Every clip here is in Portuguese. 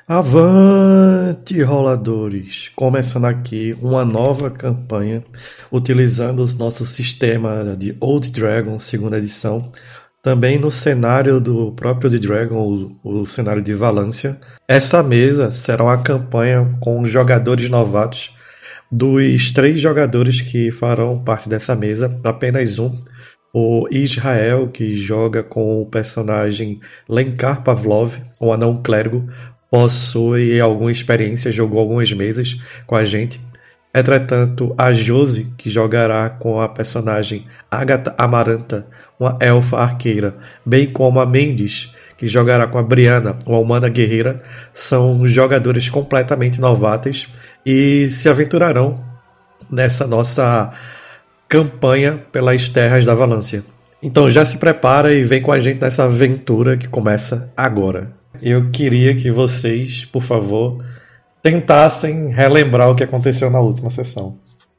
Avante, roladores! Começando aqui uma nova campanha utilizando o nosso sistema de Old Dragon, segunda edição, também no cenário do próprio The Dragon, o cenário de Valância. Essa mesa será uma campanha com jogadores novatos. Dos 3 jogadores que farão parte dessa mesa, apenas um, o Israel, que joga com o personagem Lenkar Pavlov, um anão clérigo, possui alguma experiência, jogou algumas mesas com a gente. Entretanto, a Josi, que jogará com a personagem Agatha Amaranta, uma elfa arqueira, bem como a Mendes, que jogará com a Brianna, uma humana guerreira, são jogadores completamente novatos e se aventurarão nessa nossa campanha pelas terras da Valância. Então já se prepara e vem com a gente nessa aventura que começa agora. Eu queria que vocês, por favor, tentassem relembrar o que aconteceu na última sessão.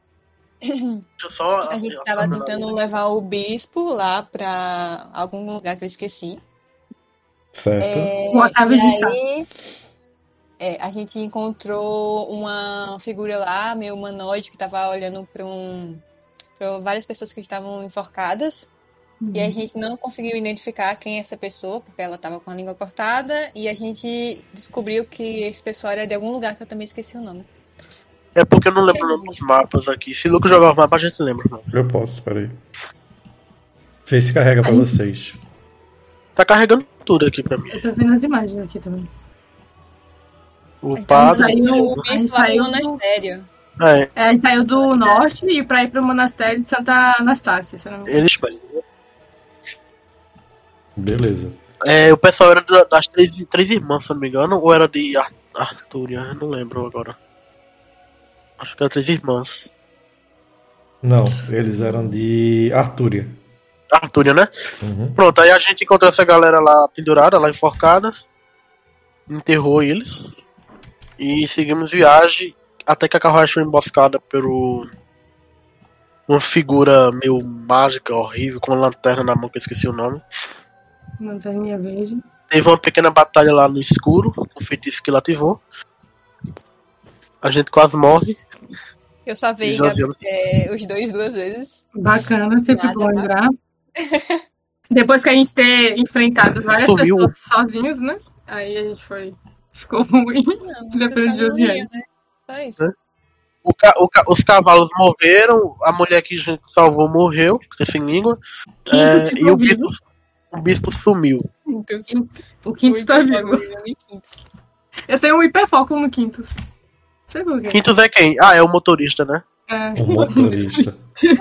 A gente estava tentando levar o bispo lá para algum lugar que eu esqueci. Certo. A gente encontrou uma figura lá, meio humanoide, que estava olhando para várias pessoas que estavam enforcadas. E a gente não conseguiu identificar quem é essa pessoa, porque ela estava com a língua cortada. E a gente descobriu que esse pessoal era de algum lugar que eu também esqueci o nome. É porque eu não lembro o nome dos mapas aqui. Se o Lucas jogar o mapa, a gente lembra. Não. Eu posso, peraí. Vê se carrega pra vocês. Tá carregando tudo aqui pra mim. Eu tô vendo as imagens aqui também. O padre... O bispo lá no monastério. A gente saiu do norte e pra ir pro monastério de Santa Anastácia, se eu não me engano. Eles... Beleza. O pessoal era das três irmãs, se eu não me engano, ou era de Artúria? Eu não lembro agora. Acho que era 3 irmãs. Não, eles eram de Artúria. Artúria, né? Uhum. Pronto, aí a gente encontrou essa galera lá pendurada, lá enforcada. Enterrou eles. E seguimos viagem até que a carruagem foi emboscada por uma figura meio mágica, horrível, com uma lanterna na mão que eu esqueci o nome. Lanterninha verde. Teve uma pequena batalha lá no escuro, com o feitiço que ela ativou. A gente quase morre. Eu só vi os dois 2 vezes. Bacana, sempre bom lembrar. Depois que a gente ter enfrentado várias pessoas sozinhos, né? Aí a gente ficou ruim. Depois de Josiane. Né? Só isso. Os cavalos morreram, a mulher que a gente salvou morreu, sem língua. E o bispo sumiu. O Quintus está vivo. Eu tenho um hiperfoco no Quintus. Quintus é quem? É o motorista, né? O motorista.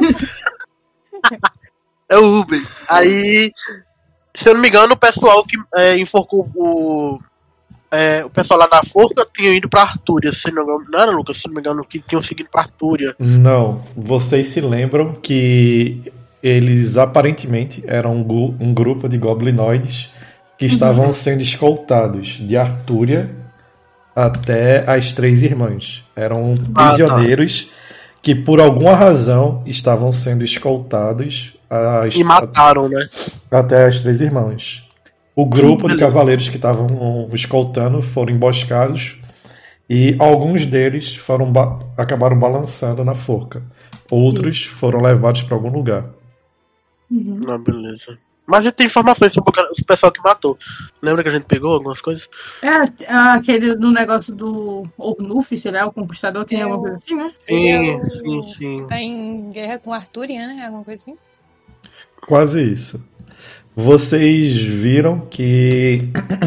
É o Uber. Aí, se eu não me engano, o pessoal que enforcou o pessoal lá da forca tinha ido pra Artúria. Se não era, Lucas? Se não me engano, que tinham seguido pra Artúria. Não, vocês se lembram que eles aparentemente eram um grupo de goblinoides que estavam sendo escoltados de Artúria até as 3 irmãs. Eram prisioneiros que por alguma razão estavam sendo escoltados e mataram, né? Até as 3 irmãs. O grupo de cavaleiros que estavam escoltando foram emboscados e alguns deles acabaram balançando na forca. Outros foram levados para algum lugar. Beleza. Mas a gente tem informações sobre o pessoal que matou. Lembra que a gente pegou algumas coisas? Aquele do negócio do Ornulf, sei lá, o Conquistador, tem alguma coisa assim, né? Sim. Tá em guerra com Artúria, né? Alguma coisa assim? Quase isso. Vocês viram que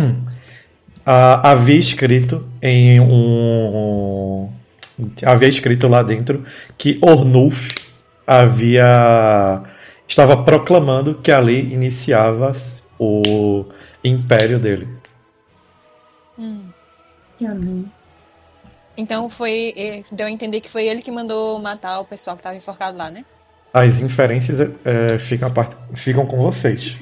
havia escrito havia escrito lá dentro que Ornulf estava proclamando que ali iniciava o império dele. Então deu a entender que foi ele que mandou matar o pessoal que estava enforcado lá, né? As inferências ficam com vocês.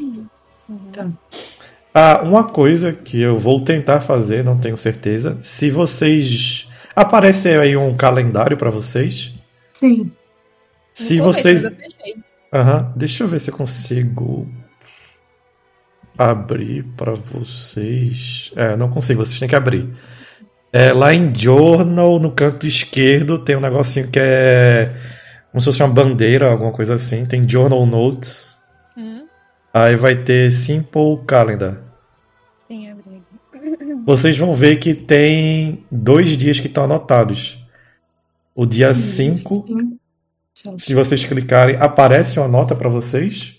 Uma coisa que eu vou tentar fazer, não tenho certeza. Se vocês... Aparece aí um calendário para vocês? Sim. Se vocês... Deixa eu ver se eu consigo... abrir pra vocês. Não consigo, vocês têm que abrir. Lá em Journal, no canto esquerdo, tem um negocinho que é como se fosse uma bandeira, alguma coisa assim. Tem Journal Notes. Aí vai ter Simple Calendar. Sim, abri. Vocês vão ver que tem 2 dias que estão anotados. O dia 5, se vocês clicarem, aparece uma nota pra vocês.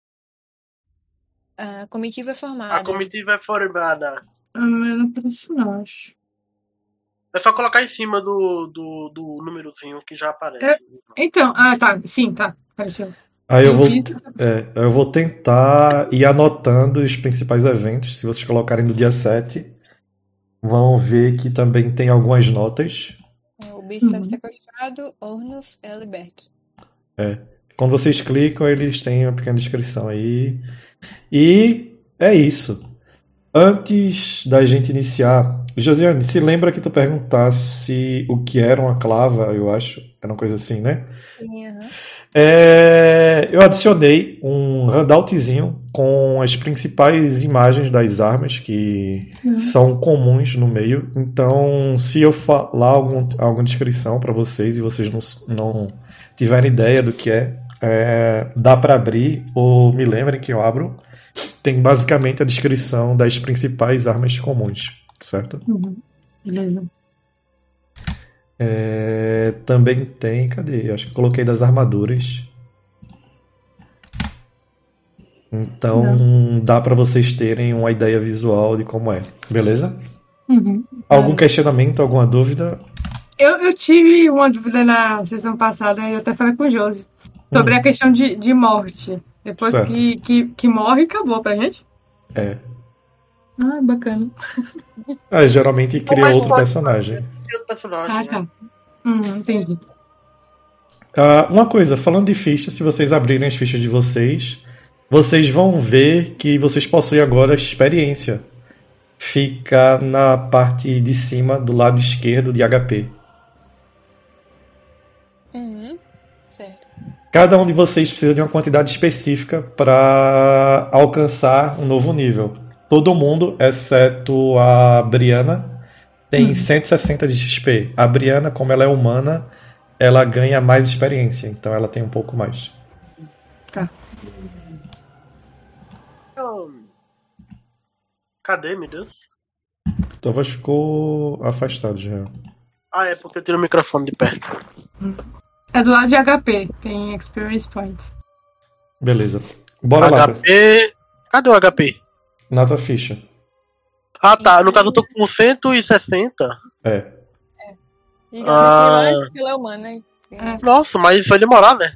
A comitiva é formada. A comitiva é formada. Não aparece não, acho. É só colocar em cima do númerozinho que já aparece. Então, tá. Sim, tá. Apareceu. Aí eu vou tentar ir anotando os principais eventos. Se vocês colocarem no dia 7, vão ver que também tem algumas notas. O bispo é sequestrado, Ornulf é liberto. Quando vocês clicam, eles têm uma pequena descrição aí. E é isso. Antes da gente iniciar, Josiane, se lembra que tu perguntasse o que era uma clava, eu acho? Era uma coisa assim, né? Sim, Eu adicionei um handoutzinho com as principais imagens das armas que são comuns no meio. Então, se eu falar alguma descrição para vocês e vocês não tiverem ideia do que dá para abrir, ou me lembrem que eu abro. Tem basicamente a descrição das principais armas comuns, certo? Beleza. Também tem, cadê? Acho que coloquei das armaduras. Então dá para vocês terem uma ideia visual de como é, beleza? Algum questionamento, alguma dúvida? Eu tive uma dúvida na sessão passada e até falei com o Josi sobre a questão de morte. Depois que morre, acabou pra gente? Bacana. Geralmente cria outro personagem. Tá. Entendi. Uma coisa, falando de ficha, se vocês abrirem as fichas de vocês vão ver que vocês possuem agora experiência. Fica na parte de cima, do lado esquerdo de HP. Certo. Cada um de vocês precisa de uma quantidade específica para alcançar um novo nível. Todo mundo, exceto a Brianna, tem 160 de XP. A Brianna, como ela é humana, ela ganha mais experiência, então ela tem um pouco mais. Tá. Cadê, meu Deus? Tua voz ficou afastado já. É porque eu tiro o microfone de perto. É do lado de HP, tem Experience Points. Beleza. Bora lá. HP. Cadê o HP? Na tua ficha. Tá. No caso eu tô com 160. E ela é humana. Nossa, mas vai demorar, né?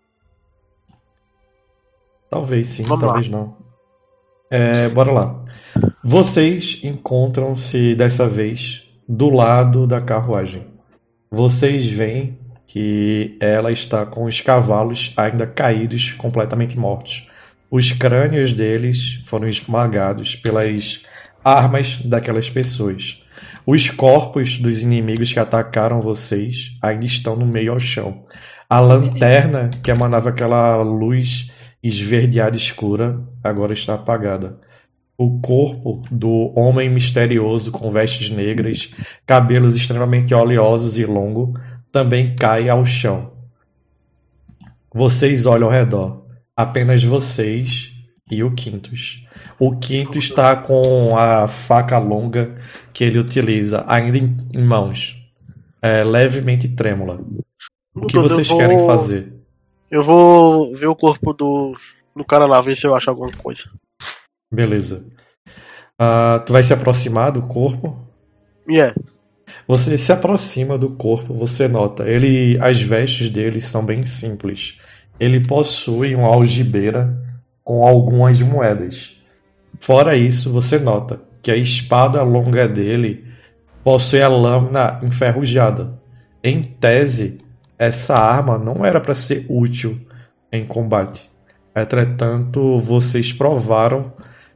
Talvez sim, Vamos talvez não. Bora lá. Vocês encontram-se dessa vez do lado da carruagem. Vocês veem que ela está com os cavalos ainda caídos, completamente mortos. Os crânios deles foram esmagados pelas armas daquelas pessoas. Os corpos dos inimigos que atacaram vocês ainda estão no meio ao chão. A lanterna que emanava aquela luz esverdeada escura agora está apagada. O corpo do homem misterioso com vestes negras, cabelos extremamente oleosos e longos, também cai ao chão. Vocês olham ao redor. Apenas vocês e o Quintus. O Quintus está com a faca longa que ele utiliza ainda em mãos. Levemente trêmula. O que vocês querem fazer? Eu vou ver o corpo do cara lá, ver se eu acho alguma coisa. Beleza. Tu vai se aproximar do corpo? Você se aproxima do corpo, você nota. As vestes dele são bem simples. Ele possui uma algibeira com algumas moedas. Fora isso, você nota que a espada longa dele possui a lâmina enferrujada. Em tese, essa arma não era para ser útil em combate. Entretanto, vocês provaram,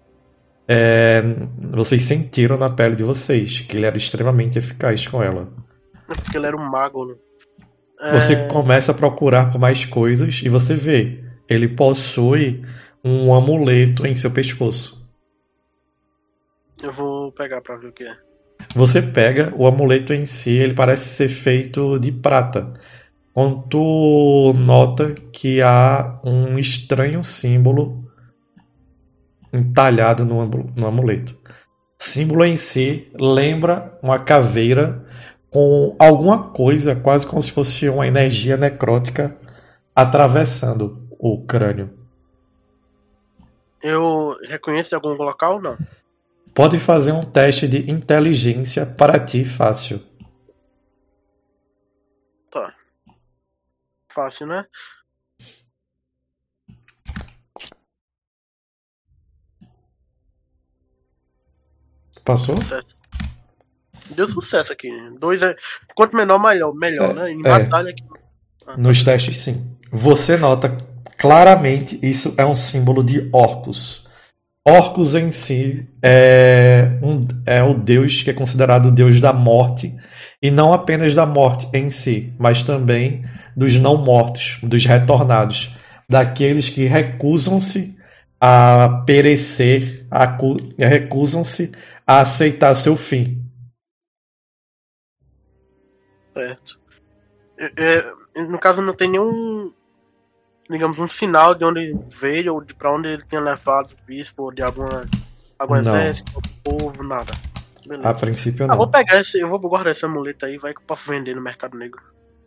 vocês sentiram na pele de vocês que ele era extremamente eficaz com ela. Porque ele era um mago, né? Você começa a procurar por mais coisas e você vê, ele possui um amuleto em seu pescoço. Eu vou pegar pra ver o que é. Você pega, o amuleto em si, ele parece ser feito de prata. Quando tu nota que há um estranho símbolo entalhado no amuleto. O símbolo em si lembra uma caveira com alguma coisa, quase como se fosse uma energia necrótica atravessando o crânio. Eu reconheço algum local ou não? Pode fazer um teste de inteligência para ti fácil. Tá. Fácil, né? Passou? Sucesso. Deu sucesso aqui. 2 é. Quanto menor, melhor, né? Em batalha aqui. Nos testes, sim. Você nota claramente isso é um símbolo de Orcus. Orcus em si é o deus que é considerado o deus da morte, e não apenas da morte em si, mas também dos não mortos, dos retornados, daqueles que recusam-se a perecer, recusam-se a aceitar seu fim. Certo. No caso, não tem nenhum, digamos, um sinal de onde veio ou de pra onde ele tinha levado o bispo, ou de algum exército, povo, nada. Beleza. A princípio não. Vou pegar eu vou guardar esse amuleto aí, vai que eu posso vender no mercado negro.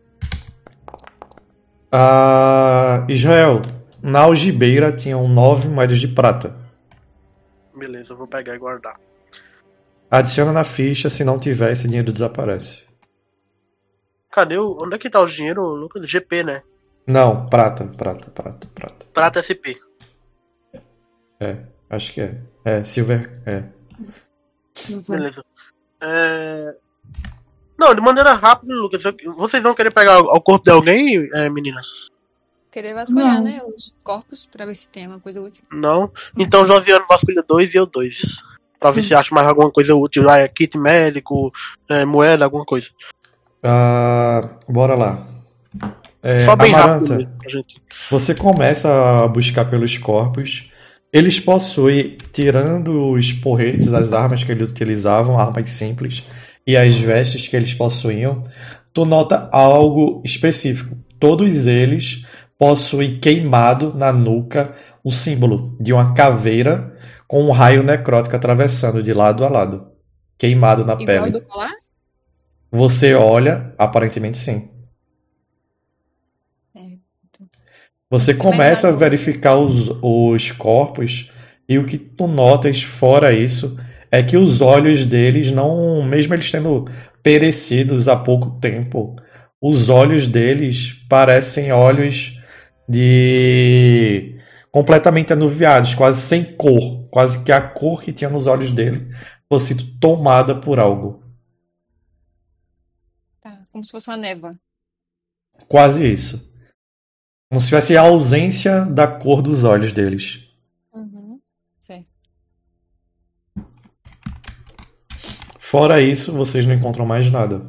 Israel, na algibeira tinham 9 moedas de prata. Beleza, eu vou pegar e guardar. Adiciona na ficha, se não tiver, esse dinheiro desaparece. Cadê onde é que tá o dinheiro, Lucas? GP, né? Não, prata. Prata SP. Acho que é. Silver, Beleza. Não, de maneira rápida, Lucas. Vocês vão querer pegar o corpo de alguém, meninas? Querer vasculhar, né? Os corpos pra ver se tem alguma coisa útil. Não? Então Josiano vasculha 2 e eu 2. Pra ver se acha mais alguma coisa útil. Kit médico, moeda, alguma coisa. Bora lá. Só bem Amaranta, rápido mesmo, gente. você começa a buscar pelos corpos. Eles possuem, tirando os porretes, as armas que eles utilizavam, armas simples, e as vestes que eles possuíam, tu nota algo específico. Todos eles possuem queimado na nuca o símbolo de uma caveira com um raio necrótico atravessando de lado a lado. Queimado na pele. Igual do colar? Você olha, aparentemente sim. Você começa a verificar os corpos, e o que tu notas fora isso é que os olhos deles não, mesmo eles tendo perecidos há pouco tempo, os olhos deles parecem olhos de completamente anuviados, quase sem cor, quase que a cor que tinha nos olhos dele fosse tomada por algo. Tá, como se fosse uma névoa. Quase isso. Como se tivesse a ausência da cor dos olhos deles. Certo. Fora isso, vocês não encontram mais nada.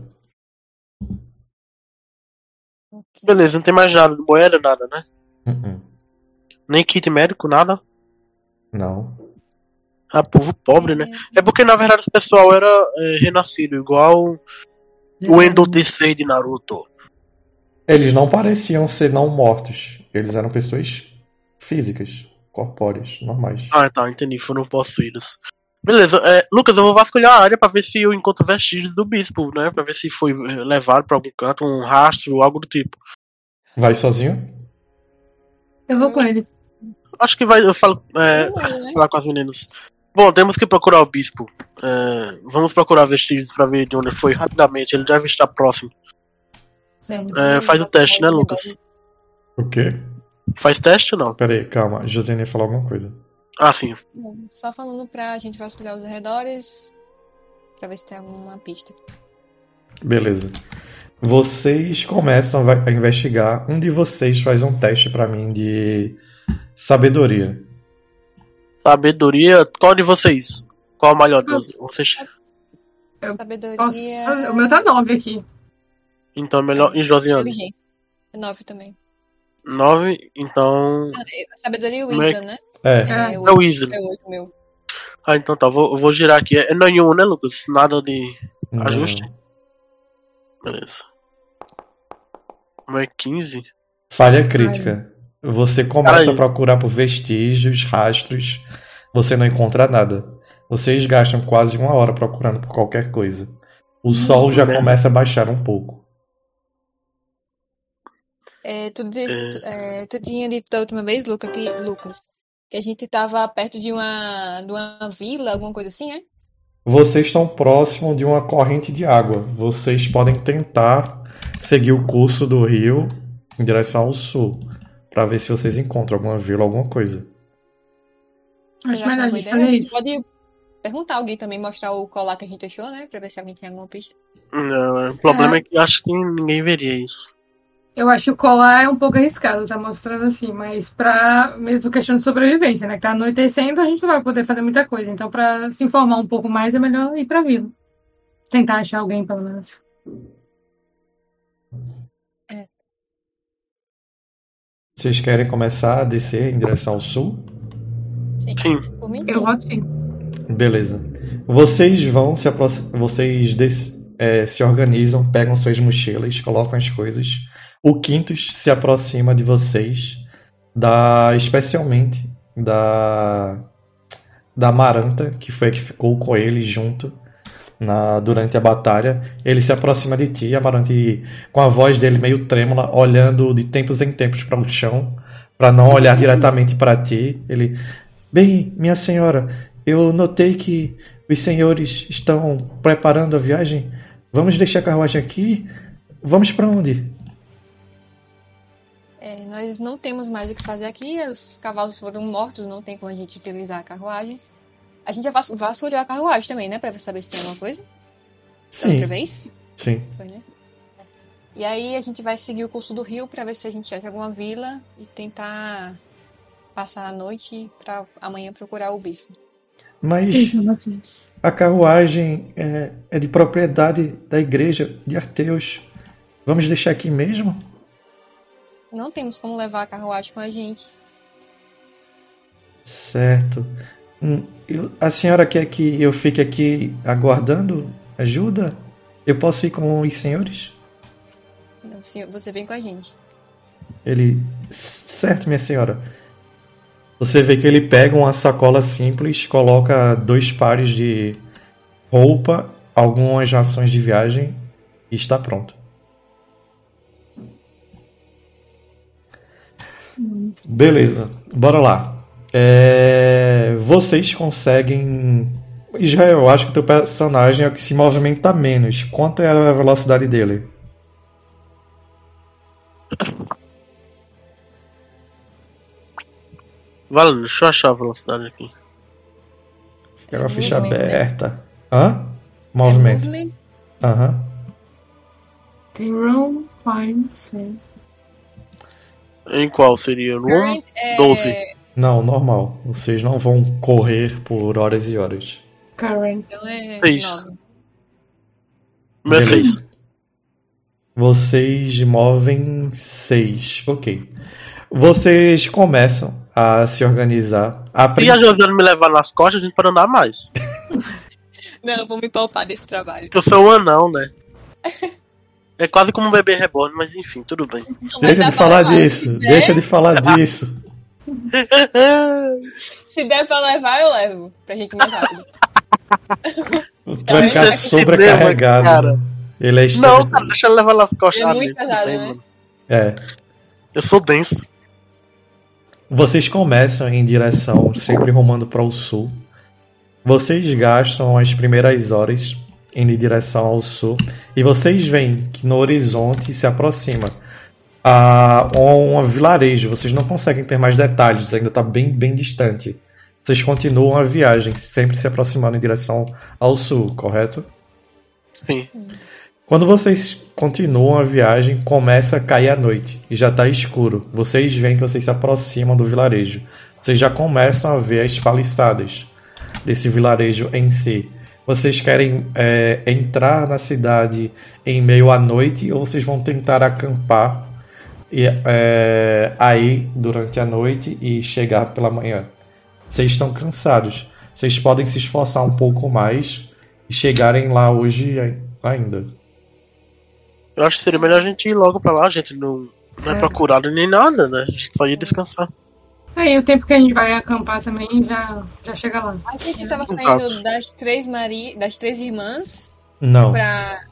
Okay. Beleza, não tem mais nada. Moeda, nada, né? Nem kit médico, nada? Não. Povo pobre, né? É porque, na verdade, esse pessoal era renascido, igual o Endo Tensei de Naruto. Eles não pareciam ser não mortos. Eles eram pessoas físicas, corpóreas, normais. Tá, entendi. Foram possuídos. Beleza, Lucas, eu vou vasculhar a área pra ver se eu encontro vestígios do bispo, né? Pra ver se foi levado pra algum canto, um rastro, algo do tipo. Vai sozinho? Eu vou com ele. Acho que vai, eu falo, falar com as meninas. Bom, temos que procurar o bispo. Vamos procurar vestígios pra ver de onde foi rapidamente. Ele deve estar próximo. Faz o teste, né, Lucas? O quê? Faz teste ou não? Pera aí, calma. Josiane ia falar alguma coisa. Sim. Só falando pra gente vasculhar os arredores pra ver se tem alguma pista. Beleza. Vocês começam a investigar. Um de vocês faz um teste pra mim de sabedoria. Sabedoria? Qual de vocês? Qual o melhor dos? Vocês... Sabedoria... O meu tá 9 aqui. Então é melhor. E Josiane? Inteligência. 9 também. 9, então. Sabedoria e Wisdom, né? É o Wisdom. É 8 meu. Ah, então tá, eu vou girar aqui. É nenhum, né, Lucas? Nada de Não. ajuste? Beleza. Como é 15? Falha crítica. Você começa Peraí. a procurar por vestígios, rastros, você não encontra nada. Vocês gastam quase 1 hora procurando por qualquer coisa. O sol já merda. começa a baixar um pouco. Tu tinha dito da última vez, Lucas, que a gente tava perto de uma vila, alguma coisa assim, é? Vocês estão próximo de uma corrente de água. Vocês podem tentar seguir o curso do rio em direção ao sul, para ver se vocês encontram alguma vila, alguma coisa. Acho Vocês acham melhor a uma gente ideia? fazer isso. Pode perguntar a alguém também, mostrar o colar que a gente achou, né? Pra ver se alguém tem alguma pista. Não, o problema é que eu acho que ninguém veria isso. Eu acho que o colar é um pouco arriscado, tá mostrando assim, mas pra mesmo questão de sobrevivência, né? Que tá anoitecendo, a gente não vai poder fazer muita coisa. Então, pra se informar um pouco mais, é melhor ir pra vila. Tentar achar alguém, pelo menos. Vocês querem começar a descer em direção ao sul? Sim. Por mim, Eu sim. voto sim. Beleza. Vocês vão se organizam, pegam suas mochilas, colocam as coisas. O Quintus se aproxima de vocês, especialmente da Amaranta, que foi a que ficou com ele junto durante a batalha. Ele se aproxima de ti, Amaranta, com a voz dele meio trêmula, olhando de tempos em tempos para o chão, para não olhar diretamente para ti. Ele: bem, minha senhora, eu notei que os senhores estão preparando a viagem. Vamos deixar a carruagem aqui? Vamos para onde? Nós não temos mais o que fazer aqui. Os cavalos foram mortos, não tem como a gente utilizar a carruagem. A gente já vasculhou a carruagem também, né? Pra saber se tem alguma coisa. Da Sim, outra vez? sim. Foi, né? E aí a gente vai seguir o curso do rio pra ver se a gente acha alguma vila e tentar passar a noite pra amanhã procurar o bispo. Mas a carruagem é de propriedade da igreja de Arteus. Vamos deixar aqui mesmo? Não temos como levar a carruagem com a gente. Certo. A senhora quer que eu fique aqui aguardando ajuda? Eu posso ir com os senhores? Não, senhor, você vem com a gente. Ele: certo, minha senhora. Você vê que ele pega uma sacola simples, coloca 2 pares de roupa, algumas rações de viagem e está pronto. Beleza, bora lá. Vocês conseguem... Israel, eu acho que o teu personagem é o que se movimenta menos. Quanto é a velocidade dele? Vale, deixa eu achar a velocidade aqui. É uma ficha movimento, né? aberta. Hã? Movimento. Movimento. Aham. Tem room, fine, sim. Em qual seria? No Current 12. Não, normal. Vocês não vão correr por horas e horas. Karen. Então é 6. 9. Meu é 6. Vocês movem 6. Ok. Vocês começam a se organizar. Se a Josiane me levar nas costas, a gente pode andar mais. Não, eu vou me poupar desse trabalho. Porque eu sou um anão, né? É quase como um bebê reborn, mas enfim, tudo bem. Não, mas Deixa dá de pra falar levar, disso. se der. Deixa de falar disso. Se der pra levar, eu levo. Pra gente ir mais rápido. Tu vai ficar Isso é sobrecarregado. cinema, cara. Ele é Não, extremamente... cara, deixa eu levar nas costas. É muito tudo pesado, bem, né? mano. É. Eu sou denso. Vocês começam em direção, sempre rumando para o sul. Vocês gastam as primeiras horas indo em direção ao sul. E vocês veem que no horizonte se aproxima um vilarejo. Vocês não conseguem ter mais detalhes, ainda está bem, bem distante. Vocês continuam a viagem, sempre se aproximando em direção ao sul, correto? Sim. Quando vocês continuam a viagem, começa a cair a noite e já está escuro. Vocês veem que vocês se aproximam do vilarejo. Vocês já começam a ver as paliçadas desse vilarejo em si. Vocês querem entrar na cidade em meio à noite ou vocês vão tentar acampar aí durante a noite e chegar pela manhã? Vocês estão cansados. Vocês podem se esforçar um pouco mais e chegarem lá hoje ainda. Eu acho que seria melhor a gente ir logo pra lá, a gente não é procurado nem nada, né? A gente só ia descansar. Aí o tempo que a gente vai acampar também já chega lá. A gente tava Exato. saindo das três irmãs Não. pra.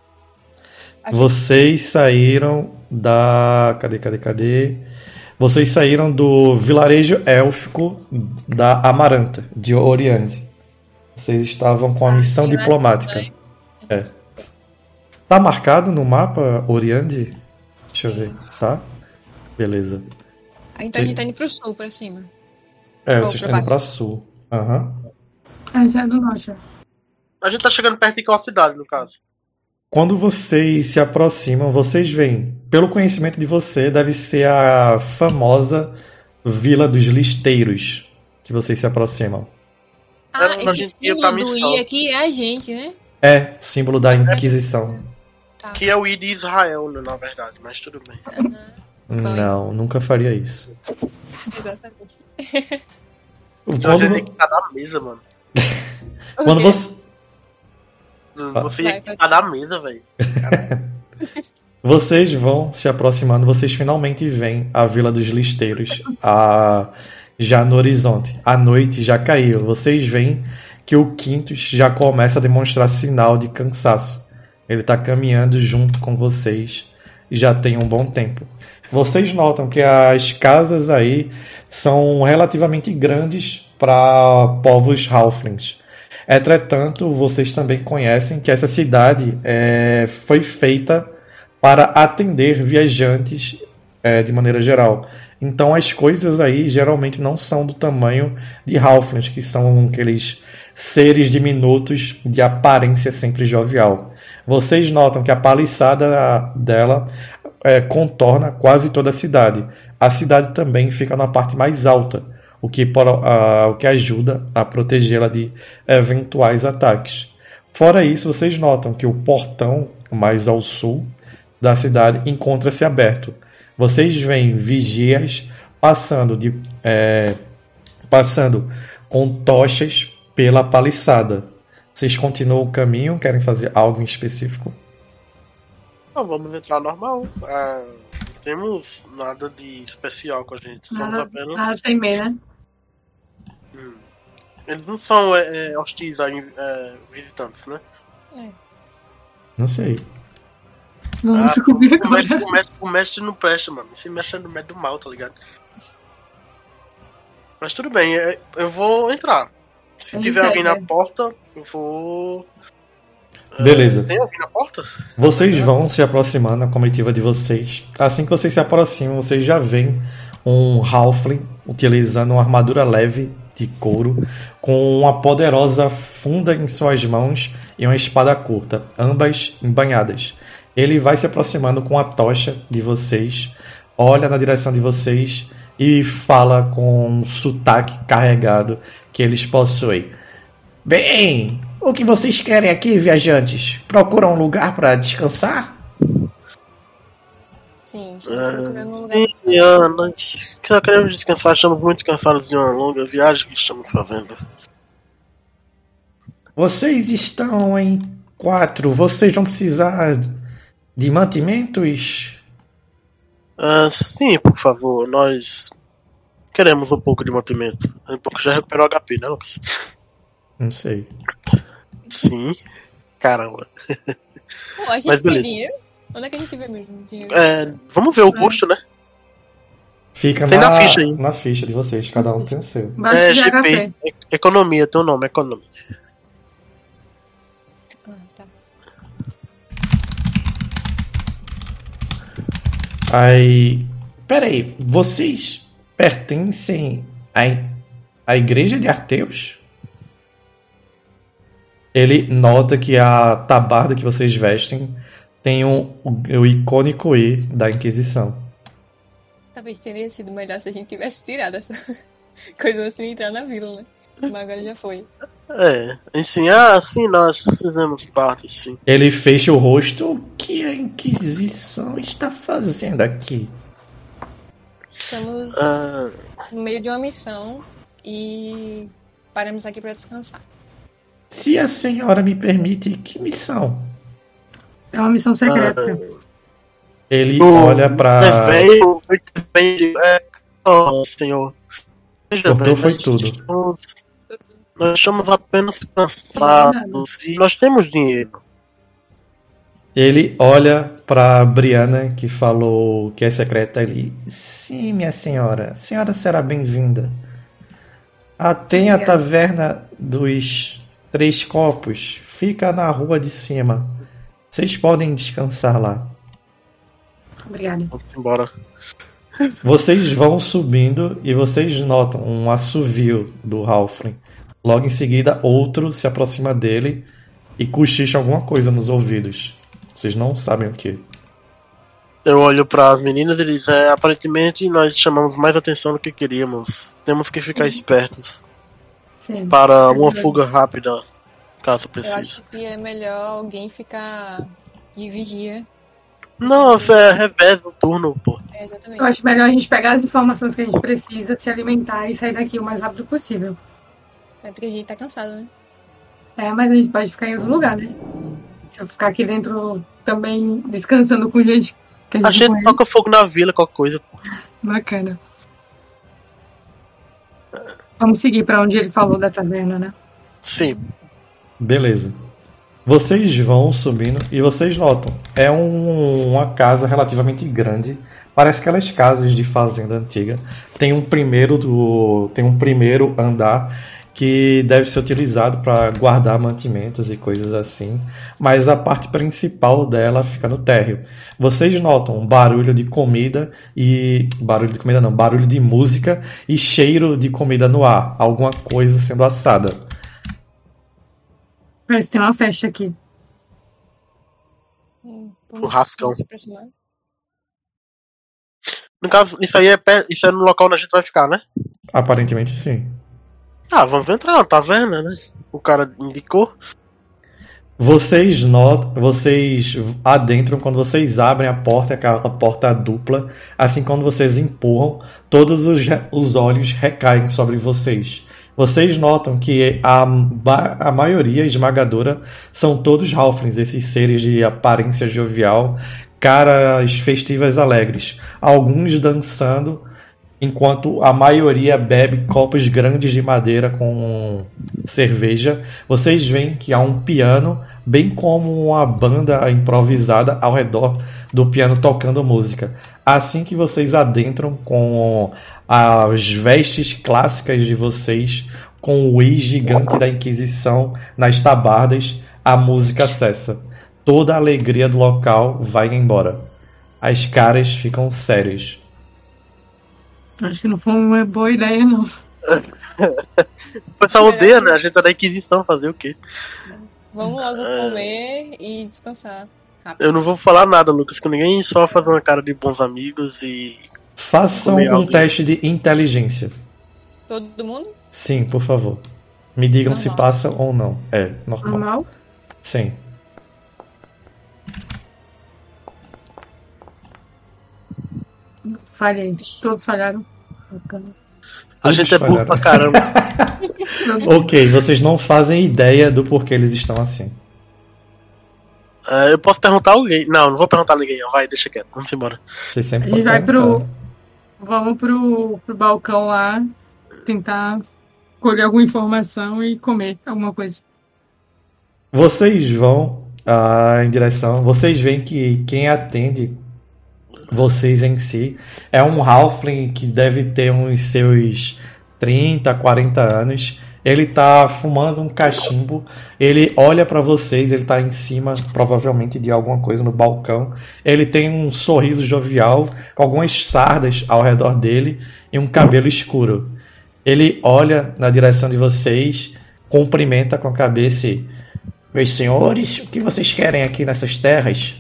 Vocês saíram da... Cadê? Vocês saíram do vilarejo élfico da Amaranta, de Oriande. Vocês estavam com a missão sim, lá diplomática. É. Tá marcado no mapa Oriande? Deixa eu ver, tá? Beleza. Então a gente tá indo pro sul, pra cima. Vocês pra estão indo baixo. pra sul. Aham. Essa é do norte. A gente tá chegando perto de qual cidade, no caso? Quando vocês se aproximam, vocês veem, pelo conhecimento de você, deve ser a famosa Vila dos Listeiros que vocês se aproximam. A gente ia pra símbolo do missão. I aqui é a gente, né? É, símbolo da Inquisição. Tá. Que é o I de Israel, né, na verdade, mas tudo bem. Não, nunca faria isso. Exatamente. Então a gente tem que estar na mesa, mano. Quando você... Você ia estar na mesa, velho. Vocês vão se aproximando, vocês finalmente veem a Vila dos Listeiros já no horizonte. A noite já caiu. Vocês veem que o Quintus já começa a demonstrar sinal de cansaço. Ele está caminhando junto com vocês e já tem um bom tempo. Vocês notam que as casas aí são relativamente grandes para povos halflings. Entretanto, vocês também conhecem que essa cidade foi feita para atender viajantes de maneira geral. Então as coisas aí geralmente não são do tamanho de halflings, que são aqueles seres diminutos de aparência sempre jovial. Vocês notam que a paliçada dela contorna quase toda a cidade. A cidade também fica na parte mais alta, o que ajuda a protegê-la de eventuais ataques. Fora isso, vocês notam que o portão mais ao sul da cidade encontra-se aberto. Vocês veem vigias passando com tochas pela paliçada. Vocês continuam o caminho? Querem fazer algo em específico? Não, vamos entrar normal. Não temos nada de especial com a gente. Somos apenas... Nada temer, né? Eles não são hostis a visitantes, né? Não sei. Vamos descobrir agora. O mestre não presta, mano. Esse mestre é do mestre do mal, tá ligado? Mas tudo bem, eu vou entrar. Se tiver alguém na porta, eu vou... Beleza. Tem alguém na porta? Vocês vão se aproximando, a comitiva de vocês. Assim que vocês se aproximam, vocês já veem um halfling utilizando uma armadura leve de couro, com uma poderosa funda em suas mãos e uma espada curta, ambas embanhadas. Ele vai se aproximando com a tocha de vocês, olha na direção de vocês e fala com um sotaque carregado que eles possuem. Bem, o que vocês querem aqui, viajantes? Procuram um lugar para descansar? Sim, estamos procurando um lugar. Nós queremos descansar, estamos muito cansados de uma longa viagem que estamos fazendo. Vocês estão em 4, vocês vão precisar de mantimentos? Sim, por favor, nós queremos um pouco de mantimento. Um pouco já recuperou o HP, né, Lucas? Não sei. Sim. Caramba. Pô, a gente Mas tem beleza. dinheiro? Onde é que a gente vê mesmo dinheiro? Vamos ver o custo, né? Fica Tem na ficha aí. na ficha de vocês, cada um tem o seu. Baixo de GP. HP. Economia, teu nome, economia. Tá. Aí. Peraí, vocês pertencem à igreja de Arteus? Ele nota que a tabarda que vocês vestem tem o icônico E da Inquisição. Talvez teria sido melhor se a gente tivesse tirado essa coisa assim e entrar na vila, né? Mas agora já foi. Sim, nós fizemos parte, sim. Ele fecha o rosto. O que a Inquisição está fazendo aqui? Estamos no meio de uma missão e paramos aqui para descansar. Se a senhora me permite, que missão? É uma missão secreta. Ele olha pra... senhor. Cortou foi tudo. Nós estamos apenas cansados e nós temos dinheiro. Ele olha pra Brianna, que falou que é secreta ali. Sim, minha senhora. A senhora será bem-vinda. Tem a taverna dos 3 copos. Fica na rua de cima. Vocês podem descansar lá. Obrigada. Vamos embora. Vocês vão subindo e vocês notam um assovio do Halfling. Logo em seguida, outro se aproxima dele e cochicha alguma coisa nos ouvidos. Vocês não sabem o que. Eu olho para as meninas e eles aparentemente nós chamamos mais atenção do que queríamos. Temos que ficar espertos. Sim. Para uma fuga rápida, caso Eu precise. acho que é melhor alguém ficar de vigia. Não, é revés no turno, pô. Exatamente. Eu acho melhor a gente pegar as informações que a gente precisa, se alimentar e sair daqui o mais rápido possível. É porque a gente tá cansado, né? Mas a gente pode ficar em outro lugar, né? Se eu ficar aqui dentro também descansando com gente que A gente toca fogo na vila, qualquer coisa. Bacana. Vamos seguir pra onde ele falou da taverna, né? Sim. Beleza. Vocês vão subindo e vocês notam. É uma casa relativamente grande. Parece aquelas casas de fazenda antiga. Tem um primeiro andar que deve ser utilizado para guardar mantimentos e coisas assim. Mas a parte principal dela fica no térreo. Vocês notam um barulho de comida e... barulho de música e cheiro de comida no ar. Alguma coisa sendo assada. Parece que tem uma festa aqui. Churrascão. se aproximar. No caso, isso é no local onde a gente vai ficar, né? Aparentemente sim. Vamos entrar na taverna, né? O cara indicou. Vocês adentram quando vocês abrem a porta, aquela porta dupla. Assim, quando vocês empurram, todos os olhos recaem sobre vocês. Vocês notam que a maioria esmagadora são todos halflings, esses seres de aparência jovial, caras festivas alegres. Alguns dançando, enquanto a maioria bebe copos grandes de madeira com cerveja. Vocês veem que há um piano, bem como uma banda improvisada ao redor do piano tocando música. Assim que vocês adentram com as vestes clássicas de vocês, com o I gigante da Inquisição nas tabardas, a música cessa. Toda a alegria do local vai embora. As caras ficam sérias. Acho que não foi uma boa ideia, não. O pessoal odeia, né? A gente tá na Inquisição, fazer o quê? Vamos logo comer e descansar. Rápido. Eu não vou falar nada, Lucas, com ninguém, só fazer uma cara de bons amigos e... Façam Comer um algo. teste de inteligência. Todo mundo? Sim, por favor. Me digam se Normal. passa ou não. É, normal. Normal? Sim. Falhei. Todos falharam. Bacana. A gente é burro pra caramba. Ok, vocês não fazem ideia do porquê eles estão assim. Eu posso perguntar a alguém. Não vou perguntar a ninguém, não. Vai, deixa quieto. Vamos embora. Vocês sempre A gente podem vai perguntar. Vamos pro balcão lá, tentar colher alguma informação e comer alguma coisa. Vocês vão em direção. Vocês veem que quem atende vocês em si é um halfling que deve ter uns seus 30, 40 anos. Ele tá fumando um cachimbo. Ele olha pra vocês. Ele tá em cima, provavelmente, de alguma coisa no balcão. Ele tem um sorriso jovial, com algumas sardas ao redor dele e um cabelo escuro. Ele olha na direção de vocês, cumprimenta com a cabeça e... Meus senhores, o que vocês querem aqui nessas terras?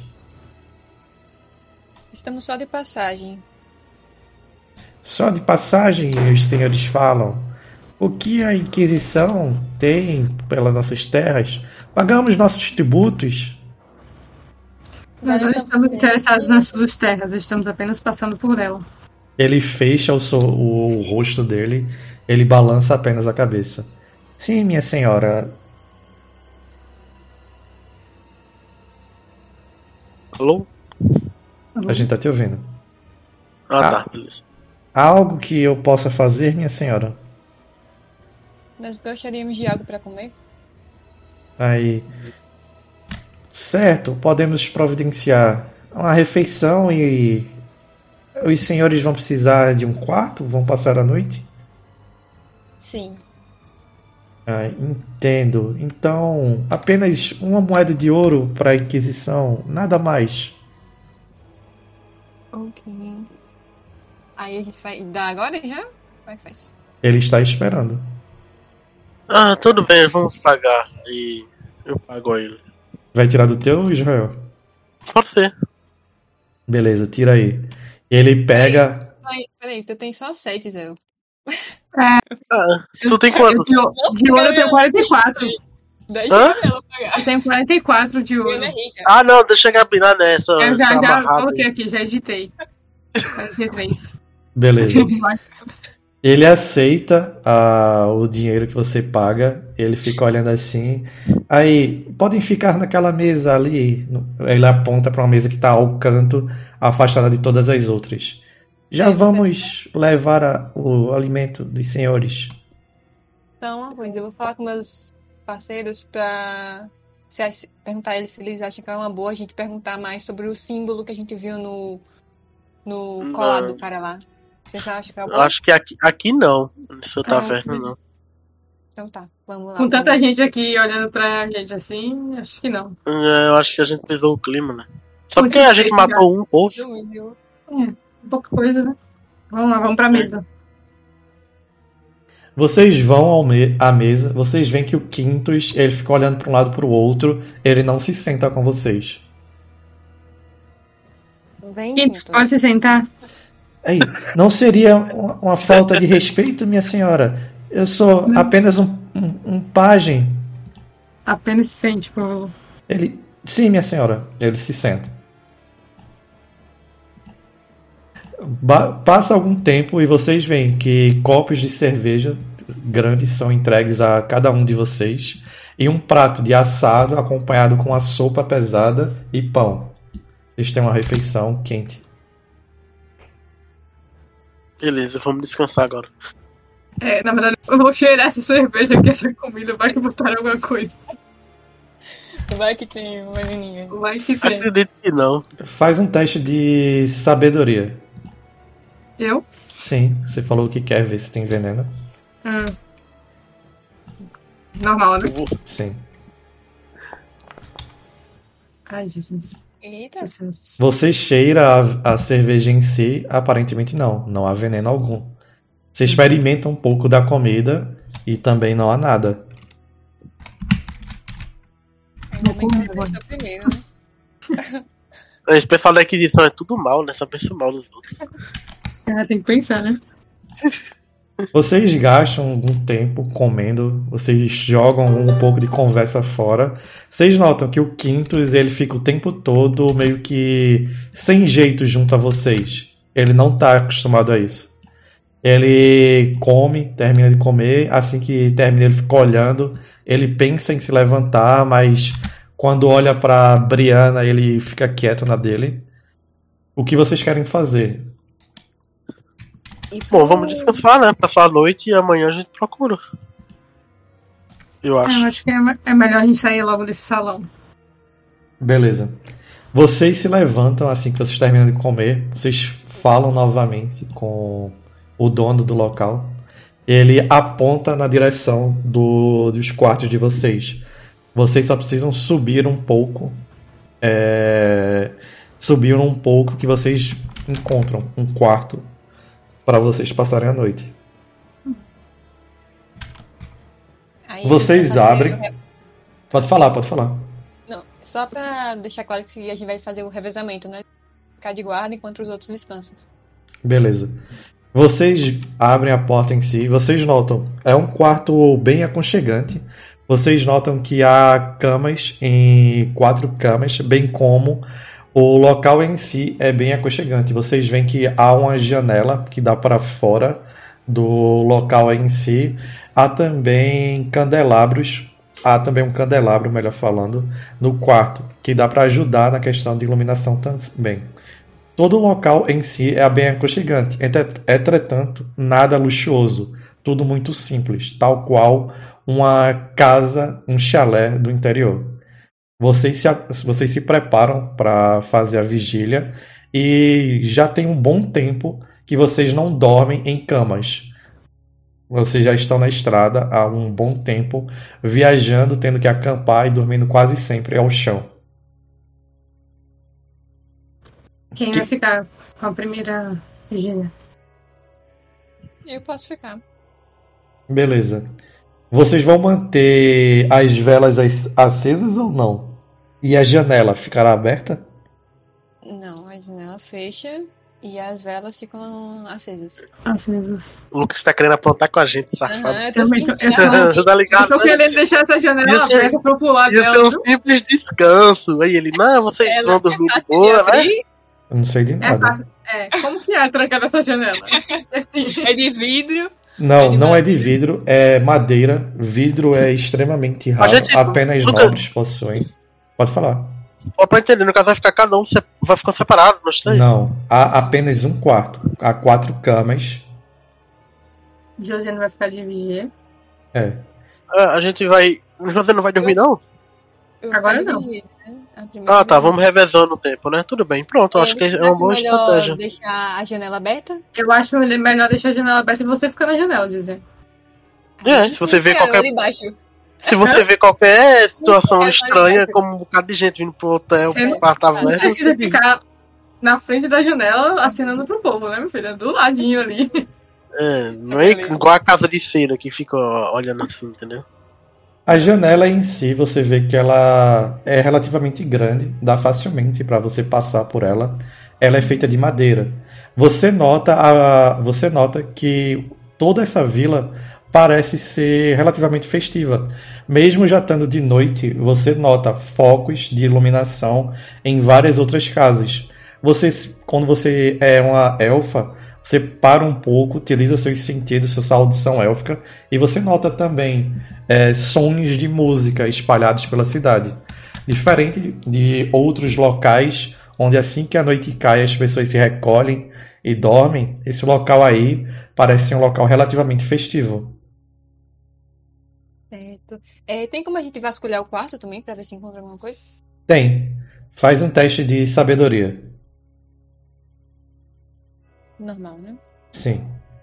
Estamos só de passagem. Só de passagem, os senhores falam. O que a Inquisição tem pelas nossas terras? Pagamos nossos tributos. Nós não estamos interessados nas suas terras, estamos apenas passando por ela. Ele fecha o rosto dele, ele balança apenas a cabeça. Sim, minha senhora. Alô? A gente tá te ouvindo. Tá, beleza. Há algo que eu possa fazer, minha senhora? Nós gostaríamos de algo para comer. Aí. Certo, podemos providenciar uma refeição e. Os senhores vão precisar de um quarto? Vão passar a noite? Sim. Entendo. Então, apenas uma moeda de ouro para a Inquisição, nada mais. Ok. Aí a gente vai dar agora já? Como é que faz? Ele está esperando. Tudo bem, vamos pagar. E eu pago a ele. Vai tirar do teu, Israel? Pode ser. Beleza, tira aí. Ele pega. Peraí, tu tem só 7, Zé. Tu tem quantos? De ouro eu tenho 44. Deixa ela pagar. Eu tenho 44 de ouro. Ela é rica. Não, deixa eu capinar nessa. Eu já amarrada coloquei aí. aqui, já editei. Fazia 3. Beleza. Ele aceita o dinheiro que você paga. Ele fica olhando assim. Aí, podem ficar naquela mesa ali. Ele aponta para uma mesa que está ao canto, afastada de todas as outras. Já vamos levar o alimento dos senhores. Então, uma coisa, eu vou falar com meus parceiros pra perguntar a eles se eles acham que é uma boa a gente perguntar mais sobre o símbolo que a gente viu no colar do cara lá. Vocês acham que é uma Eu boa? acho que aqui não. Nessa taverna não. Então tá, vamos lá. Com tanta gente aqui olhando pra gente assim, acho que não. Eu acho que a gente pesou o clima, né? Só Muito porque a gente feito, matou um povo. Pouca coisa, né? Vamos lá, vamos pra mesa. Vocês vão à mesa. Vocês veem que o Quintus, ele fica olhando para um lado para o outro. Ele não se senta com vocês. Vem, Quintus, pode se sentar? Ei, não seria uma falta de respeito, minha senhora? Eu sou apenas um pajem. Apenas se sente, por favor. Ele... Sim, minha senhora. Ele se senta. Passa algum tempo e vocês veem que copos de cerveja grandes são entregues a cada um de vocês e um prato de assado acompanhado com a sopa pesada e pão. Vocês têm uma refeição quente. Beleza, vamos descansar agora. Na verdade, eu vou cheirar essa cerveja aqui, essa comida, vai que botaram alguma coisa. Vai que tem uma menininha. Vai que tem. Acredito que não. Faz um teste de sabedoria. Eu? Sim, você falou que quer ver se tem veneno. Normal, né? Sim. Ai, Jesus. Eita. Você cheira a cerveja em si, aparentemente não há veneno algum. Você experimenta um pouco da comida e também não há nada. Ainda bem que ela testou primeiro, né? Esse pessoal da Inquisição é tudo mal, né? Só pensa mal dos outros. Tem que pensar, né? Vocês gastam algum tempo comendo, vocês jogam um pouco de conversa fora. Vocês notam que o Quintus, ele fica o tempo todo meio que sem jeito junto a vocês. Ele não está acostumado a isso. Ele come, termina de comer, assim que termina ele fica olhando. Ele pensa em se levantar, mas quando olha para Brianna, ele fica quieto na dele. O que vocês querem fazer? Bom, vamos descansar, né? Passar a noite e amanhã a gente procura. Eu acho. Eu acho que é melhor a gente sair logo desse salão. Beleza. Vocês se levantam assim que vocês terminam de comer. Vocês falam novamente com o dono do local. Ele aponta na direção dos quartos de vocês. Vocês só precisam subir um pouco. Subir um pouco que vocês encontram um quarto para vocês passarem a noite. Aí Vocês abrem. Pode falar. Não, só pra deixar claro que a gente vai fazer o revezamento, né? Ficar de guarda enquanto os outros descansam. Beleza. Vocês abrem a porta em si. Vocês notam, é um quarto bem aconchegante. Vocês notam que há camas, 4 camas, bem como o local em si é bem aconchegante. Vocês veem que há uma janela que dá para fora do local em si. Há também candelabros, há também um candelabro, melhor falando, no quarto, que dá para ajudar na questão de iluminação também. Todo o local em si é bem aconchegante, entretanto, nada luxuoso, tudo muito simples, tal qual uma casa, um chalé do interior. Vocês se preparam para fazer a vigília e já tem um bom tempo que vocês não dormem em camas. Vocês já estão na estrada há um bom tempo, viajando, tendo que acampar e dormindo quase sempre ao chão. Quem vai ficar com a primeira vigília? Eu posso ficar. Beleza. Vocês vão manter as velas acesas ou não? E a janela ficará aberta? Não, a janela fecha e as velas ficam acesas. Acesas. O Lucas tá querendo aprontar com a gente, safado. Eu tô Também tô- sentindo. Tá ligado? Eu tô querendo deixar essa janela Ia ser- aberta pra eu pular Ia ser dela. um simples descanso. Aí ele, não, vocês Ela vão dormir de fácil de boa, né? abrir, Eu não sei de É nada. fácil. Como que é trancar essa janela? Assim, é de vidro. Não, não é de vidro, é madeira. Vidro é extremamente raro. gente- Apenas Lucas- nobres possuem. Pode falar. Só pra entender, no caso vai ficar cada um, vai ficar separado nos três. Não, há apenas um quarto. Há 4 camas. Josiane vai ficar de vigia. É. A gente vai. Você não vai dormir, não? Eu Agora falei não. de vidro, né? A primeira Ah, tá, vez. vamos revezando o tempo, né? Tudo bem, pronto, acho que é uma boa melhor estratégia. deixar a janela aberta? Eu acho melhor deixar a janela aberta e você ficar na janela, Josiane. É, se você vê Quero qualquer. ali embaixo. Se você vê qualquer situação Não, estranha, não. como um bocado de gente vindo pro hotel, Você não- pro quarto Não aberto, precisa você fica. ficar na frente da janela assinando pro povo, né, meu filho? É do ladinho ali. É, não é igual a casa de cera que fica olhando assim, entendeu? A janela em si, você vê que ela é relativamente grande, dá facilmente para você passar por ela. Ela é feita de madeira. Você nota que toda essa vila parece ser relativamente festiva. Mesmo já estando de noite, você nota focos de iluminação em várias outras casas. Quando você é uma elfa, você para um pouco, utiliza seus sentidos, sua audição élfica, e você nota também sons de música espalhados pela cidade. Diferente de outros locais, onde assim que a noite cai as pessoas se recolhem e dormem, esse local aí parece ser um local relativamente festivo. Certo. Tem como a gente vasculhar o quarto também pra ver se encontra alguma coisa? Tem. Faz um teste de sabedoria. Normal, né? Sim.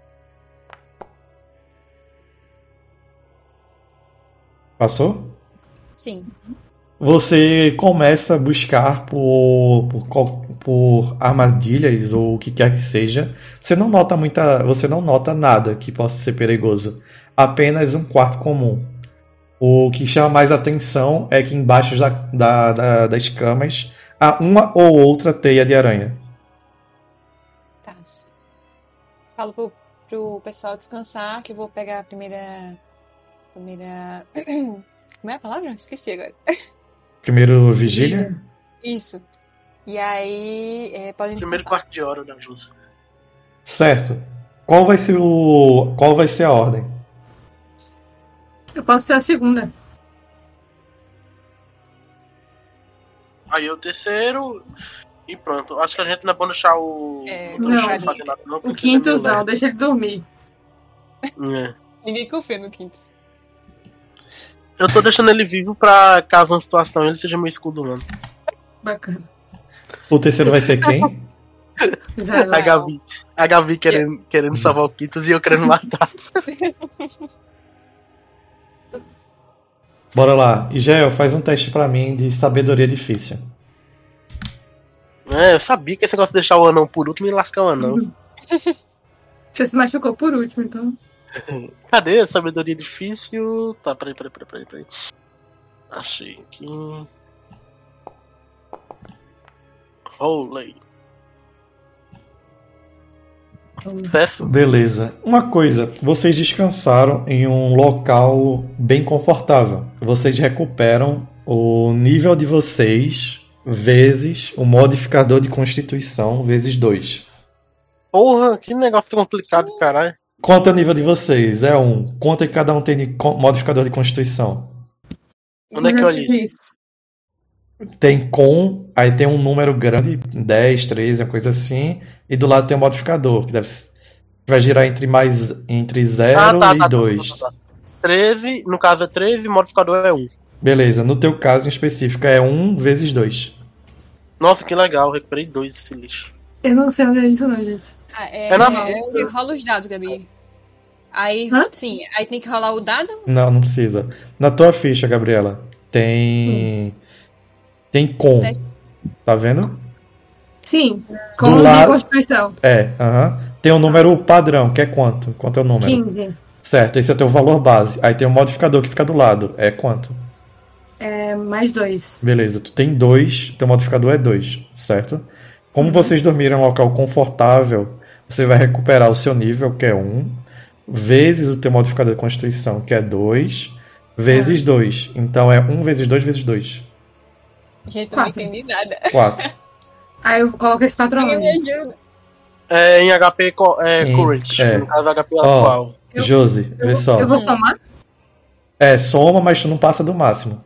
Passou? Sim. Você começa a buscar por armadilhas ou o que quer que seja. Você não nota nada que possa ser perigoso. Apenas um quarto comum. O que chama mais atenção é que embaixo das camas há uma ou outra teia de aranha. Tá. Falo pro pessoal descansar que eu vou pegar a primeira. Como é a palavra? Esqueci agora. Primeiro vigília? Isso. E aí, podem Primeiro descansar. quarto de hora da Júlia. Certo. Qual vai ser a ordem? Eu posso ser a segunda. Aí o terceiro. E pronto. Acho que a gente não é bom deixar o. Não. deixar ele fazer nada, não, O porque Quintus ele é não, deixa ele dormir. meio leve. Ninguém confia no quinto. Eu tô deixando ele vivo pra caso uma situação ele seja meu escudo, mano. Bacana. O terceiro vai ser quem? Zero. A Gabi querendo salvar o Quintus e eu querendo matar. Bora lá. Igel, faz um teste pra mim de sabedoria difícil. Eu sabia que esse negócio de deixar o anão por último e lascar o anão. Você se machucou por último, então. Cadê a sabedoria difícil? Tá, peraí. Achei aqui. Rolei. Sucesso. Beleza. Uma coisa, vocês descansaram em um local bem confortável. Vocês recuperam o nível de vocês vezes o modificador de constituição vezes 2. Porra, que negócio complicado, caralho. Quanto é o nível de vocês? É 1. Quanto é que cada um tem de modificador de constituição? Onde é que eu olho isso? Tem com, aí tem um número grande, 10, 13, uma coisa assim, e do lado tem um modificador, que vai girar entre 0 e 2. 13, no caso é 13, o modificador é 1. Beleza, no teu caso em específico é 1 vezes 2. Nossa, que legal, recuperei 2 desse lixo. Eu não sei onde é isso não, gente. Rola os dados, Gabi. Aí, sim, aí tem que rolar o dado? Não precisa. Na tua ficha, Gabriela, tem com, tá vendo? Sim, com Do de lado- Constituição. Tem um número padrão, que é quanto? Quanto é o número? 15. Certo, esse é o teu valor base. Aí tem um modificador que fica do lado. É quanto? É mais 2. Beleza, tu tem 2, teu modificador é 2, certo? Como vocês dormiram em um local confortável, você vai recuperar o seu nível, que é 1, vezes o teu modificador de constituição, que é 2, vezes 2. Então é 1 vezes 2 vezes 2. Gente, eu não 4. entendi nada. 4. Aí eu coloco esse 4 Alguém aonde? me ajuda. Em HP current, no caso HP atual. Josi, vê só. Eu vou somar? Soma, mas tu não passa do máximo.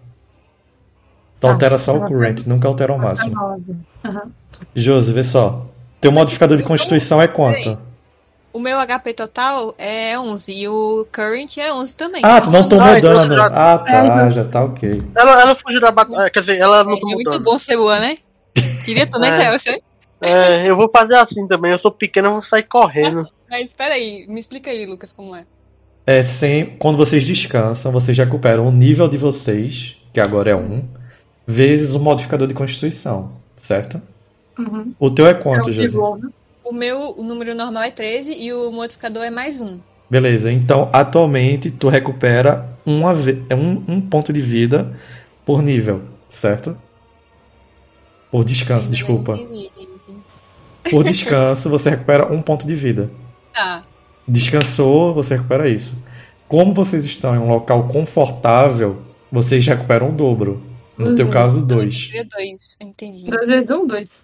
Tu altera só o Tá. current, nunca altera o Tá máximo. 9. Aham. Josi, vê só. Teu modificador de constituição é quanto? O meu HP total é 11 e o current é 11 também. Ah, tu não tomou então dano. já- Ah, tá, já tá ok. Ela fugiu da batalha, quer dizer, ela não É tomou muito dano. bom ser boa, né? Queria tu, né, Chelsea? Eu vou fazer assim também, eu sou pequeno, eu vou sair correndo. Mas espera aí, me explica aí, Lucas, como é. Quando vocês descansam, vocês recuperam o nível de vocês, que agora é 1, vezes o modificador de constituição, certo? Uhum. O teu é quanto, É o Josi? pivô, né? O número normal é 13 e o modificador é mais 1. Beleza, então atualmente tu recupera um ponto de vida por nível, certo? Por descanso, desculpa. Por descanso, você recupera um ponto de vida. Tá. Descansou, você recupera isso. Como vocês estão em um local confortável, vocês recuperam o dobro. No teu caso, 2. 2, entendi. 2 vezes 1, 2.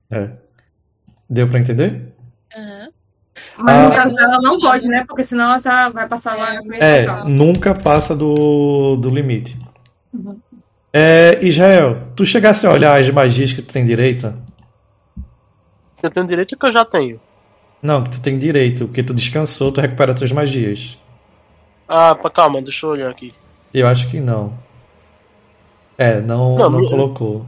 Deu pra entender? Aham. Mas no caso dela não pode, né? Porque senão ela já vai passar lá no meio do local. Nunca passa do limite. Uhum. Israel, tu chegasse a olhar as magias que tu tem direito? Eu tenho direito que eu já tenho. Não, que tu tem direito, porque tu descansou, tu recupera tuas magias. Calma, deixa eu olhar aqui. Eu acho que não. Não colocou.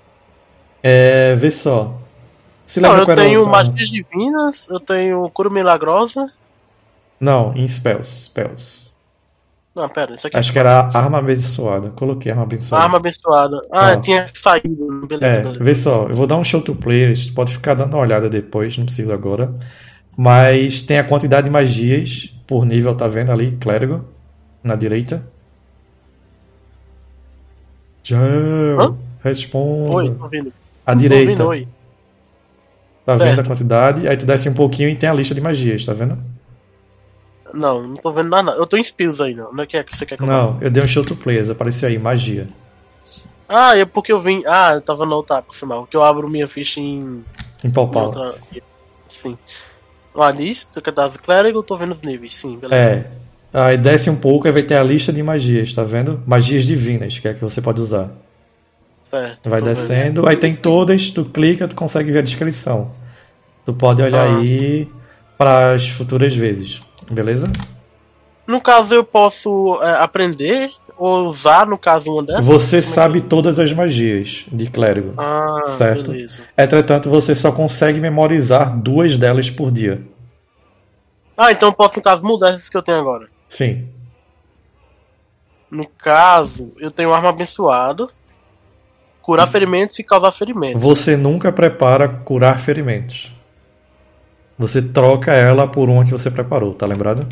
Vê só. Se lembra Eu qual era tenho outra? magias divinas, eu tenho cura milagrosa. Não, em spells. Não, pera, isso aqui. Acho que era arma abençoada. Coloquei arma abençoada. Arma abençoada. Tinha saído. Beleza. Vê só, eu vou dar um show to players, tu pode ficar dando uma olhada depois, não precisa agora. Mas tem a quantidade de magias por nível, tá vendo ali, clérigo, na direita. Joel, responda. Oi, tô ouvindo. À Tô direita. ouvindo, oi. Tá vendo Certo. a quantidade? Aí tu desce um pouquinho e tem a lista de magias, tá vendo? Não tô vendo nada. Eu tô em spills ainda. Onde é que você quer que eu vá? Não, eu dei um show to players, apareceu aí, magia. É porque eu vim. Eu tava no outra, foi mal. Que eu abro minha ficha em Impalpável. outra. Sim. A lista, que é das clérigo, eu tô vendo os níveis, sim, beleza. Aí desce um pouco e vai ter a lista de magias, tá vendo? Magias divinas, que é que você pode usar. Certo. Vai tô descendo, aí tem todas, tu clica, tu consegue ver a descrição. Tu pode olhar aí para as futuras vezes, beleza? vendo. No caso, eu posso aprender ou usar, no caso, uma dessas? Você sabe todas as magias de clérigo. Certo. Beleza. Entretanto, você só consegue memorizar 2 delas por dia. Então eu posso, no caso, mudar essas que eu tenho agora. Sim. No caso, eu tenho arma abençoado, curar ferimentos e causar ferimentos. Você nunca prepara curar ferimentos. Você troca ela por uma que você preparou, tá lembrado?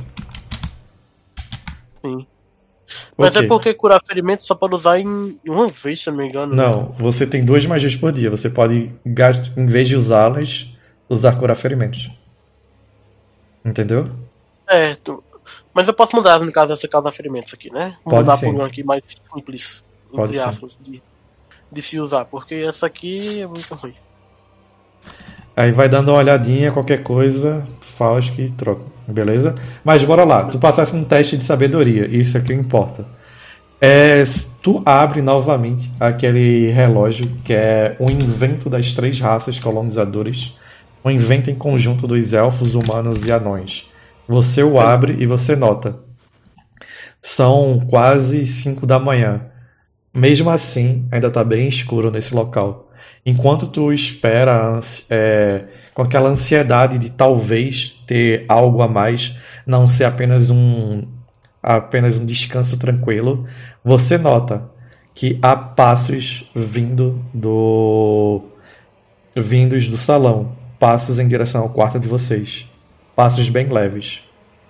Sim. Mas Ok. é porque curar ferimentos só pode usar em uma vez, se eu não me engano. Não, você tem 2 magias por dia. Você pode, em vez de usá-las, usar curar ferimentos. Entendeu? Certo. Mas eu posso mudar, no caso, essa causar ferimentos aqui, né? Vou Pode mudar sim. por uma aqui mais simples, Pode entre sim. aspas, de se usar. Porque essa aqui é muito ruim. Aí vai dando uma olhadinha, qualquer coisa, fala que troca, beleza? Mas bora lá, tu passasse um teste de sabedoria, isso é que importa. Tu abre novamente aquele relógio que é um invento das 3 raças colonizadoras, um invento em conjunto dos elfos, humanos e anões. Você o abre e você nota. São quase 5 da manhã. Mesmo assim, ainda está bem escuro nesse local. Enquanto tu espera com aquela ansiedade de talvez ter algo a mais, não ser apenas um descanso tranquilo, você nota que há passos vindos do salão, passos em direção ao quarto de vocês, passos bem leves.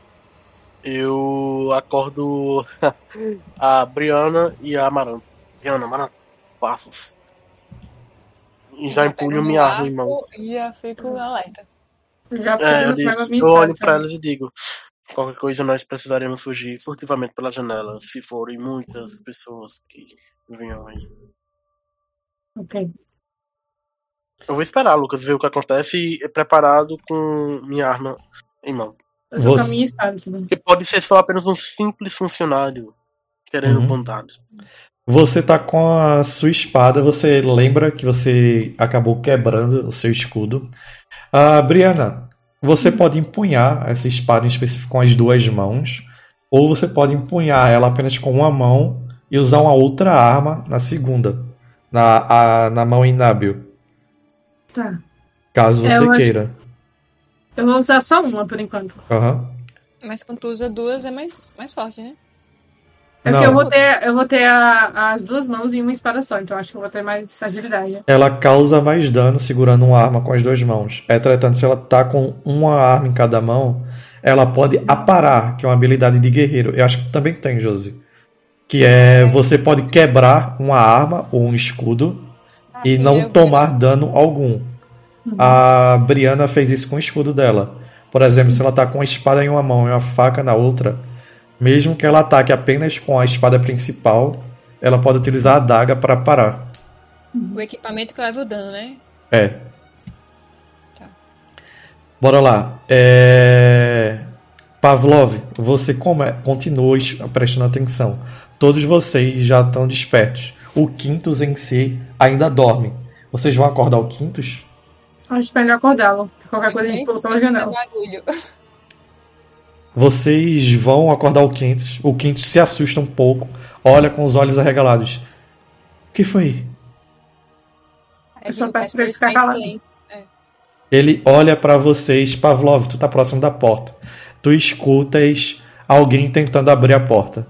Eu acordo a Brianna e a Amaranto. Brianna, Amaranto, passos. E já empunho minha arma em mãos. E já fico alerta. Eu olho pra elas e digo: qualquer coisa nós precisaremos fugir furtivamente pela janela, se forem muitas pessoas que venham aí. Ok. Eu vou esperar, Lucas, ver o que acontece e preparado com minha arma em mão. Eu tô com a minha espada também. Que pode ser só apenas um simples funcionário querendo bondade. Você tá com a sua espada, você lembra que você acabou quebrando o seu escudo. Brianna, você pode empunhar essa espada em específico com as 2 mãos, ou você pode empunhar ela apenas com uma mão e usar uma outra arma na segunda, na mão inábil. Tá. Caso você queira. Eu vou usar só uma por enquanto. Mas quando tu usa 2 é mais forte, né? É porque eu vou ter as 2 mãos em uma espada só, então acho que eu vou ter mais agilidade. Ela causa mais dano segurando uma arma com as 2 mãos. Entretanto, se ela tá com uma arma em cada mão, ela pode aparar, que é uma habilidade de guerreiro. Eu acho que também tem, Josi. Que é você pode quebrar uma arma ou um escudo e não tomar dano algum. A Brianna fez isso com o escudo dela. Por exemplo, se ela tá com a espada em uma mão e uma faca na outra, mesmo que ela ataque apenas com a espada principal, ela pode utilizar a adaga para parar. O equipamento que leva o dano, né? Tá. Bora lá. Pavlov, você continua prestando atenção. Todos vocês já estão despertos. O Quintus em si ainda dorme. Vocês vão acordar o Quintus? Acho melhor acordá-lo. Qualquer coisa a gente pula pela janela. Vocês vão acordar o Quintus. O Quintus se assusta um pouco, olha com os olhos arregalados. O que foi? Eu só peço pra ele ficar calado. Ele olha pra vocês. Pavlov, tu tá próximo da porta. Tu escutas alguém tentando abrir a porta.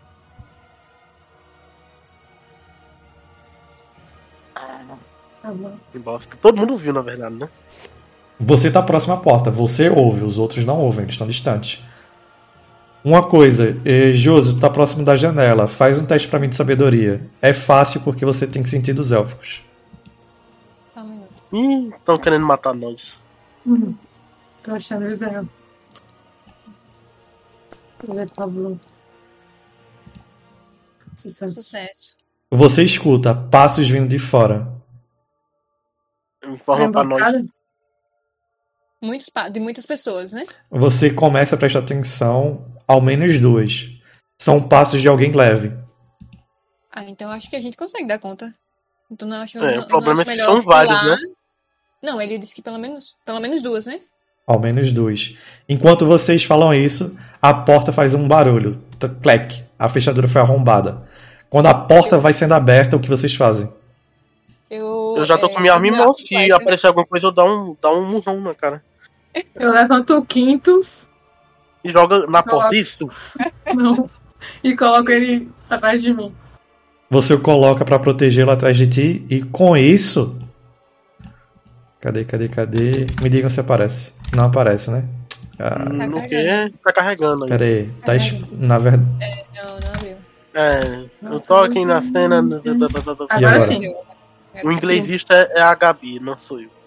Todo mundo viu, na verdade, né? Você tá próximo à porta. Você ouve, os outros não ouvem, eles estão distantes. Uma coisa, Josi, tu tá próximo da janela. Faz um teste pra mim de sabedoria. É fácil porque você tem sentidos élficos. Estão querendo matar nós. Tô achando eles não. Sucesso. Você escuta passos vindo de fora. Informa pra nós. De muitas pessoas, né? Você começa a prestar atenção, ao menos 2. São passos de alguém leve. Então acho que a gente consegue dar conta. Então não acho, o problema é que são vários, né? Não, ele disse que pelo menos 2, né? Ao menos 2. Enquanto vocês falam isso, a porta faz um barulho. Clec. A fechadura foi arrombada. Quando a porta vai sendo aberta, o que vocês fazem? Eu já tô com minha arma em mão. Se aparecer alguma coisa, eu dou um murrão na cara. Eu levanto o Quintus. E joga na porta, isso? Não. E coloco ele atrás de mim. Você o coloca pra protegê-lo atrás de ti. E com isso... Cadê? Me digam se aparece. Não aparece, né? No que? Tá carregando aí. Pera aí. Na verdade... Não viu. Eu tô aqui na cena... Agora sim. O inglesista é a Gabi, não sou eu.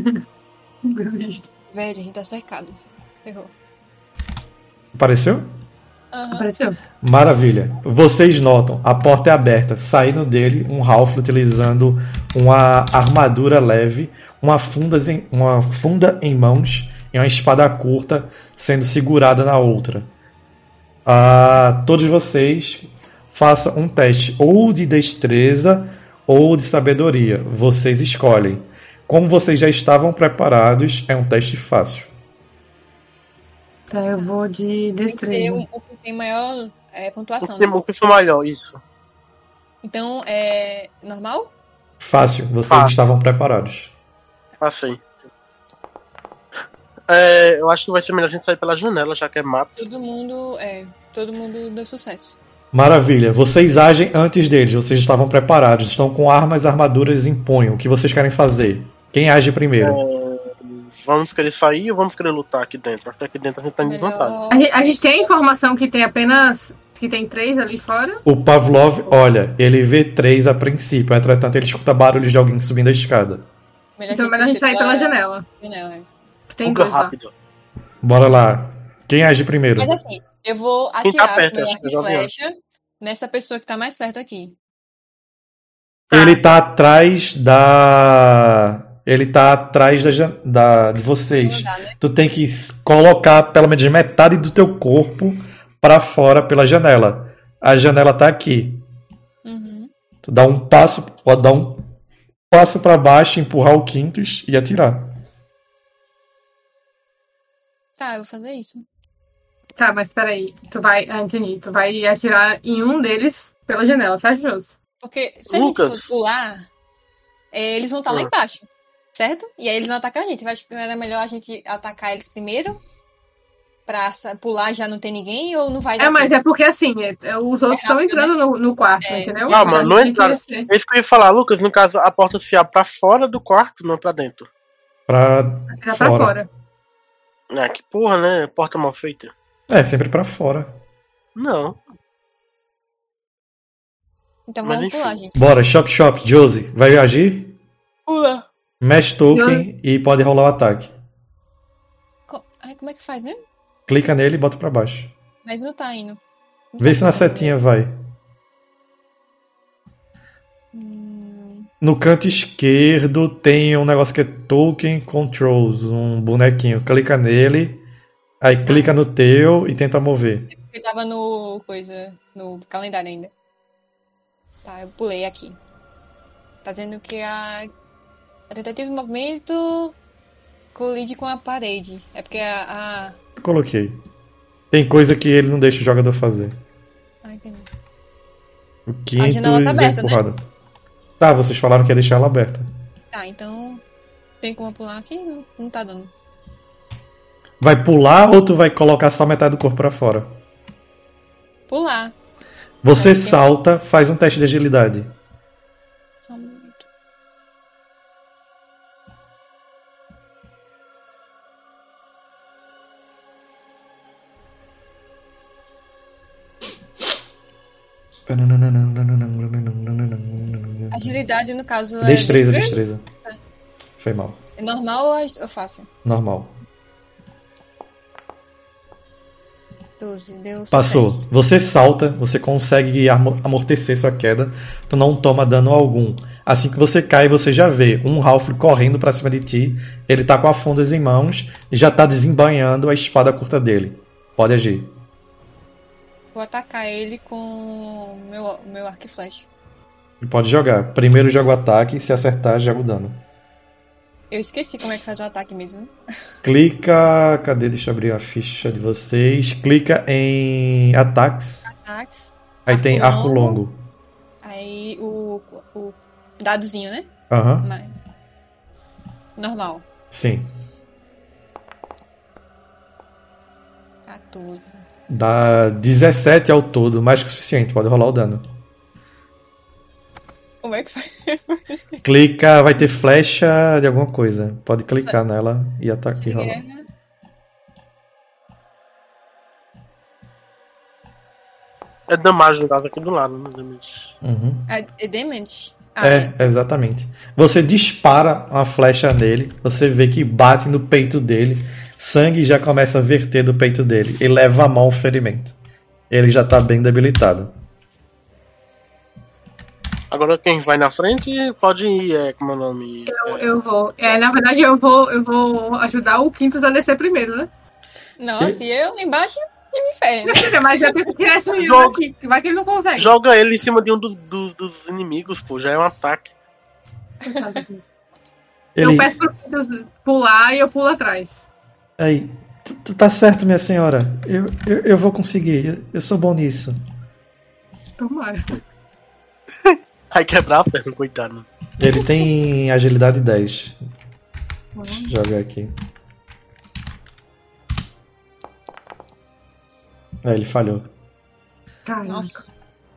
Velho, a gente tá cercado. Errou. Apareceu? Apareceu. Maravilha. Vocês notam, a porta é aberta. Saindo dele, um Halfling utilizando uma armadura leve, uma funda em mãos e uma espada curta sendo segurada na outra. Todos vocês façam um teste ou de destreza ou de sabedoria. Vocês escolhem. Como vocês já estavam preparados, é um teste fácil. Tá, eu vou de Tem que destreza. ter o que tem maior pontuação, O né? que for melhor, isso. Então, é normal? Fácil, vocês Fácil. estavam preparados. Assim. Eu acho que vai ser melhor a gente sair pela janela, já que é mato. Todo mundo deu sucesso. Maravilha, vocês agem antes deles, vocês estavam preparados, estão com armas e armaduras em punho. O que vocês querem fazer? Quem age primeiro? Vamos querer sair ou vamos querer lutar aqui dentro? Porque aqui dentro a gente tá em desvantagem. A gente tem a informação que tem apenas. Que tem 3 ali fora? O Pavlov, olha, ele vê 3 a princípio, entretanto ele escuta barulhos de alguém subindo a escada. Então melhor a gente sair pela janela. Que tem Fuga 2 lá. rápido. Bora lá. Quem age primeiro? Mas assim, eu vou Quem tá atirar perto, com meu acho que arco e eu já vi. flecha nessa pessoa que tá mais perto aqui. Ele tá atrás da. Ele tá atrás de vocês. Não dá, né? Tu tem que colocar pelo menos metade do teu corpo pra fora pela janela. A janela tá aqui. Uhum. Tu dá um passo, pode dar um passo pra baixo, empurrar o Quintus e atirar. Tá, eu vou fazer isso. Tá, mas peraí. Tu vai. Ah, entendi. Tu vai atirar em um deles pela janela, certo, Josi? Porque se Lucas. a gente for pular, eles vão estar lá embaixo, certo? E aí eles vão atacar a gente. Eu acho que era melhor a gente atacar eles primeiro, pra pular já não tem ninguém, ou não vai dar Mas tempo? é porque assim, os outros estão rápido, entrando no quarto, É. entendeu? Não, mano, não A gente entraram. tem que ser- É isso que eu ia falar, Lucas. No caso, a porta se abre pra fora do quarto, não pra dentro. Pra Tá pra fora. Que porra, né? Porta mal feita. É, sempre pra fora. Não. Então Mas vamos enfim. pular, gente. Bora, Chop, Josie. Vai agir? Pula. Mexe token e pode rolar o ataque. Ai, como é que faz mesmo? Clica nele e bota pra baixo. Mas não tá indo. Não Vê tá se na indo. setinha vai. No canto esquerdo tem um negócio que é Token Controls, um bonequinho. Clica nele, aí clica no teu e tenta mover. Porque tava no calendário ainda. Tá, eu pulei aqui. Tá dizendo que a tentativa de movimento colide com a parede. É porque Coloquei. Tem coisa que ele não deixa o jogador fazer. entendi. O quinto janela tá aberta, né? empurrado. Tá, vocês falaram que ia deixar ela aberta. Tá, então tem como pular aqui? Não tá dando. Vai pular ou tu vai colocar só metade do corpo pra fora? Pular. Você Tem- salta, faz um teste de agilidade. Só um minuto. Agilidade, no caso, é Destreza. Foi mal. É normal ou eu faço? Normal. 12, deu Passou. sucesso. Você salta, você consegue amortecer sua queda, tu não toma dano algum. Assim que você cai, você já vê um Halfling correndo pra cima de ti, ele tá com a fundas em mãos e já tá desembainhando a espada curta dele. Pode agir. Vou atacar ele com meu arco e flecha. E pode jogar. Primeiro joga o ataque, se acertar, joga o dano. Eu esqueci como é que faz o ataque mesmo. Clica. Cadê? Deixa eu abrir a ficha de vocês. Clica em ataques. Ataques. Aí tem arco longo. Aí o dadozinho, né? Aham. Normal. Sim. 14. Dá 17 ao todo, mais que o suficiente. Pode rolar o dano. Como é que faz? Clica, vai ter flecha de alguma coisa. Pode clicar nela e atacar e rolar. É damage no caso aqui do lado, né? Damage. Uhum. É damage? Exatamente. Você dispara uma flecha nele, você vê que bate no peito dele, sangue já começa a verter do peito dele e leva a mão ao ferimento. Ele já tá bem debilitado. Agora quem vai na frente pode ir, como é o nome? Eu vou. Na verdade, eu vou ajudar o Quintus a descer primeiro, né? Nossa, e eu lá embaixo e me ferro. Minha filha, mas já tem que tirar esse menino aqui. Vai que ele não consegue. Joga ele em cima de um dos inimigos, pô. Já é um ataque. Eu peço pro Quintus pular e eu pulo atrás. Aí, tá certo, minha senhora. Eu vou conseguir. Eu sou bom nisso. Tomara. Vai quebrar a perna, coitado. Ele tem agilidade 10. Joga aqui. Ele falhou. Nossa.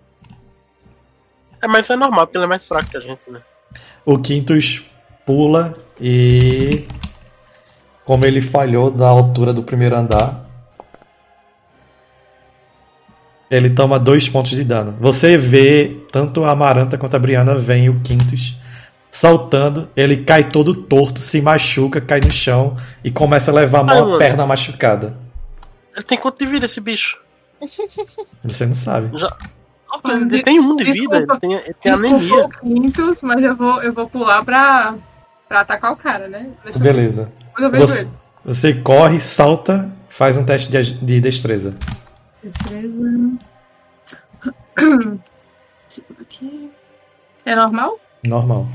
Mas é normal, porque ele é mais fraco que a gente, né? O Quintus pula e... Como ele falhou da altura do primeiro andar, ele toma 2 pontos de dano. Você vê, tanto a Amaranta quanto a Brianna vem o Quintus saltando, ele cai todo torto, se machuca, cai no chão e começa a levar uma perna machucada. Ele tem quanto de vida esse bicho? Você não sabe. Ele tem 1 de vida, ele tem anemia. Quintus, mas eu vou pular pra atacar o cara, né? Beleza. Eu vejo ele. Você corre, salta, faz um teste de destreza. Destreza. Aqui. É normal? Normal.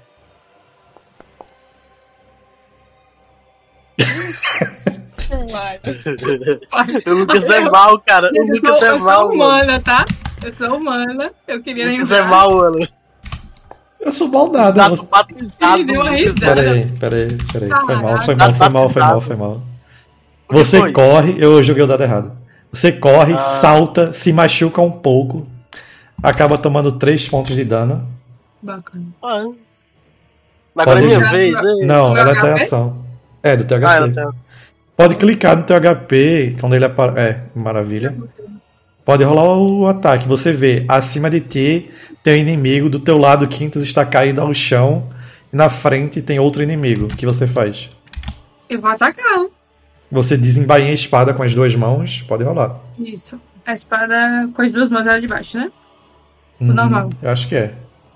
O Lucas é mal, cara. O Lucas é mal. Eu sou humana, tá? Eu sou humana. Eu queria lembrar. O Lucas é mal, mano. Eu sou mal nada. Ele deu uma risada. Peraí. Foi mal. Você corre. Eu joguei o dado errado. Você corre, salta, se machuca um pouco. Acaba tomando 3 pontos de dano. Bacana. Agora é minha vez. Não, ela tem ação. Do teu HP. Ela tem... Pode clicar no teu HP quando ele aparece. Maravilha. Pode rolar o ataque. Você vê, acima de ti tem um inimigo, do teu lado o Quintus está caído ao chão, e na frente tem outro inimigo. O que você faz? Eu vou atacá-lo. Você desembainha a espada com as 2 mãos. Pode rolar. Isso. A espada com as 2 mãos era de baixo, né? O normal. Eu acho que é.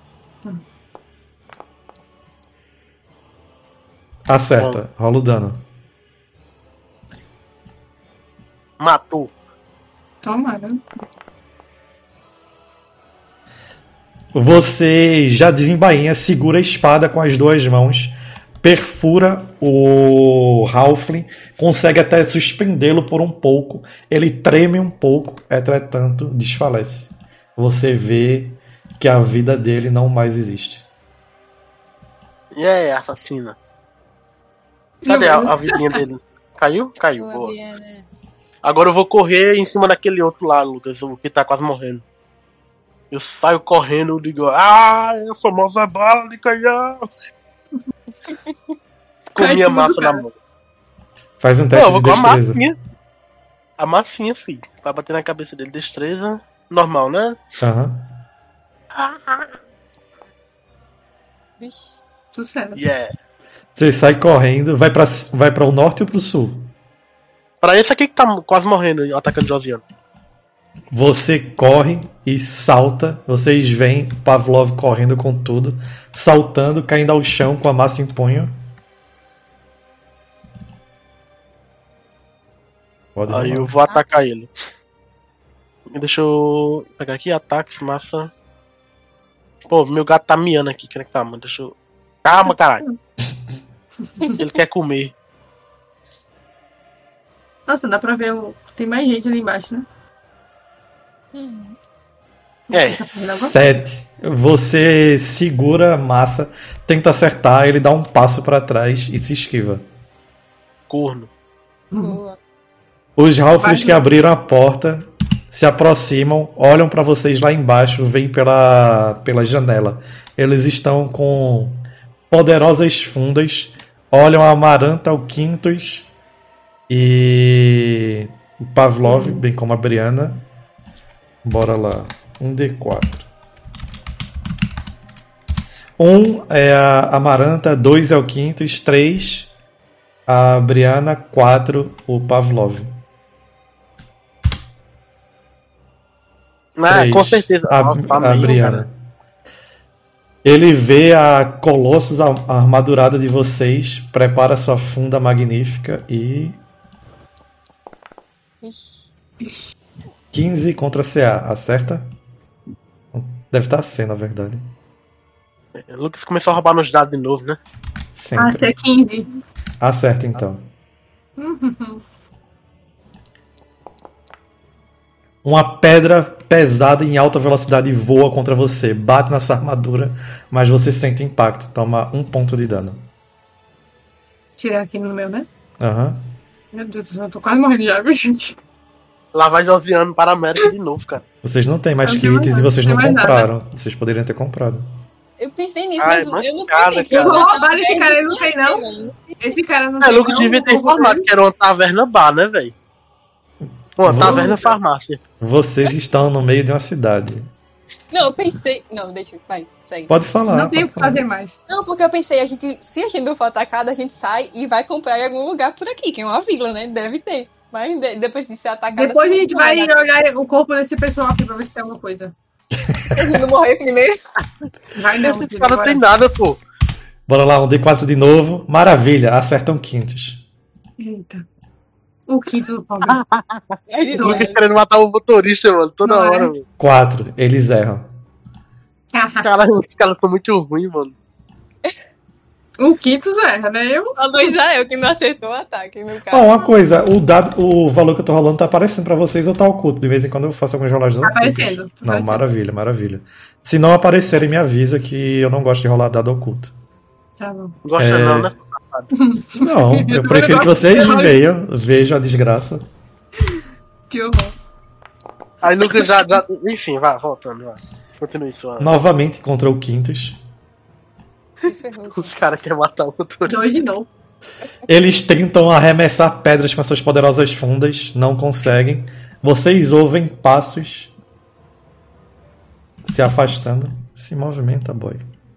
Acerta. Rola o dano. Matou. Tomara. Você já desembainha, segura a espada com as 2 mãos, perfura o Halfling, consegue até suspendê-lo por um pouco. Ele treme um pouco, entretanto, desfalece. Você vê que a vida dele não mais existe. E aí, assassina? Cadê a vidinha dele? Caiu? Caiu. Boa. Agora eu vou correr em cima daquele outro lá, Lucas, o que tá quase morrendo. Eu saio correndo e digo, a famosa bala de canhão. Com minha massa na mão. Faz um teste de destreza. A massinha, filho. Pra bater na cabeça dele. Destreza normal, né? Sucesso. Yeah. Você sai correndo, vai pra o norte ou pro sul? Pra esse aqui que tá quase morrendo, atacando Josiano. Você corre e salta. Vocês veem Pavlov correndo com tudo, saltando, caindo ao chão com a massa em punho. Aí eu vou atacar ele. Deixa eu pegar aqui, ataques, massa. Pô, meu gato tá miando aqui, como é que tá, mano? Deixa eu... Calma, caralho. Ele quer comer. Nossa, dá pra ver tem mais gente ali embaixo, né? 7. Você segura a massa, tenta acertar, ele dá um passo pra trás e se esquiva. Corno. Os Halflings que abriram a porta se aproximam, olham pra vocês lá embaixo, vêm pela janela. Eles estão com poderosas fundas, olham a Amaranta, o Quintus e o Pavlov, bem como a Brianna. Bora lá. 1d4. 1 é a Amaranta, 2 é o Quintus, 3 a Brianna, 4 o Pavlov. Com certeza. A Brianna. Ele vê a Colossus armadurada de vocês, prepara sua funda magnífica e... Ixi. 15 contra CA, acerta? Deve estar C, na verdade. O Lucas começou a roubar nos dados de novo, né? Sempre. C é 15. Acerta então. Uma pedra pesada em alta velocidade voa contra você, bate na sua armadura, mas você sente impacto, toma 1 ponto de dano. Tirar aqui no meu, né? Aham. Meu Deus do céu, eu tô quase morrendo já, viu, gente? Lá vai Josiano para a América de novo, cara. Vocês não têm mais Não tem mais kits e nada, vocês não não tem mais compraram. Vocês poderiam ter comprado. Eu pensei nisso, Ai, mas eu não mancada, pensei. cara. Roubaram esse cara aí, não tem não. Esse cara não tem Lucas não. devia ter informado que era uma taverna bar, né, velho? Uma taverna farmácia. Vocês estão no meio de uma cidade. Não, eu pensei. Não, deixa, vai, segue. Pode falar. Não tem o pode que falar. fazer mais. Não, porque eu pensei, se a gente não for atacado, a gente sai e vai comprar em algum lugar por aqui, que é uma vila, né? Deve ter. Mas depois de ser atacado. Depois a gente vai não olhar o corpo desse pessoal aqui pra ver se tem alguma coisa. a gente não morrer primeiro. Vai não, Esse filho, cara não bora. tem nada, pô. Bora lá, um D4 de novo. Maravilha, acertam quintos. Eita. O quinto do pobre. A gente O vai. Lucas querendo matar o motorista, mano, toda Não é? hora, mano. 4, eles erram. Caralho, os caras são muito ruins, mano. O quinto erra, né? Eu. Falou Israel que não acertou o ataque, no Ó, caso. uma coisa, o valor que eu tô rolando tá aparecendo pra vocês ou tá oculto? De vez em quando eu faço algumas rolagens Tá ocultas. aparecendo, tá Não, aparecendo. maravilha, maravilha. Se não aparecerem, me avisa que eu não gosto de rolar dado oculto. Tá bom. Não gosta É. não, né? Não, eu também prefiro não que gosto vocês de rolar. vejam a desgraça. Que horror. Aí Lucas já... Enfim, vai, voltando, vai. Continue sua... Novamente contra o Quintus. Se ferrou. Os caras querem matar o motorista. 2 de novo. Eles tentam arremessar pedras com as suas poderosas fundas, não conseguem. Vocês ouvem passos se afastando. Se movimenta, boy.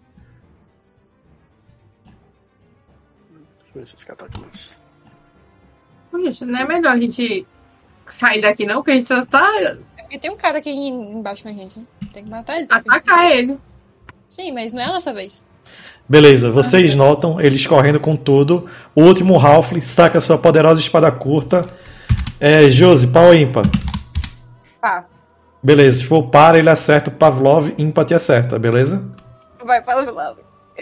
Deixa eu ver se os caras estão aqui. Gente, não é melhor a gente sair daqui não, porque a gente só tá É porque tem um cara aqui embaixo com a gente, né? Tem que matar ele. atacar ele. Sim, mas não é a nossa vez. Beleza, vocês notam eles correndo com tudo. O último Halfling saca sua poderosa espada curta. Josi, pau ou ímpar? Pá. Beleza, se for par, ele acerta o Pavlov, ímpar te acerta, beleza? Vai, fala lá.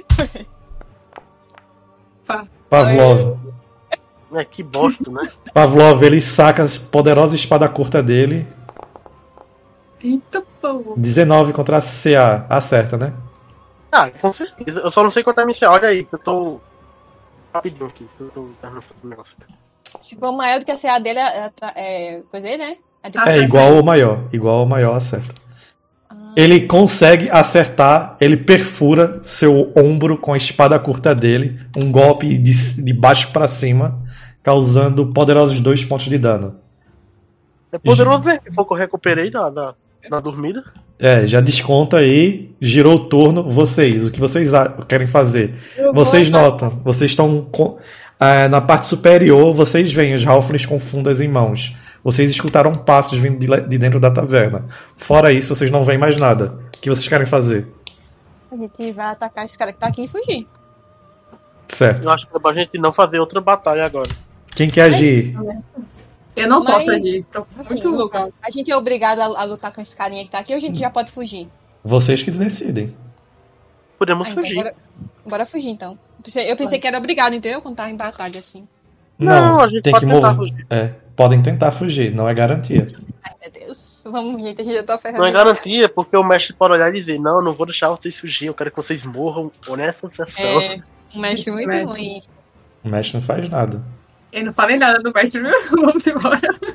Pavlov. Que bosta, né? Pavlov, ele saca a poderosa espada curta dele. Eita, pô. 19 contra a CA. Acerta, né? Ah, com certeza. Eu só não sei quanto é a minha. Olha aí, que eu tô... Rapidinho aqui, que eu tô terminando o negócio. Se for maior do que a CA dele, coisa aí, né? É igual ao maior. Igual ao maior, acerta. Ele consegue acertar, ele perfura seu ombro com a espada curta dele. Um golpe de baixo pra cima, causando poderosos 2 pontos de dano. É poderoso mesmo, que foi que eu recuperei na dormida. Já desconta aí, girou o turno. Vocês, o que vocês querem fazer? Vocês notam, vocês estão na parte superior, vocês veem os Halflings com fundas em mãos. Vocês escutaram passos vindo de dentro da taverna. Fora isso, vocês não veem mais nada. O que vocês querem fazer? A gente vai atacar esse cara que tá aqui e fugir. Certo. Eu acho que é pra gente não fazer outra batalha agora. Quem quer agir? Eu não Mas, posso agir. Tô Assim, muito Lucas, a gente é obrigado a lutar com esse carinha que tá aqui ou a gente já pode fugir? Vocês que decidem. Podemos Então, fugir. bora fugir então. Eu pensei que era obrigado, entendeu? Quando tava em batalha assim. Não, a gente tem pode que tentar mover. fugir. Podem tentar fugir, não é garantia. Ai, meu Deus. Vamos, gente, a gente já tá ferrando. Não é garantia, porque o mestre pode olhar e dizer: não vou deixar vocês fugir, eu quero que vocês morram nessa sessão. Um mestre muito Mestre. ruim. O mestre não faz nada. Eu não falei nada do mestre, viu? Vamos embora.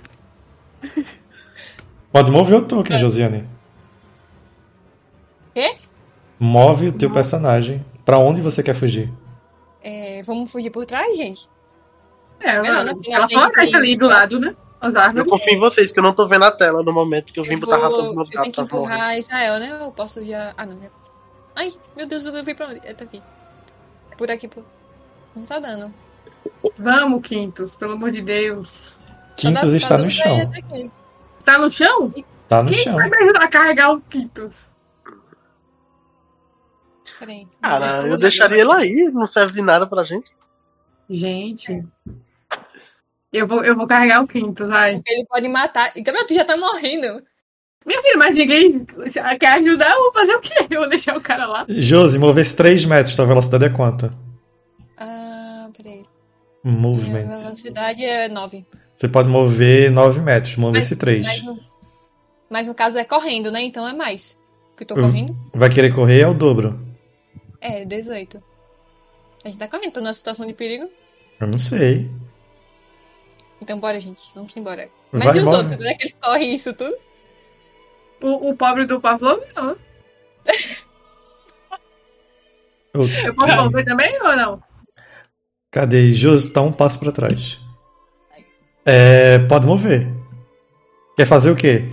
Pode mover o token, Josiane. Quê? Move o teu personagem. Pra onde você quer fugir? Vamos fugir por trás, gente? Ela tem floresta ali do lado, né? As Eu árvores. confio em vocês, que eu não tô vendo a tela no momento que eu vim botar ração pros meus Eu tenho gatos. que empurrar Israel, né? Eu posso já... Ah, não. Ai, meu Deus, eu vim pra onde? Tá aqui. Por aqui, Não tá dando. Vamos, Quintus, pelo amor de Deus. Quintus está no chão. Tá no chão? Tá no Quem chão. vai me ajudar a carregar o Quintus? Peraí. Cara, eu deixaria ele aí, não serve de nada pra gente. Gente. Eu vou carregar o quinto, vai. Ele pode matar. E Gabriel, tu já tá morrendo. Minha filha, mas ninguém quer ajudar, eu vou fazer o quê? Eu vou deixar o cara lá. Josi, mover-se 3 metros, tua velocidade é quanto? Peraí. Minha Movement. velocidade é 9. Você pode mover 9 metros, mover-se 3. Mas no caso é correndo, né? Então é mais. Que eu tô correndo. Vai querer correr é o dobro. 18. A gente tá correndo, tô numa situação de perigo. Eu não sei. Então bora, gente. Vamos embora. Mas Vai e os embora. outros? Será que eles correm isso tudo? O pobre do Pavlov, não. Eu posso mover também ou não? Cadê? Josi, tá um passo pra trás. Pode mover. Quer fazer o quê?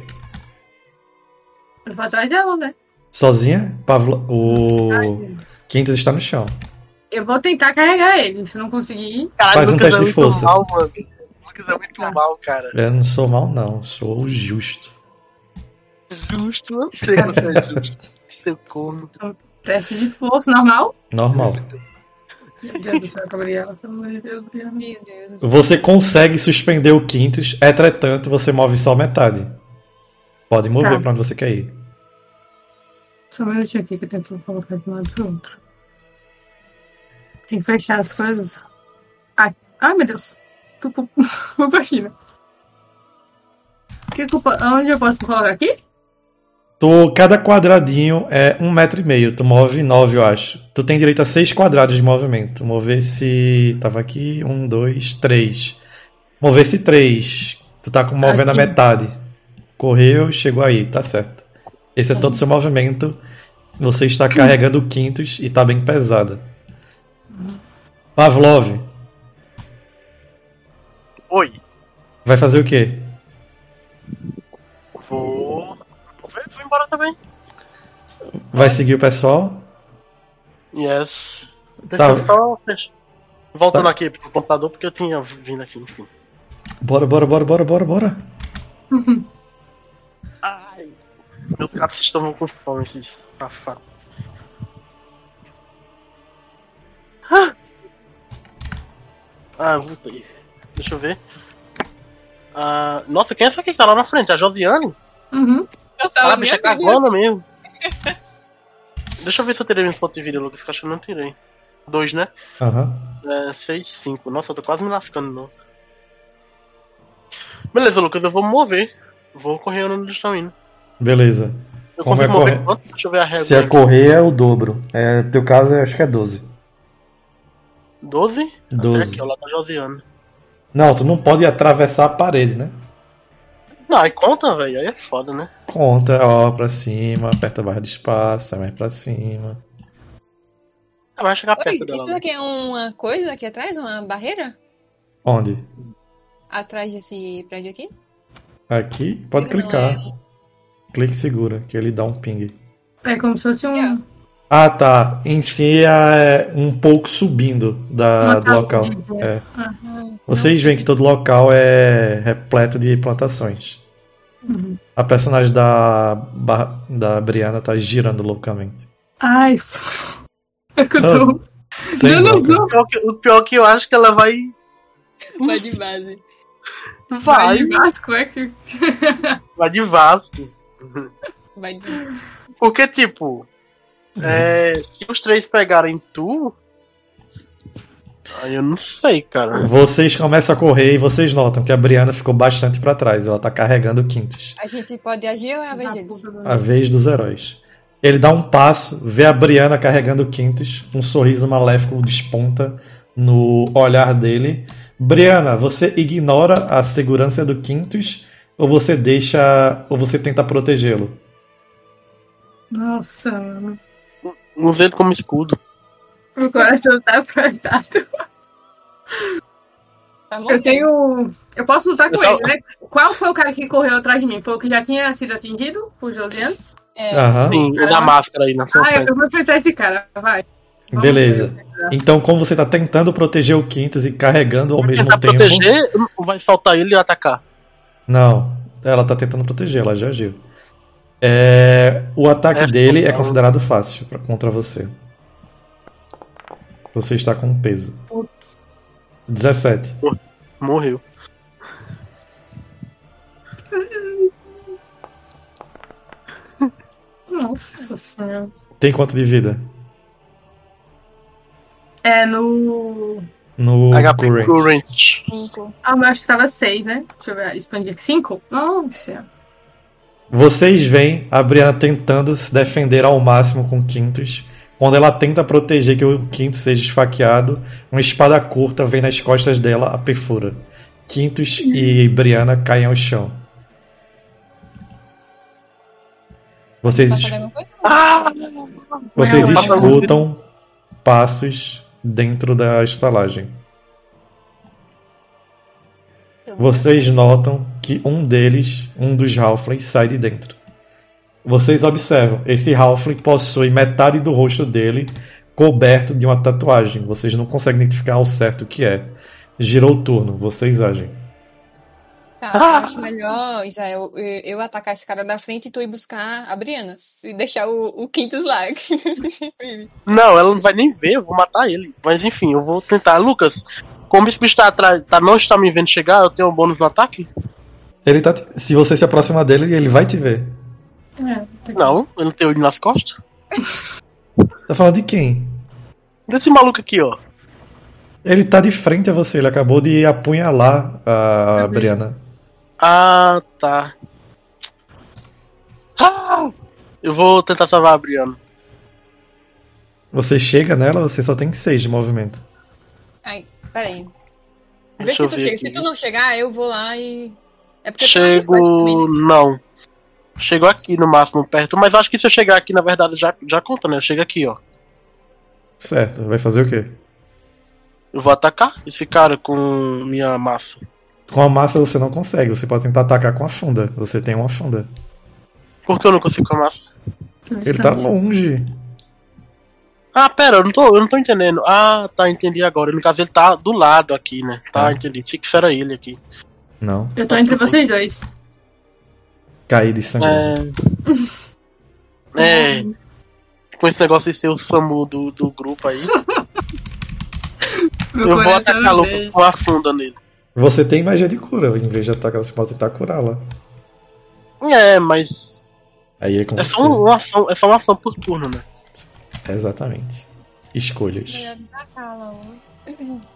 Eu vou atrás dela, né? Sozinha? O Quintas está no chão. Eu vou tentar carregar ele. Se não conseguir. Caralho, Faz um Lucas teste é de muito força. mal, mano. Lucas é muito mal, cara. Eu não sou mal, não. Sou o justo. Justo, eu sei que você é justo. Seu corno. Teste de força normal. Normal. Meu Deus do céu, Gabriela. Pelo amor de Deus. Meu Deus do céu. Você consegue suspender o Quintos, entretanto, você move só metade. Pode mover Tá. pra onde você quer ir. Só um minutinho aqui que eu tenho que colocar de um lado pro outro. Tem que fechar as coisas. Ai, meu Deus. Fui pra China. Onde eu posso colocar aqui? Cada quadradinho é 1,5 metro. Tu move 9, eu acho. Tu tem direito a 6 quadrados de movimento. Mover-se. Tava aqui. 1, 2, 3. Mover-se 3. Tu tá movendo a Aqui. metade. Correu, chegou aí, tá certo. Esse é todo o seu movimento. Você está carregando o Quintos e tá bem pesada. Pavlov, Oi. vai fazer o quê? Vou embora também. Vai seguir o pessoal? Yes. Deixa Tá. eu só fechar. Voltando Tá. aqui pro computador, porque eu tinha vindo aqui, enfim. Bora. Ai. Meus gatos estão com fome, esses safados. Voltei. Deixa eu ver. Nossa, quem é essa aqui que tá lá na frente? A Josiane? Uhum. A bicha é cagona mesmo. Deixa eu ver se eu tirei meus pontos de vida, Lucas, que eu acho que eu não tirei. 2, né? Aham. 6, 5. Nossa, eu tô quase me lascando, não. Beleza, Lucas, eu vou me mover. Vou correr onde eles estão indo. Beleza. Eu Como consigo é mover correr? quanto? Deixa eu ver a régua. Se é correr é o dobro. Teu caso, eu acho que é 12. 12? 12. Até aqui, ó, lá com a Josiane. Não, tu não pode atravessar a parede, né? Não, aí conta, velho. Aí é foda, né? Conta, ó, pra cima, aperta a barra de espaço, vai mais pra cima. Vai chegar Oi, perto dela. isso aqui é uma coisa aqui atrás? Uma barreira? Onde? Atrás desse prédio aqui? Aqui? Pode Não, clicar. Clique e segura, que ele dá um ping. É como se fosse Yeah. Ah, tá. Em si é um pouco subindo do local. É. Vocês veem que todo local é repleto de plantações. Uhum. A personagem da Brianna tá girando loucamente. Ai, é que eu tô Sem dando boca. zoom. O pior que eu acho que ela vai. Vai de base. Vai. de Vasco, é que... Vai de Vasco. Vai de... Porque, tipo. Se os 3 pegarem tu. Aí eu não sei, cara. Vocês começam a correr e vocês notam que a Brianna ficou bastante pra trás. Ela tá carregando o Quintus. A gente pode agir ou é a vez deles? A vez dos heróis. Ele dá um passo, vê a Brianna carregando o Quintus, um sorriso maléfico desponta no olhar dele. Brianna, você ignora a segurança do Quintus ou você tenta protegê-lo? Nossa, mano. Usa ele como escudo. Meu coração tá pesado. Tá bom? Eu posso lutar com Pessoal- ele, né? Qual foi o cara que correu atrás de mim? Foi o que já tinha sido atingido por Josiane? Aham. Sim, o da máscara aí na sua frente. Eu vou enfrentar esse cara, vai. Vamos Beleza. ver. Então, como você tá tentando proteger o Quintus e carregando ao mesmo Tentar tempo... proteger, vai soltar ele e atacar. Não, ela tá tentando proteger, ela já agiu. O ataque dele é considerado fácil contra você. Você está com peso. Putz. 17. Morreu. Nossa senhora. Tem quanto de vida? É no. No HP current. Current. 5. Ah, mas acho que tava 6, né? Deixa eu ver. Expandir 5? Nossa. Vocês veem a Brianna tentando se defender ao máximo com Quintus. Quando ela tenta proteger que o Quintus seja esfaqueado, uma espada curta vem nas costas dela, a perfura. Quintus e Brianna caem ao chão. Vocês, Tá fazendo coisa? vocês Não, escutam passos dentro da estalagem. Vocês notam que um dos Halflings, sai de dentro. Vocês observam, esse Halfling possui metade do rosto dele coberto de uma tatuagem. Vocês não conseguem identificar ao certo o que é. Girou o turno, vocês agem. Tá, eu acho melhor, Israel, eu atacar esse cara da frente e tu ir buscar a Brianna. E deixar o Quintus lá. Não, ela não vai nem ver, eu vou matar ele. Mas enfim, eu vou tentar. Lucas, como esse bicho tá atrás, não está me vendo chegar, eu tenho um bônus no ataque? Ele tá. Se você se aproximar dele, ele vai te ver. Não, eu não tenho ele nas costas. Tá falando de quem? Desse maluco aqui, ó. Ele tá de frente a você, ele acabou de apunhalar a Brianna. Ah, tá. Ah! Eu vou tentar salvar a Brianna. Você chega nela, você só tem 6 de movimento. Ai, peraí. Vê Deixa se eu tu ver chega. aqui. Se tu não chegar, eu vou lá e. É porque tu não tem flash também, Chego. né? Não. Chego aqui no máximo perto, mas acho que se eu chegar aqui, na verdade, já conta, né? Chega aqui, ó. Certo, vai fazer o quê? Eu vou atacar esse cara com minha massa. Com a massa você não consegue, você pode tentar atacar com a funda. Você tem uma funda. Por que eu não consigo com a massa? Ele tá longe. Ah, pera, eu não tô entendendo. Ah, tá, entendi agora. No caso, ele tá do lado aqui, né? Tá, entendi. Se que isso era ele aqui. Não. Eu tô entre vocês dois. Caí de sangue. É. Com esse negócio de ser o SAMU do grupo aí. Eu vou atacar Lucas com a funda nele. Você tem magia de cura, em vez de atacar, você pode tentar curá-la. É, mas. Aí é com É você. só uma ação por turno, né? Exatamente. Escolhas. Eu ia atacar lá, ó.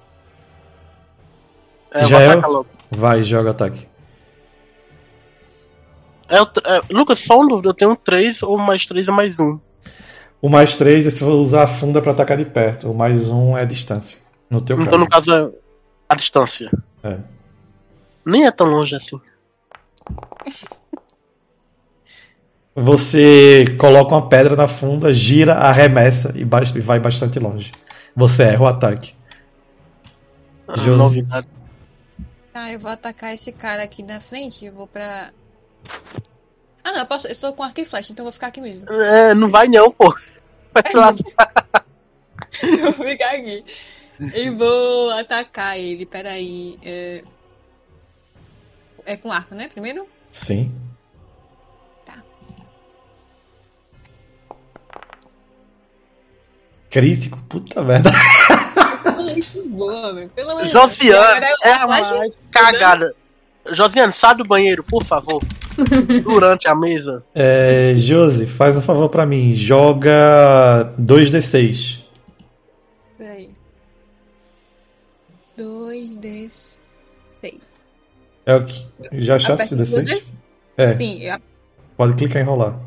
É, eu Já vou é? atacar logo. Vai, joga ataque. Lucas, só uma dúvida, eu tenho 3 ou mais 3 é mais 1. O mais 3 é se for usar a funda pra atacar de perto. O mais 1 é a distância. No teu Então, caso. no caso, é a distância. É. Nem é tão longe assim. Você coloca uma pedra na funda, gira, arremessa e vai bastante longe. Você erra o ataque. Josi. Novidade. Tá, eu vou atacar esse cara aqui na frente. Eu vou pra. Ah, não, eu sou com arco e flecha, então eu vou ficar aqui mesmo. É, não vai não, pô. Vai lá. Eu vou ficar aqui. E vou atacar ele, peraí. É com arco, né? Primeiro? Sim. Tá. Crítico? Puta merda. Muito boa, velho. Pelo amor de Josiane Deus. é a mais cagada. Josiane, sai do banheiro, por favor. Durante a mesa. Josi, faz um favor pra mim. Joga 2d6. Peraí. 2d6. É o que? Já achaste o Aperta d6? É, Sim, pode clicar em rolar.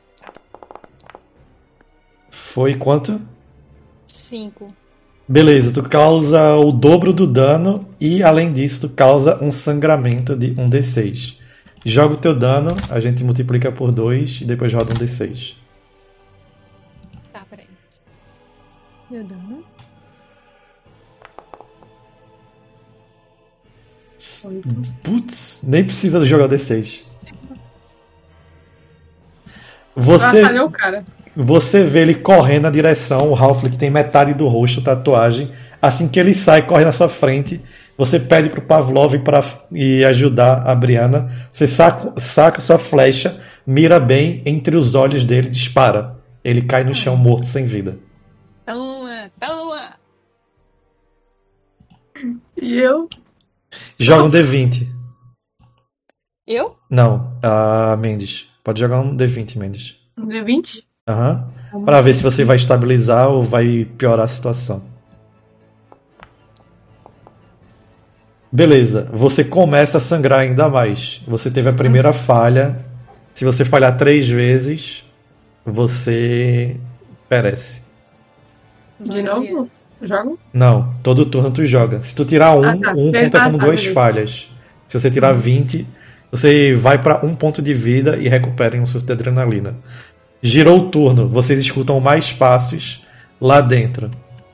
Foi quanto? 5. Beleza, tu causa o dobro do dano e, além disso, tu causa um sangramento de 1d6. Joga o teu dano, a gente multiplica por 2 e depois roda um d6. Tá, peraí. Meu dano? Putz, nem precisa jogar d6. Avassalhou o cara. Você vê ele correndo na direção, o Halfling que tem metade do rosto, tatuagem. Assim que ele sai, corre na sua frente. Você pede pro Pavlov ir ajudar a Brianna. Você saca sua flecha, mira bem entre os olhos dele e dispara. Ele cai no chão morto, sem vida. Toma, toma. E eu? Joga um D20. Eu? Não, a Mendes. Pode jogar um D20, Mendes. Um D20? Aham. Pra ver se você vai estabilizar ou vai piorar a situação. Beleza, você começa a sangrar ainda mais. Você teve a primeira falha. Se você falhar 3 vezes, você perece. De novo? Jogo? Não, todo turno tu joga. Se tu tirar um, Ah, tá. um conta como duas Beleza. falhas. Se você tirar 20, você vai pra 1 ponto de vida e recupera em um surto de adrenalina. Girou o turno, vocês escutam mais passos lá dentro.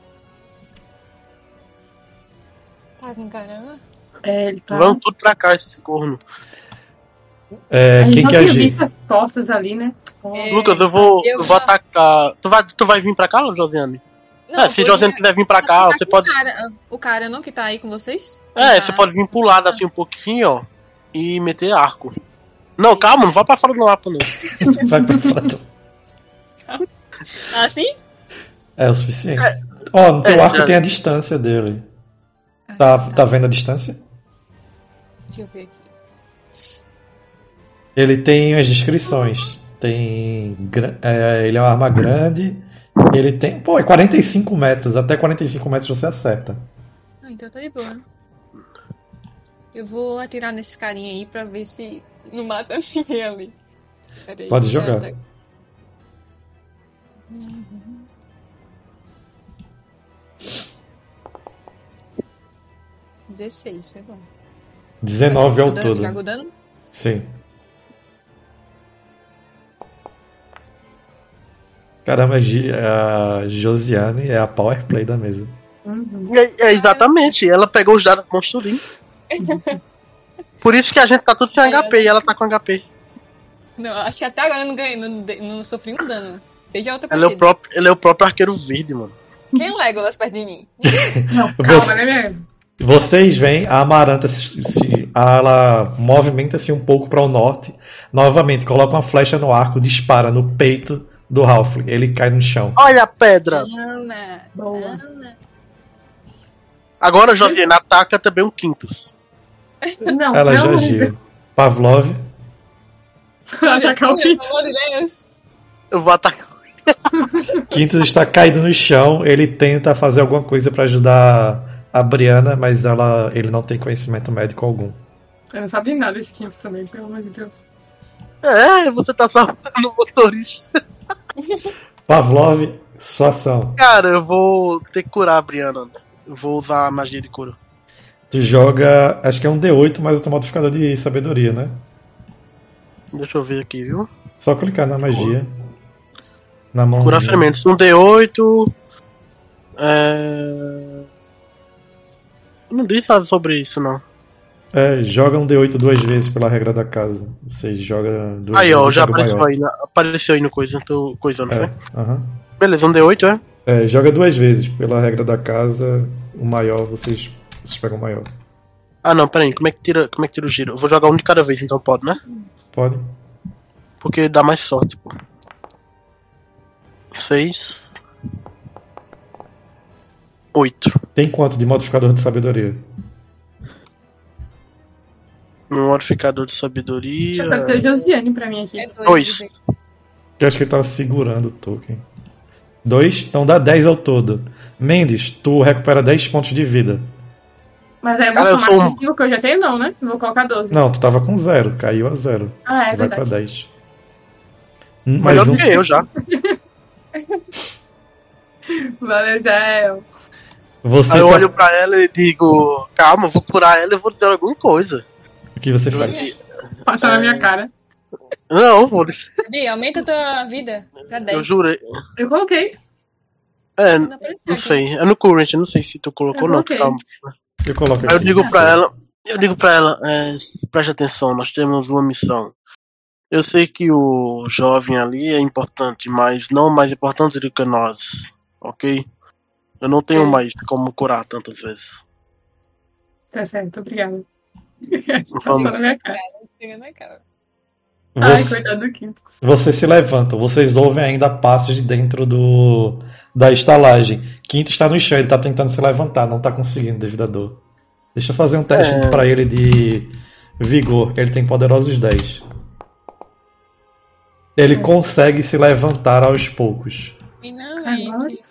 Tá com caramba? Ele tá... Vamos tudo pra cá, esse corno. É, A gente quem não quer tinha agir? visto as portas ali, né? É, Lucas, eu vou vou- atacar. Tu vai vir pra cá, Josiane? Se vou Josiane ir- quiser vir pra só cá, ficar você com pode. O cara não que tá aí com vocês? Você pode vir pro lado assim um pouquinho, ó. E meter arco. Não, calma, não vai pra fora do mapa, não. Vai pra fora. Assim? É o suficiente. Ó, no teu arco já- tem a distância dele. Tá vendo a distância? Deixa eu ver aqui. Ele tem as descrições. Ele é uma arma grande. Ele tem. Pô, é 45 metros. Até 45 metros você acerta. Ah, então tá de boa. Eu vou atirar nesse carinha aí pra ver se não mata ninguém ali. Pera aí, Pode já jogar. tá- 16, foi bom. 19 ao Joga o todo. Joga o dano? Sim. Caramba, a Josiane é a power play da mesa. Exatamente, ela pegou os dados do monstro. Por isso que a gente tá tudo sem HP e ela tá com HP. Não, acho que até agora eu não ganhei, não sofri um dano. Desde a outra Ela partida. é o próprio arqueiro verde, mano. Quem é o Legolas perto de mim? Não, Você- calma, né, mesmo? Vocês veem a Amaranta ela movimenta-se um pouco para o norte. Novamente, coloca uma flecha no arco, dispara no peito do Halfling. Ele cai no chão. Olha a pedra! Ana, Boa. Ana. Agora, Josiane, ataca também um Quintus. Não, Ela já não. agiu. Pavlov. Atacar o Pelo Pito. amor de Deus. Eu vou atacar. Quintus está caído no chão. Ele tenta fazer alguma coisa para ajudar a Brianna, mas ele não tem conhecimento médico algum. Eu não sabia nada desse Quinto também, pelo amor de Deus. Você tá salvando o motorista. Pavlov, sua ação. Cara, eu vou ter que curar a Brianna. Eu vou usar a magia de cura. Tu joga, acho que é um D8, mas eu tô modificador de sabedoria, né? Deixa eu ver aqui, viu? Só clicar na magia. Na mãozinha. Curar ferimentos. Um D8. Eu não disse nada sobre isso, não. Joga um D8 2 vezes pela regra da casa. Você joga duas Aí, ó, vezes já e pega o apareceu maior. aí, apareceu aí no coisa, tô coisando, foi? Aham. Beleza, um D8, é? Joga 2 vezes pela regra da casa. O maior, vocês pegam o maior. Ah, não, peraí, como é que tira o giro? Eu vou jogar um de cada vez, então pode, né? Pode? Porque dá mais sorte, pô. 6. 8. Tem quanto de modificador de sabedoria? Um modificador de sabedoria. Deixa eu aparecer Josiane pra mim aqui. É Dois. dois. Eu acho que ele tava segurando o token. 2, então dá 10 ao todo. Mendes, tu recupera 10 pontos de vida. Mas aí eu vou Cara, eu somar sou com 5 que eu já tenho, não, né? Vou colocar 12. Não, tu tava com 0, caiu a 0. Ah, é Vai pra verdade. 10. Melhor do que eu já. Valeu, Zé. Você Aí eu só- olho pra ela e digo, calma, eu vou curar ela e vou dizer alguma coisa. O que você faz? Passa na minha cara. Não, vou dizer. Bi, aumenta a tua vida pra 10. Eu jurei. Eu coloquei. Não apareceu Não aqui. sei. É no current, eu não sei se tu colocou Eu ou não. coloquei. Calma. Eu coloco Aí eu aqui. digo pra ela, preste atenção, nós temos uma missão. Eu sei que o jovem ali é importante, mas não mais importante do que nós, ok? Eu não tenho mais como curar tantas vezes. Tá certo, obrigada. Vamos. Passou na minha cara. Chega na cara. Ai, Você, coitado do Quintus. você se levanta, vocês ouvem ainda passos de dentro da estalagem. Quinto está no chão, ele está tentando se levantar, não está conseguindo devido à dor. Deixa eu fazer um teste É. para ele de vigor, que ele tem poderosos 10. Ele consegue se levantar aos poucos. Finalmente.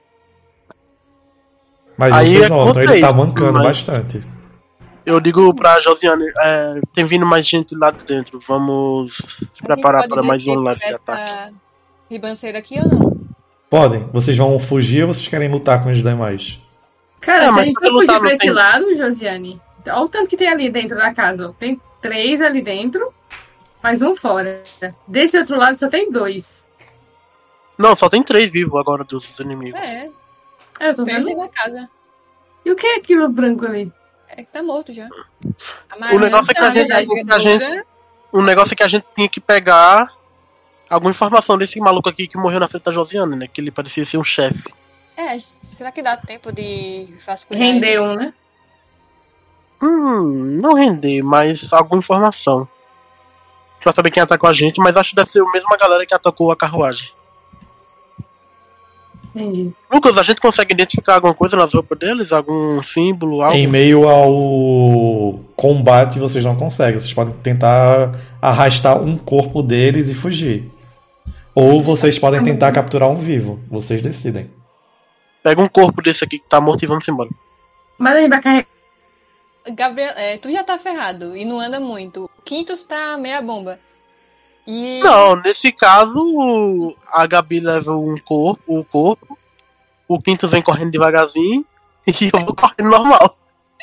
Mas Aí vocês é com notam, ele vocês, tá mancando mas- bastante. Eu digo pra Josiane, tem vindo mais gente lá de dentro. Vamos se preparar para mais um leve de ataque. Essa ribanceira aqui ou não? Podem, vocês vão fugir ou vocês querem lutar com os demais? Cara, É, se a mas gente pra for fugir lutar pra não esse tem- lado, Josiane, olha o tanto que tem ali dentro da casa. Ó. Tem 3 ali dentro, mais um fora. Desse outro lado só tem 2. Não, só tem 3 vivos agora dos inimigos. É, Eu tô tem vendo. dentro da casa. E o que é aquilo branco ali? É que tá morto já. O negócio é que a gente- O negócio é que a gente tinha que pegar alguma informação desse maluco aqui que morreu na frente da Josiane, né? Que ele parecia ser um chefe. Será que dá tempo de vasculhar Rendeu, ele? né? Não render, mas alguma informação. Pra saber quem atacou a gente, mas acho que deve ser a mesma galera que atacou a carruagem. Entendi. Lucas, a gente consegue identificar alguma coisa nas roupas deles? Algum símbolo, algo? Em meio ao combate, vocês não conseguem. Vocês podem tentar arrastar um corpo deles e fugir. Ou vocês podem tentar capturar um vivo. Vocês decidem. Pega um corpo desse aqui que tá morto e vamos embora. Mas a gente vai carregar. Gabriel, tu já tá ferrado e não anda muito. O Quintus tá meia bomba. E Não, nesse caso, a Gabi leva o corpo, o Quintus vem correndo devagarzinho e eu vou correndo normal.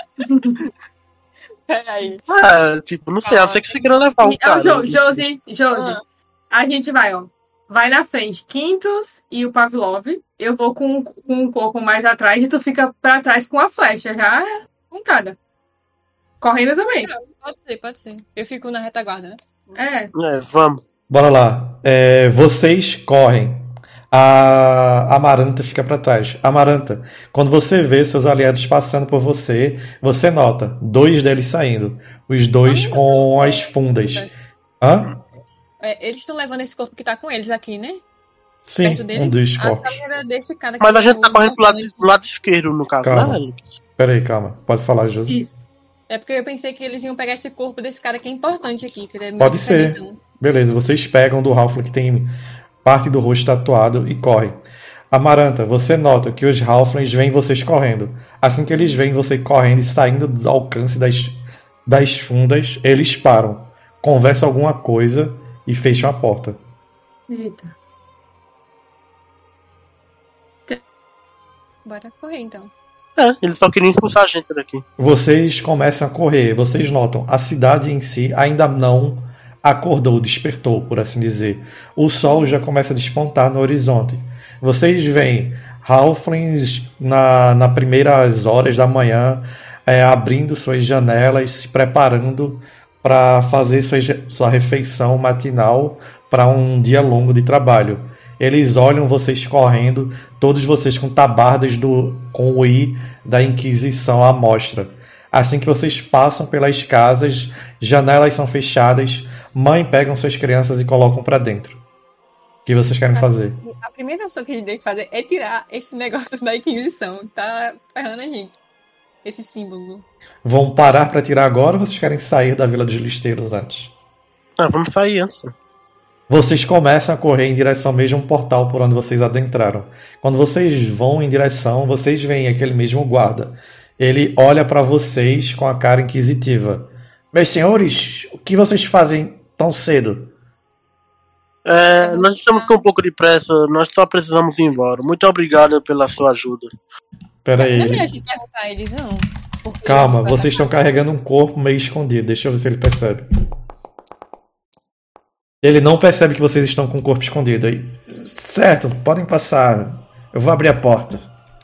Peraí. Tipo, não sei, a não ser que você queira levar o cara. Josi, Ah. a gente vai, ó. Vai na frente, Quintus e o Pavlov. Eu vou com o corpo mais atrás e tu fica pra trás com a flecha já montada. Correndo também. Pode ser. Eu fico na retaguarda, né? Vamos. Bora lá. Vocês correm. A Amaranta fica pra trás. Amaranta, quando você vê seus aliados passando por você, você nota 2 deles saindo. Os 2 com as fundas. Hã? Eles estão levando esse corpo que tá com eles aqui, né? Sim, Perto deles. um dos A corpos. câmera desse cara Mas a que gente tá o- correndo pro lado esquerdo, no caso, Calma. né, Lucas? Pera aí, calma. Pode falar, Josi. Isso. É porque eu pensei que eles iam pegar esse corpo desse cara que é importante aqui. Que ele é meio Pode ser. diferentão. Beleza, vocês pegam do Halfling que tem parte do rosto tatuado e correm. Amaranta, você nota que os Halflings veem vocês correndo. Assim que eles veem você correndo e saindo do alcance das fundas, eles param, conversam alguma coisa e fecham a porta. Eita. Bora correr então. Eles só queriam expulsar a gente daqui. Vocês começam a correr, vocês notam, a cidade em si ainda não acordou, despertou, por assim dizer. O sol já começa a despontar no horizonte. Vocês veem Halflings nas primeiras horas da manhã, abrindo suas janelas, se preparando para fazer sua refeição matinal para um dia longo de trabalho. Eles olham vocês correndo, todos vocês com tabardas com o I da Inquisição à mostra. Assim que vocês passam pelas casas, janelas são fechadas, mãe pegam suas crianças e colocam para dentro. O que vocês querem fazer? A primeira coisa que a gente tem que fazer é tirar esse negócio da Inquisição. Tá ferrando a gente. Esse símbolo. Vão parar para tirar agora ou vocês querem sair da Vila dos Listeiros antes? Vamos sair antes. Vocês começam a correr em direção ao mesmo portal por onde vocês adentraram. Quando vocês vão em direção, vocês veem aquele mesmo guarda. Ele olha para vocês com a cara inquisitiva. Meus senhores, o que vocês fazem tão cedo? Nós estamos com um pouco de pressa, nós só precisamos ir embora. Muito obrigado pela sua ajuda. Pera Não é aí. melhor a gente perguntar a eles, não. Porque Calma, vai vocês estão carregando um corpo meio escondido. Deixa eu ver se ele percebe. Ele não percebe que vocês estão com o corpo escondido. Aí, certo, podem passar. Eu vou abrir a porta.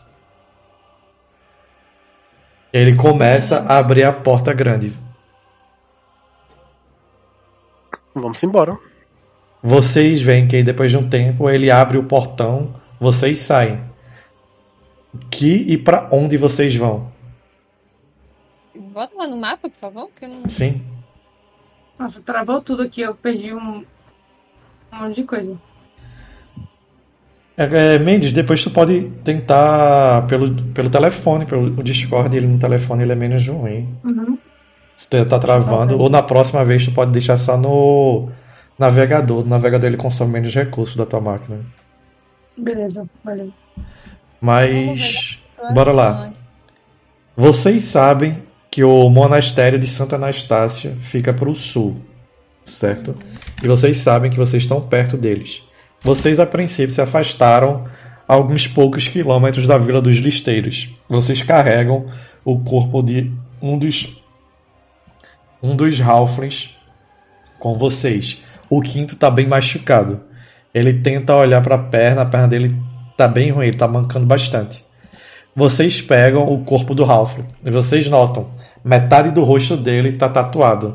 Ele começa a abrir a porta grande. Vamos embora. Vocês veem que aí, depois de um tempo ele abre o portão, vocês saem. Que e pra onde vocês vão? Bota lá no mapa, por favor, que eu não... Sim. Nossa, travou tudo aqui. Eu perdi um monte de coisa. Mendes, depois tu pode tentar pelo telefone, pelo Discord, ele no telefone ele é menos ruim. Uhum. Se tu tá travando, ou na próxima vez tu pode deixar só no navegador. No navegador ele consome menos recursos da tua máquina. Beleza, valeu. Mas, bora lá. Vocês sabem que o monastério de Santa Anastácia fica pro sul, certo? E vocês sabem que vocês estão perto deles. Vocês, a princípio, se afastaram alguns poucos quilômetros da Vila dos Listeiros. Vocês carregam o corpo de um dos halflings com vocês. O quinto tá bem machucado. Ele tenta olhar para a perna dele tá bem ruim, ele tá mancando bastante. Vocês pegam o corpo do halfling e vocês notam, metade do rosto dele tá tatuado.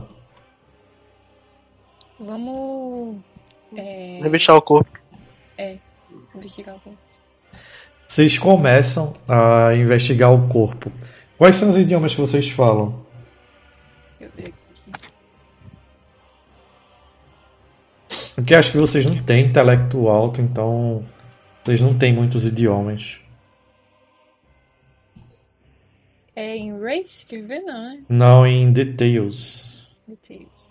Vamos. Revistar o corpo. Investigar o corpo. Vocês começam a investigar o corpo. Quais são os idiomas que vocês falam? Deixa eu ver aqui. Porque acho que vocês não têm intelecto alto, então vocês não têm muitos idiomas. É em Race que vê, não, né? Não em details. Details.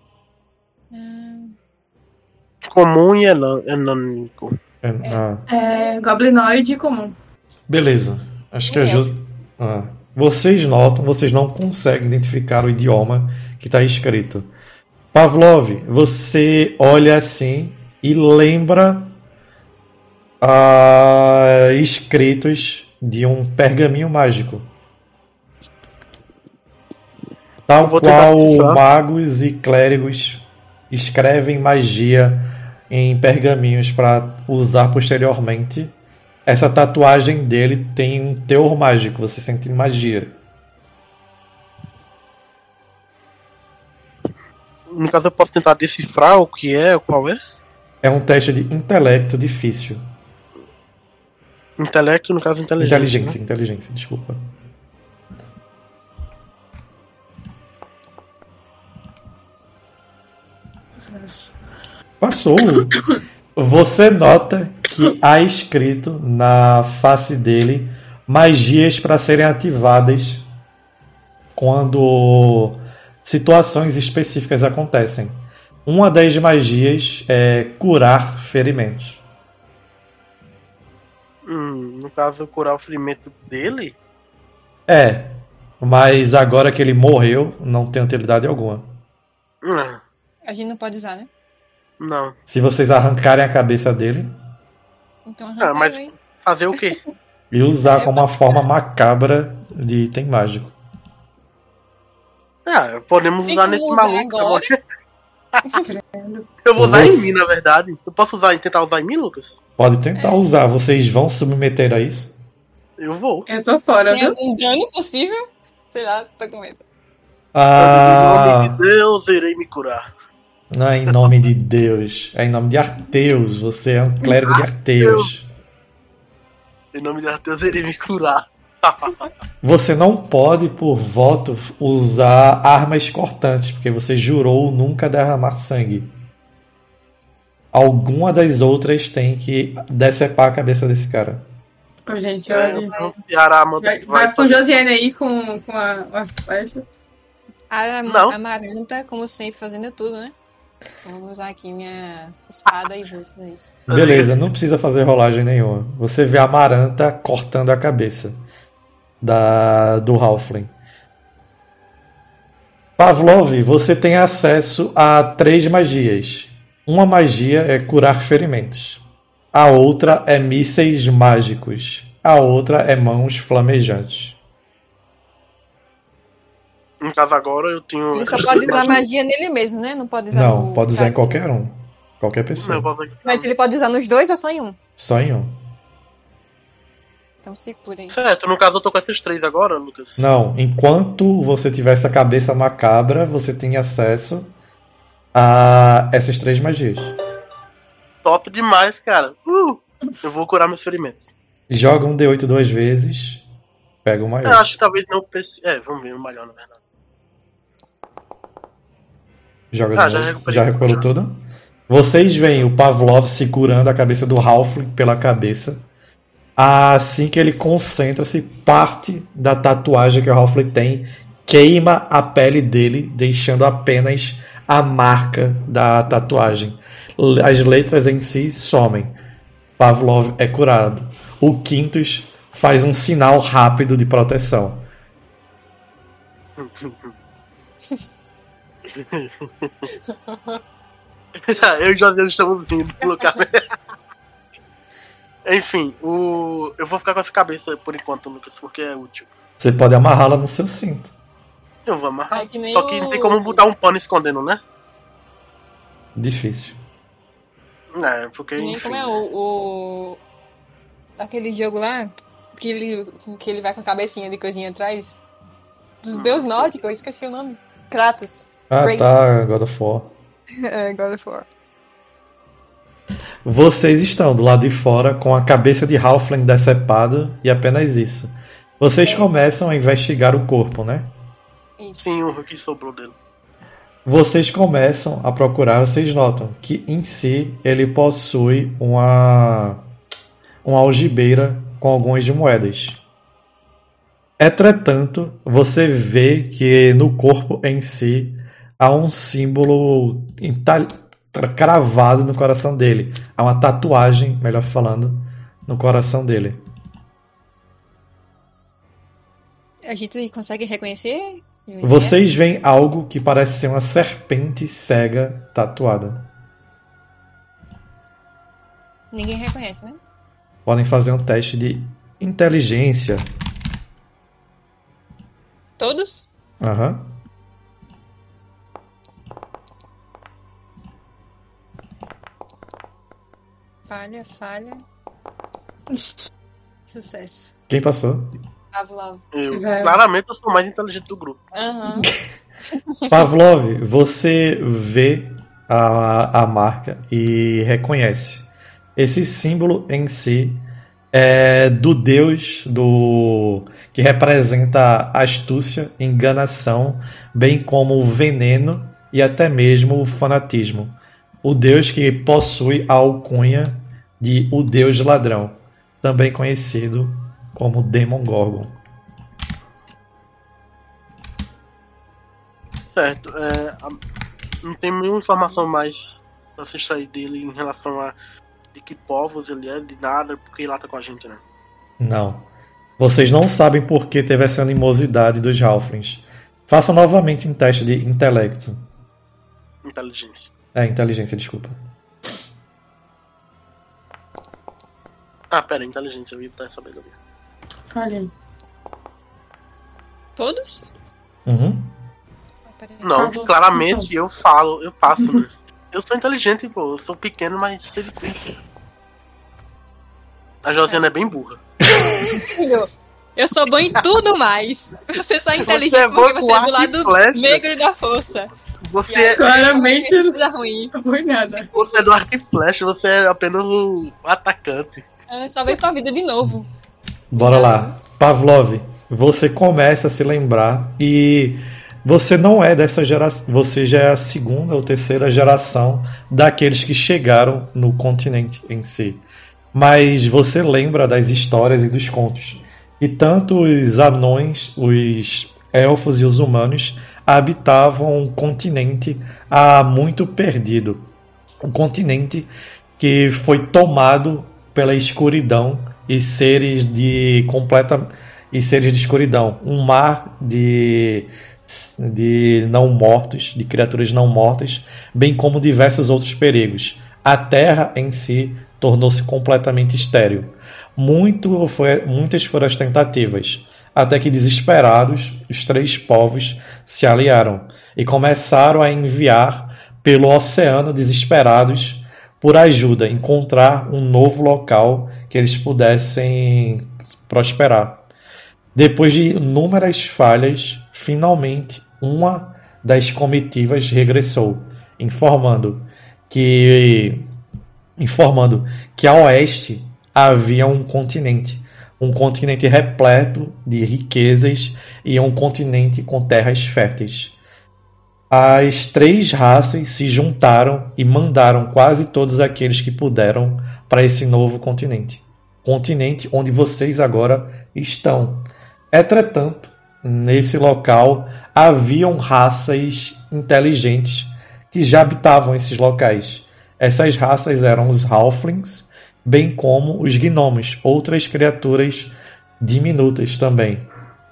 Comum e anônico. Goblinoide comum. Beleza. Acho que a vocês notam, vocês não conseguem identificar o idioma que está escrito. Pavlov, você olha assim e lembra escritos de um pergaminho mágico. Tal qual magos e clérigos escrevem magia em pergaminhos para usar posteriormente. Essa tatuagem dele tem um teor mágico, você sente magia. No caso, eu posso tentar decifrar o que é, qual é? É um teste de intelecto difícil. Intelecto, no caso, inteligência. Inteligência, desculpa. Passou. Você nota que há escrito na face dele magias para serem ativadas quando situações específicas acontecem. Uma das magias é curar ferimentos. No caso, curar o ferimento dele? Mas agora que ele morreu, não tem utilidade alguma. A gente não pode usar, né? Não. Se vocês arrancarem a cabeça dele... Então arrancar mas aí. fazer o quê? E usar como uma forma macabra de item mágico. Podemos usar nesse maluco agora. Eu vou usar em mim, na verdade. Eu posso tentar usar em mim, Lucas? Pode tentar usar. Vocês vão submeter a isso? Eu vou. Eu tô fora, Tem viu? algum dano possível? Sei lá, tô com medo. Em nome de Deus, irei me curar. Não é em nome de Deus. É em nome de Arteus. Você é um clérigo de Arteus. Em nome de Deus, irei me curar. Você não pode, por voto, usar armas cortantes, porque você jurou nunca derramar sangue. Alguma das outras tem que decepar a cabeça desse cara. Ô, gente, olha. Vai com o Josiane aí com a flecha. A Amaranta, como sempre, fazendo tudo, né? Vou usar aqui minha espada e vou fazer isso. Beleza, não precisa fazer rolagem nenhuma. Você vê a Amaranta cortando a cabeça do halfling. Pavlov, você tem acesso a 3 magias. Uma magia é curar ferimentos. A outra é mísseis mágicos. A outra é mãos flamejantes. No caso agora eu tenho... Ele só pode usar magia nele mesmo, né? Não pode usar Não, pode usar em qualquer um. Qualquer pessoa. Mas ele pode usar nos dois ou só em um? Só em um. Então se curem. Certo, no caso eu tô com esses 3 agora, Lucas. Não, enquanto você tiver essa cabeça macabra, você tem acesso a essas 3 magias. Top demais, cara. Eu vou curar meus ferimentos. Joga um D8 2 vezes. Pega o maior. Eu acho que talvez não precise. Vamos ver o maior, na verdade. Joga de Já novo. recuperei. Já recuperou tudo? Vocês veem o Pavlov segurando a cabeça do Halfling pela cabeça. Assim que ele concentra-se, parte da tatuagem que o Halfling tem queima a pele dele, deixando apenas a marca da tatuagem. As letras em si somem. Pavlov é curado. O Quintus faz um sinal rápido de proteção. Eu e o José estamos vindo pro lugar. Enfim, eu vou ficar com essa cabeça por enquanto, Lucas, porque é útil. Você pode amarrá-la no seu cinto. Eu vou amarrar. É que nem Só que não tem como botar um pano escondendo, né? Difícil. É, porque Nem enfim. como é aquele jogo lá que ele vai com a cabecinha de coisinha atrás. Dos deuses nórdicos, eu esqueci o nome. Kratos. Ah, Great. tá, God of War. É, God of War. Vocês estão do lado de fora com a cabeça de Halfling decepada e apenas isso. Vocês começam a investigar o corpo, né? Isso. Sim, o que sobrou dele. Vocês começam a procurar, vocês notam que em si ele possui uma algibeira com algumas moedas. Entretanto, você vê que no corpo em si há um símbolo cravado no coração dele. Há uma tatuagem, melhor falando, no coração dele. A gente consegue reconhecer? Vocês veem algo que parece ser uma serpente cega tatuada. Ninguém reconhece, né? Podem fazer um teste de inteligência. Todos? Aham. Falha. Sucesso. Quem passou? Pavlov. Claramente eu sou o mais inteligente do grupo. Aham. Pavlov, você vê a marca e reconhece. Esse símbolo em si é do deus que representa astúcia, enganação, bem como o veneno e até mesmo o fanatismo. O deus que possui a alcunha de o deus ladrão, também conhecido como Demogorgon. Certo. Não tem nenhuma informação mais pra se extrair dele em relação a de que povos ele é, de nada, porque ele lá tá com a gente, né? Não. Vocês não sabem por que teve essa animosidade dos Halflings. Faça novamente um teste de intelecto. Inteligência. Inteligência, desculpa. Pera, inteligência, eu ia estar sabendo. Falhei. Todos? Uhum. Peraí. Não, Pavlov, claramente eu passo, né? Eu sou inteligente, pô, eu sou pequeno, mas sei de tudo. A Josiana é bem burra. Filho, eu sou bom em tudo mais. Você só é inteligente Você é porque bom você com é do arco e lado flecha. negro da força. Você é, Claramente não Coisa ruim. foi nada. você é do arco e flecha, você é apenas o atacante. Só vem sua vida de novo. Bora lá. Pavlov, você começa a se lembrar e você não é dessa geração. Você já é a segunda ou terceira geração daqueles que chegaram no continente em si. Mas você lembra das histórias e dos contos. E tanto os anões, os elfos e os humanos habitavam um continente há muito perdido. Um continente que foi tomado pela escuridão e seres de escuridão. Um mar de não mortos, de criaturas não mortas, bem como diversos outros perigos. A terra em si tornou-se completamente estéril. Muitas foram as tentativas, até que desesperados, os três povos se aliaram e começaram a enviar pelo oceano desesperados por ajuda, encontrar um novo local que eles pudessem prosperar. Depois de inúmeras falhas, finalmente uma das comitivas regressou, informando que a oeste havia um continente repleto de riquezas e um continente com terras férteis. as 3 raças se juntaram e mandaram quase todos aqueles que puderam para esse novo continente. Continente onde vocês agora estão. Entretanto, nesse local haviam raças inteligentes que já habitavam esses locais. Essas raças eram os Halflings, bem como os Gnomos, outras criaturas diminutas também.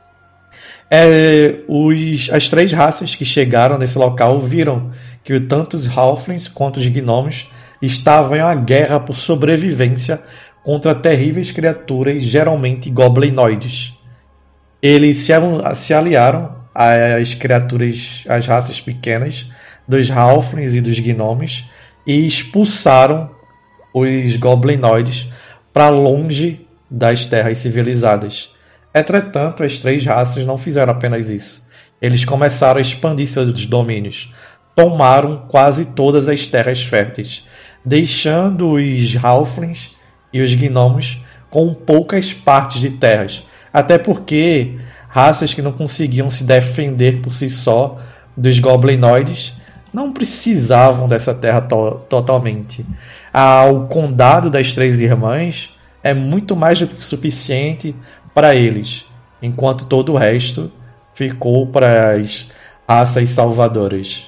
As 3 raças que chegaram nesse local viram que tanto os Halflings quanto os Gnomos estavam em uma guerra por sobrevivência contra terríveis criaturas, geralmente goblinoides. Eles se aliaram às criaturas, às raças pequenas dos Halflings e dos Gnomos e expulsaram os goblinoides para longe das terras civilizadas. Entretanto, as 3 raças não fizeram apenas isso. Eles começaram a expandir seus domínios. Tomaram quase todas as terras férteis, deixando os Halflings e os Gnomos com poucas partes de terras. Até porque raças que não conseguiam se defender por si só dos goblinoides não precisavam dessa terra totalmente. O condado das 3 irmãs é muito mais do que suficiente para eles, enquanto todo o resto ficou para as raças salvadoras.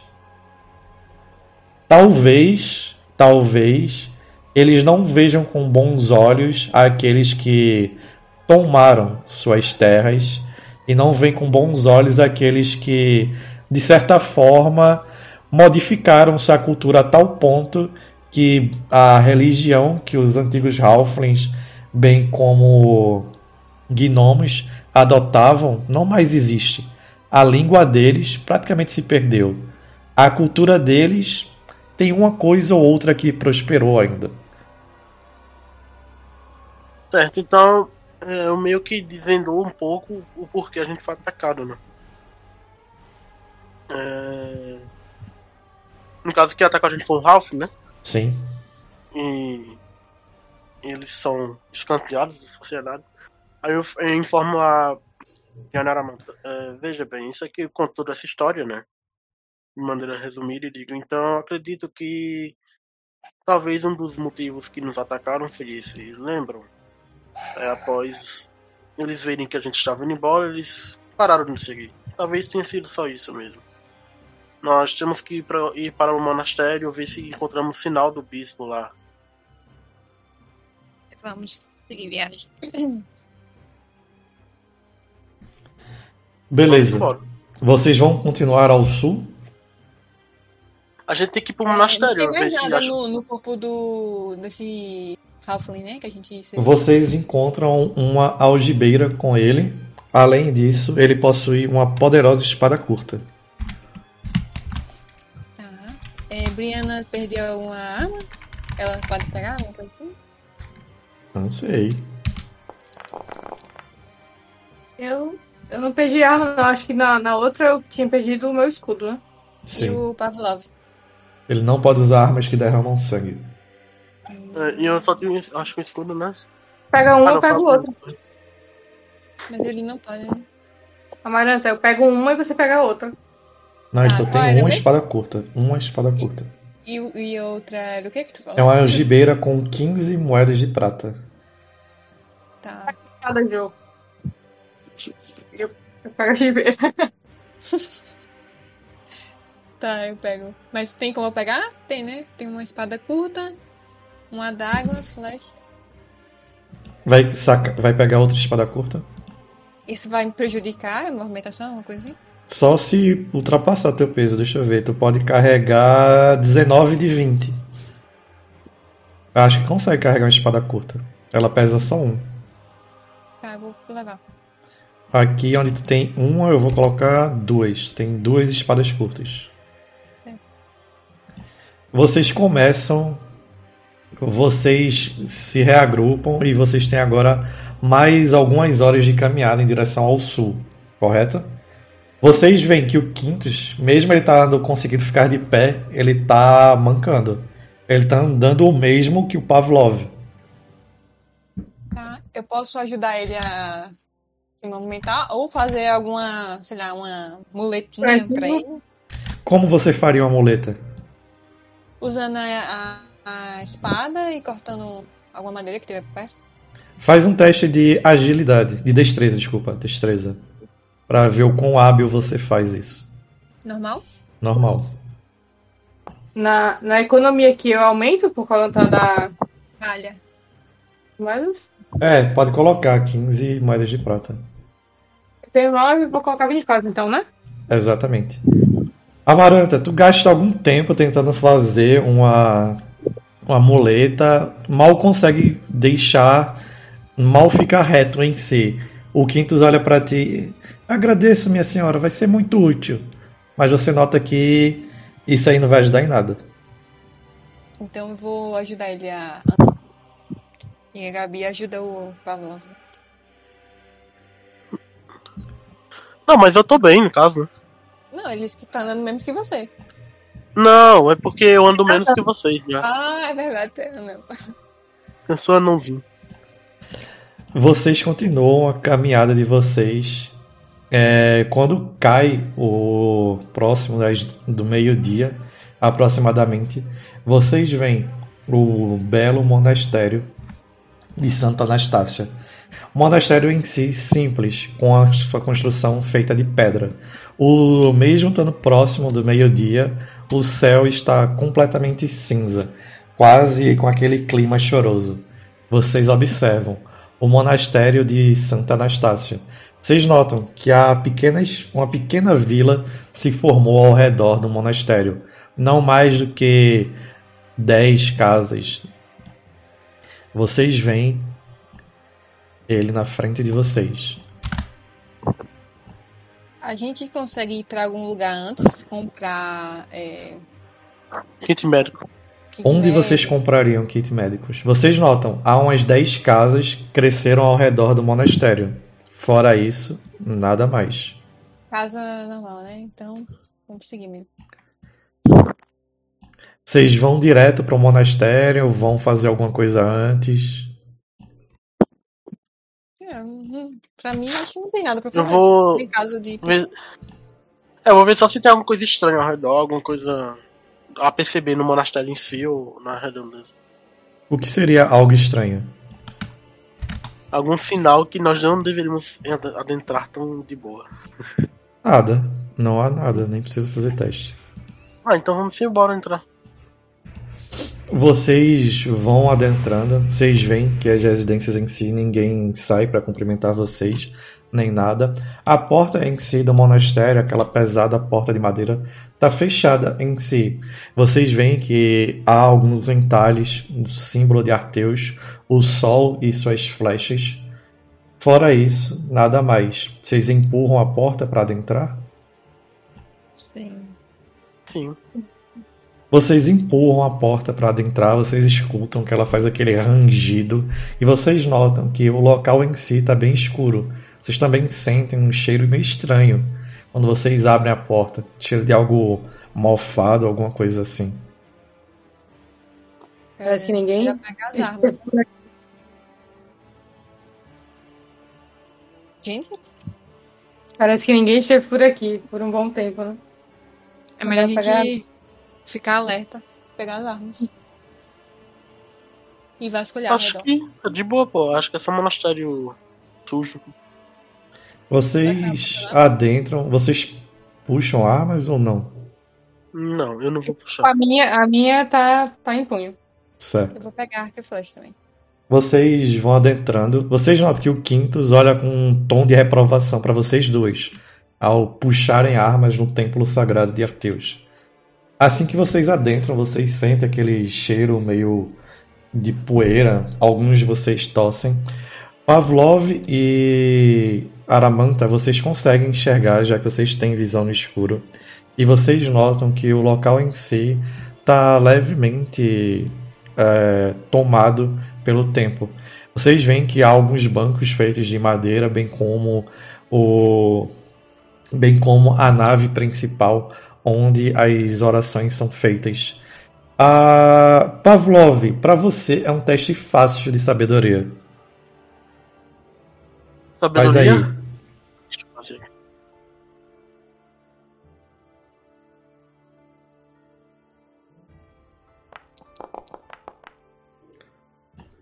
Talvez eles não vejam com bons olhos aqueles que tomaram suas terras e não veem com bons olhos aqueles que, de certa forma, modificaram sua cultura a tal ponto que a religião que os antigos Halflings, bem como gnomos, adotavam não mais existe. A língua deles praticamente se perdeu. A cultura deles tem uma coisa ou outra que prosperou ainda. Certo, então eu meio que desvendou um pouco o porquê a gente foi atacado, né? No caso, que atacou a gente foi um Half, né? Sim. E eles são escanteados da sociedade. Aí eu informo a Yanara Manta. Veja bem, isso aqui contou toda essa história, né? De maneira resumida, e digo, então eu acredito que talvez um dos motivos que nos atacaram foi esse. Lembram? Após eles verem que a gente estava indo embora, eles pararam de nos seguir. Talvez tenha sido só isso mesmo. Nós temos que ir para o monastério, ver se encontramos sinal do bispo lá. Vamos seguir viagem. Beleza. Vocês vão continuar ao sul? A gente tem que ir pro monastério. Não tem mais nada no corpo desse Halfling, né? Que a gente... Vocês encontram uma algibeira com ele. Além disso, ele possui uma poderosa espada curta. Brianna perdeu alguma arma? Ela pode pegar alguma coisa assim? Não sei. Eu não perdi arma, não. Acho que na outra eu tinha perdido o meu escudo, né? Sim. E o Pavlov? Ele não pode usar armas que derramam sangue. E eu só tenho, acho que um escudo, né? Pega um, eu pego o outro. Mas ele não pode, né? Amaranta, eu pego uma e você pega a outra. Não, ele só tem uma espada curta. Uma espada curta. E outra era o que tu falou? É uma algibeira com 15 moedas de prata. Tá. Cada jogo. Eu pego a algibeira. Tá, eu pego. Mas tem como eu pegar? Tem, né? Tem uma espada curta, uma adaga, flecha. Vai pegar outra espada curta? Isso vai me prejudicar a movimentação, uma coisa assim? Só se ultrapassar teu peso, deixa eu ver. Tu pode carregar 19 de 20. Eu acho que consegue carregar uma espada curta. Ela pesa só 1. Tá, vou levar. Aqui onde tu tem uma, eu vou colocar 2. Tem 2 espadas curtas. Vocês começam, vocês se reagrupam e vocês têm agora mais algumas horas de caminhada em direção ao sul, correto? Vocês veem que o Quintus, mesmo ele conseguindo ficar de pé, ele tá mancando. Ele tá andando o mesmo que o Pavlov. Tá, eu posso ajudar ele a se movimentar ou fazer alguma, sei lá, uma muletinha pra ele? Como você faria uma muleta? Usando a espada e cortando alguma madeira que tiver por perto. Faz um teste de agilidade, de destreza, desculpa, destreza. Pra ver o quão hábil você faz isso. Normal? Normal. Na economia aqui eu aumento por conta da Falha. moedas. Pode colocar 15 moedas de prata. Eu tenho 9, vou colocar 24 então, né? Exatamente. Amaranta, tu gasta algum tempo tentando fazer uma muleta, mal consegue deixar, mal fica reto em si. O Quintus olha pra ti, agradeço minha senhora, vai ser muito útil. Mas você nota que isso aí não vai ajudar em nada. Então eu vou ajudar ele a. E a Gabi ajuda o Pavlov. Não, mas eu tô bem, no caso, né? Não, ele disse que tá andando menos que você. Não, é porque eu ando menos que vocês já. Ah, é verdade, é mesmo. Eu sou anãozinho. Vocês continuam a caminhada de vocês. Quando cai o próximo do meio-dia, aproximadamente, vocês veem o belo monastério de Santa Anastácia. O monastério em si simples, com a sua construção feita de pedra. Mesmo estando próximo do meio-dia, o céu está completamente cinza, quase com aquele clima choroso. Vocês observam o monastério de Santa Anastácia. Vocês notam que uma pequena vila se formou ao redor do monastério. Não mais do que 10 casas. Vocês veem ele na frente de vocês. A gente consegue ir pra algum lugar antes, comprar. Kit médico. Kit Onde médico. vocês comprariam kit médicos? Vocês notam, há umas 10 casas que cresceram ao redor do monastério. Fora isso, nada mais. Casa normal, né? Então, vamos seguir mesmo. Vocês vão direto para o monastério? Vão fazer alguma coisa antes? Pra mim, acho que não tem nada pra fazer. Eu vou Em caso de. eu vou ver só se tem alguma coisa estranha ao redor, alguma coisa a perceber no monastério em si ou na redondeza. O que seria algo estranho? Algum sinal que nós não deveríamos adentrar tão de boa. Nada. Não há nada, nem precisa fazer teste. Então vamos embora entrar. Vocês vão adentrando, vocês veem que as residências em si, ninguém sai para cumprimentar vocês, nem nada. A porta em si do monastério, aquela pesada porta de madeira, está fechada em si. Vocês veem que há alguns entalhes do símbolo de Arteus, o sol e suas flechas. Fora isso, nada mais. Vocês empurram a porta para adentrar? Sim. Vocês empurram a porta para adentrar, vocês escutam que ela faz aquele rangido e vocês notam que o local em si está bem escuro. Vocês também sentem um cheiro meio estranho quando vocês abrem a porta, cheiro de algo mofado, alguma coisa assim. Parece que ninguém. Já pega as armas. Gente, Parece que ninguém esteve por aqui por um bom tempo, né? é melhor a Melhor gente ficar alerta, pegar as armas. E vasculhar ao Acho redor. que é de boa, pô. Acho que é só um monastério sujo. Vocês adentram, vocês puxam armas ou não? Não, eu não vou puxar. A minha tá em punho. Certo. Eu vou pegar arco e flecha também. Vocês vão adentrando. Vocês notam que o Quintus olha com um tom de reprovação para vocês dois ao puxarem armas no templo sagrado de Arteus. Assim que vocês adentram, vocês sentem aquele cheiro meio de poeira. Alguns de vocês tossem. Pavlov e Aramanta, vocês conseguem enxergar, já que vocês têm visão no escuro. E vocês notam que o local em si está levemente tomado pelo tempo. Vocês veem que há alguns bancos feitos de madeira, bem como a nave principal onde as orações são feitas. Pavlov, para você é um teste fácil de sabedoria. Faz aí. Sabedoria? Deixa eu fazer.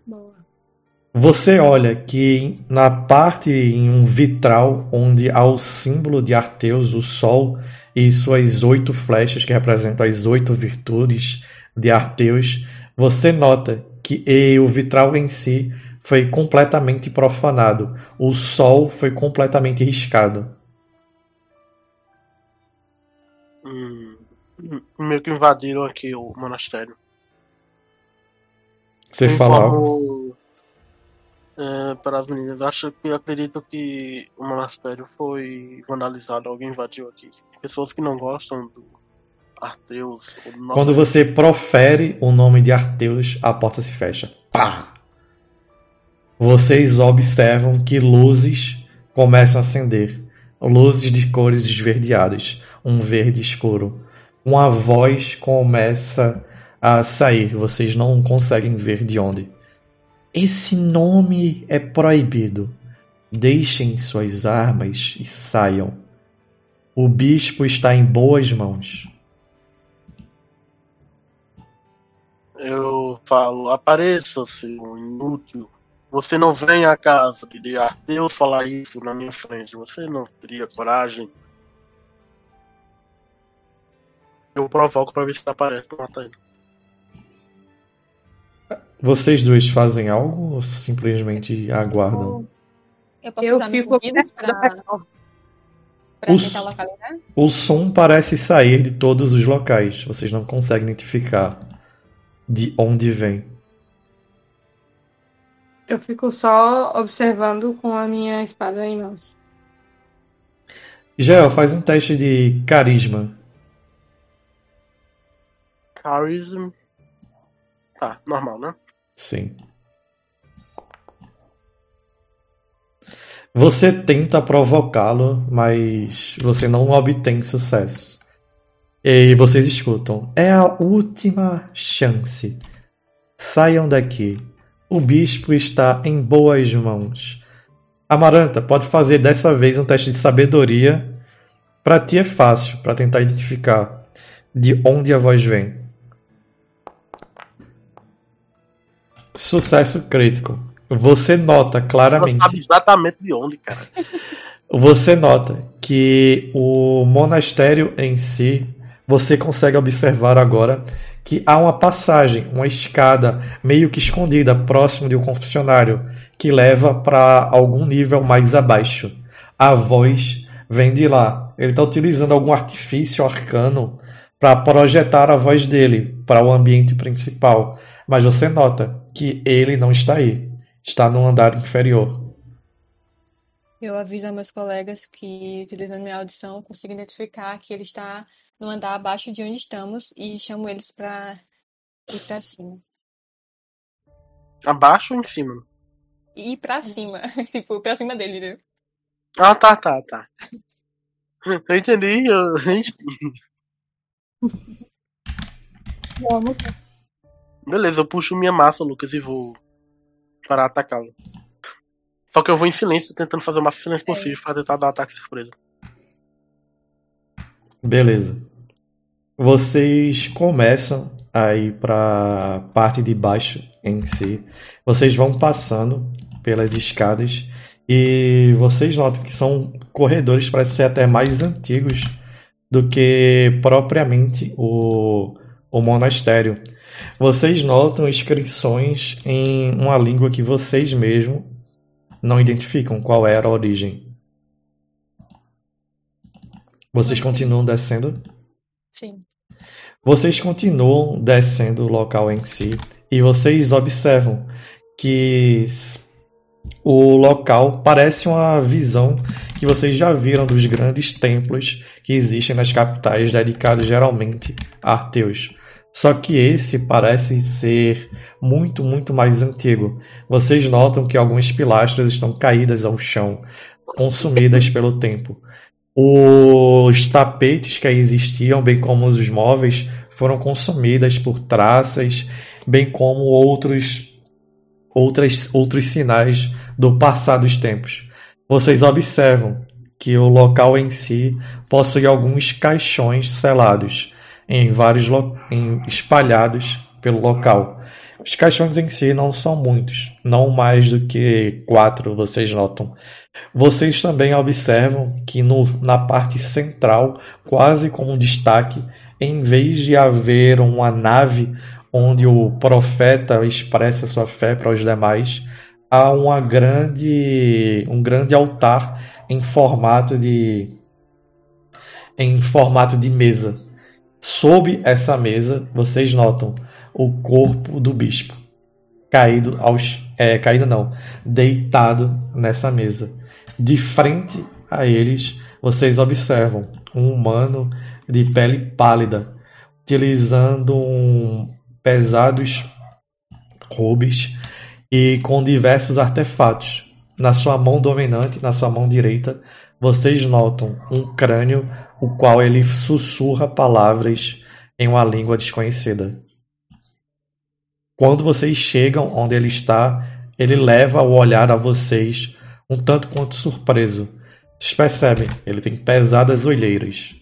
Boa. Você olha que na parte em um vitral onde há o símbolo de Arteus, o Sol, e suas 8 flechas que representam as 8 virtudes de Arteus, você nota que o vitral em si foi completamente profanado. O Sol foi completamente riscado. Meio que invadiram aqui o monastério. Você falou. Para as meninas, acredito que o monastério foi vandalizado, alguém invadiu aqui. Pessoas que não gostam do Arteus. Quando você profere o nome de Arteus, a porta se fecha. Pá! Vocês observam que luzes começam a acender. Luzes de cores esverdeadas. Um verde escuro. Uma voz começa a sair. Vocês não conseguem ver de onde. Esse nome é proibido. Deixem suas armas e saiam. O bispo está em boas mãos. Eu falo, apareça, seu inútil. Você não vem à casa de Arteus falar isso na minha frente. Você não teria coragem. Eu provoco pra ver se aparece pra matar ele. Vocês dois fazem algo ou simplesmente aguardam? Eu posso usar meus sentidos pra tentar localizar? O som parece sair de todos os locais. Vocês não conseguem identificar de onde vem. Eu fico só observando com a minha espada em mãos. Gel, faz um teste de carisma. Charisma. Tá, normal, né? Sim. Você tenta provocá-lo, mas você não obtém sucesso. E vocês escutam. É a última chance. Saiam daqui. O bispo está em boas mãos. Amaranta, pode fazer dessa vez um teste de sabedoria. Pra ti é fácil, pra tentar identificar de onde a voz vem. Sucesso crítico. Você nota claramente. Você sabe exatamente de onde, cara. Você nota que o monastério em si, você consegue observar agora que há uma passagem, uma escada meio que escondida próximo de um confessionário que leva para algum nível mais abaixo. A voz vem de lá. Ele está utilizando algum artifício arcano para projetar a voz dele para o ambiente principal. Mas você nota que ele não está aí. Está no andar inferior. Eu aviso a meus colegas que, utilizando minha audição, consigo identificar que ele está no andar abaixo de onde estamos e chamo eles para ir para cima. Abaixo ou em cima? E ir para cima. Tipo, para cima dele, né? Ah, tá. Eu entendi. Vamos. Beleza, eu puxo minha massa, Lucas, e vou para atacá-lo. Só que eu vou em silêncio, tentando fazer o máximo silêncio possível para tentar dar um ataque surpresa. Beleza. Vocês começam a ir para a parte de baixo em si. Vocês vão passando pelas escadas e vocês notam que são corredores, parecem ser até mais antigos do que propriamente o monastério. Vocês notam inscrições em uma língua que vocês mesmos não identificam qual era a origem. Vocês continuam descendo? Sim. Vocês continuam descendo o local em si e vocês observam que o local parece uma visão que vocês já viram dos grandes templos que existem nas capitais dedicados geralmente a Arteus. Só que esse parece ser muito, muito mais antigo. Vocês notam que algumas pilastras estão caídas ao chão, consumidas pelo tempo. Os tapetes que aí existiam, bem como os móveis, foram consumidos por traças, bem como outros sinais do passar dos tempos. Vocês observam que o local em si possui alguns caixões selados, espalhados pelo local. Os caixões em si não são muitos, não mais do que 4, vocês notam. Vocês também observam que na parte central, quase como um destaque, em vez de haver uma nave onde o profeta expressa sua fé para os demais, há um grande altar em formato de mesa. Sob essa mesa, vocês notam o corpo do bispo caído não, deitado nessa mesa. De frente a eles, vocês observam um humano de pele pálida, utilizando pesados robes e com diversos artefatos. Na sua mão dominante, na sua mão direita, vocês notam um crânio, o qual ele sussurra palavras em uma língua desconhecida. Quando vocês chegam onde ele está, ele leva o olhar a vocês, um tanto quanto surpreso. Vocês percebem, ele tem pesadas olheiras.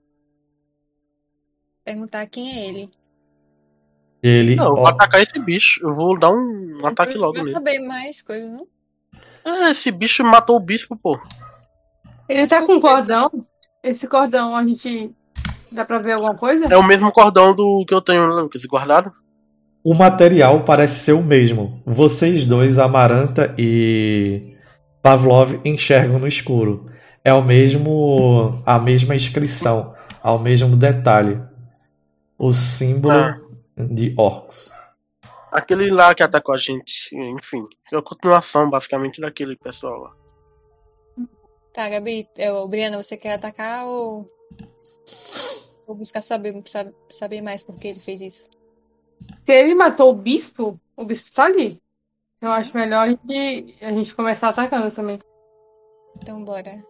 Perguntar quem é ele. Não, eu vou atacar esse bicho. Eu vou dar um ataque logo Vai nele. saber mais coisas, não? Esse bicho matou o bispo, pô. Ele tá com cordão. Esse cordão a gente. Dá pra ver alguma coisa? É o mesmo cordão do que eu tenho, né, Lucas, guardado? O material parece ser o mesmo. Vocês dois, Amaranta e Pavlov, enxergam no escuro. É a mesma inscrição, ao mesmo detalhe. O símbolo de orcs. Aquele lá que atacou a gente, enfim. É a continuação, basicamente, daquele pessoal lá. Tá, Gabi, Briana, você quer atacar ou buscar saber mais por que ele fez isso? Se ele matou o bispo tá ali. Eu acho melhor a gente começar atacando também. Então bora.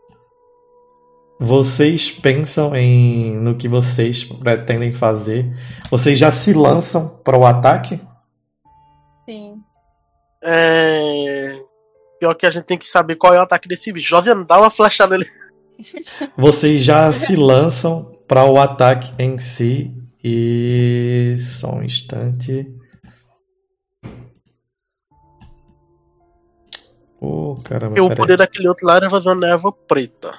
Vocês pensam no que vocês pretendem fazer? Vocês já se lançam para o ataque? Sim. Pior que a gente tem que saber qual é o ataque desse bicho. Josiane, dá uma flechada nele. Vocês já se lançam para o ataque em si. E só um instante. Caramba, o poder daquele outro lá era fazer uma névoa preta.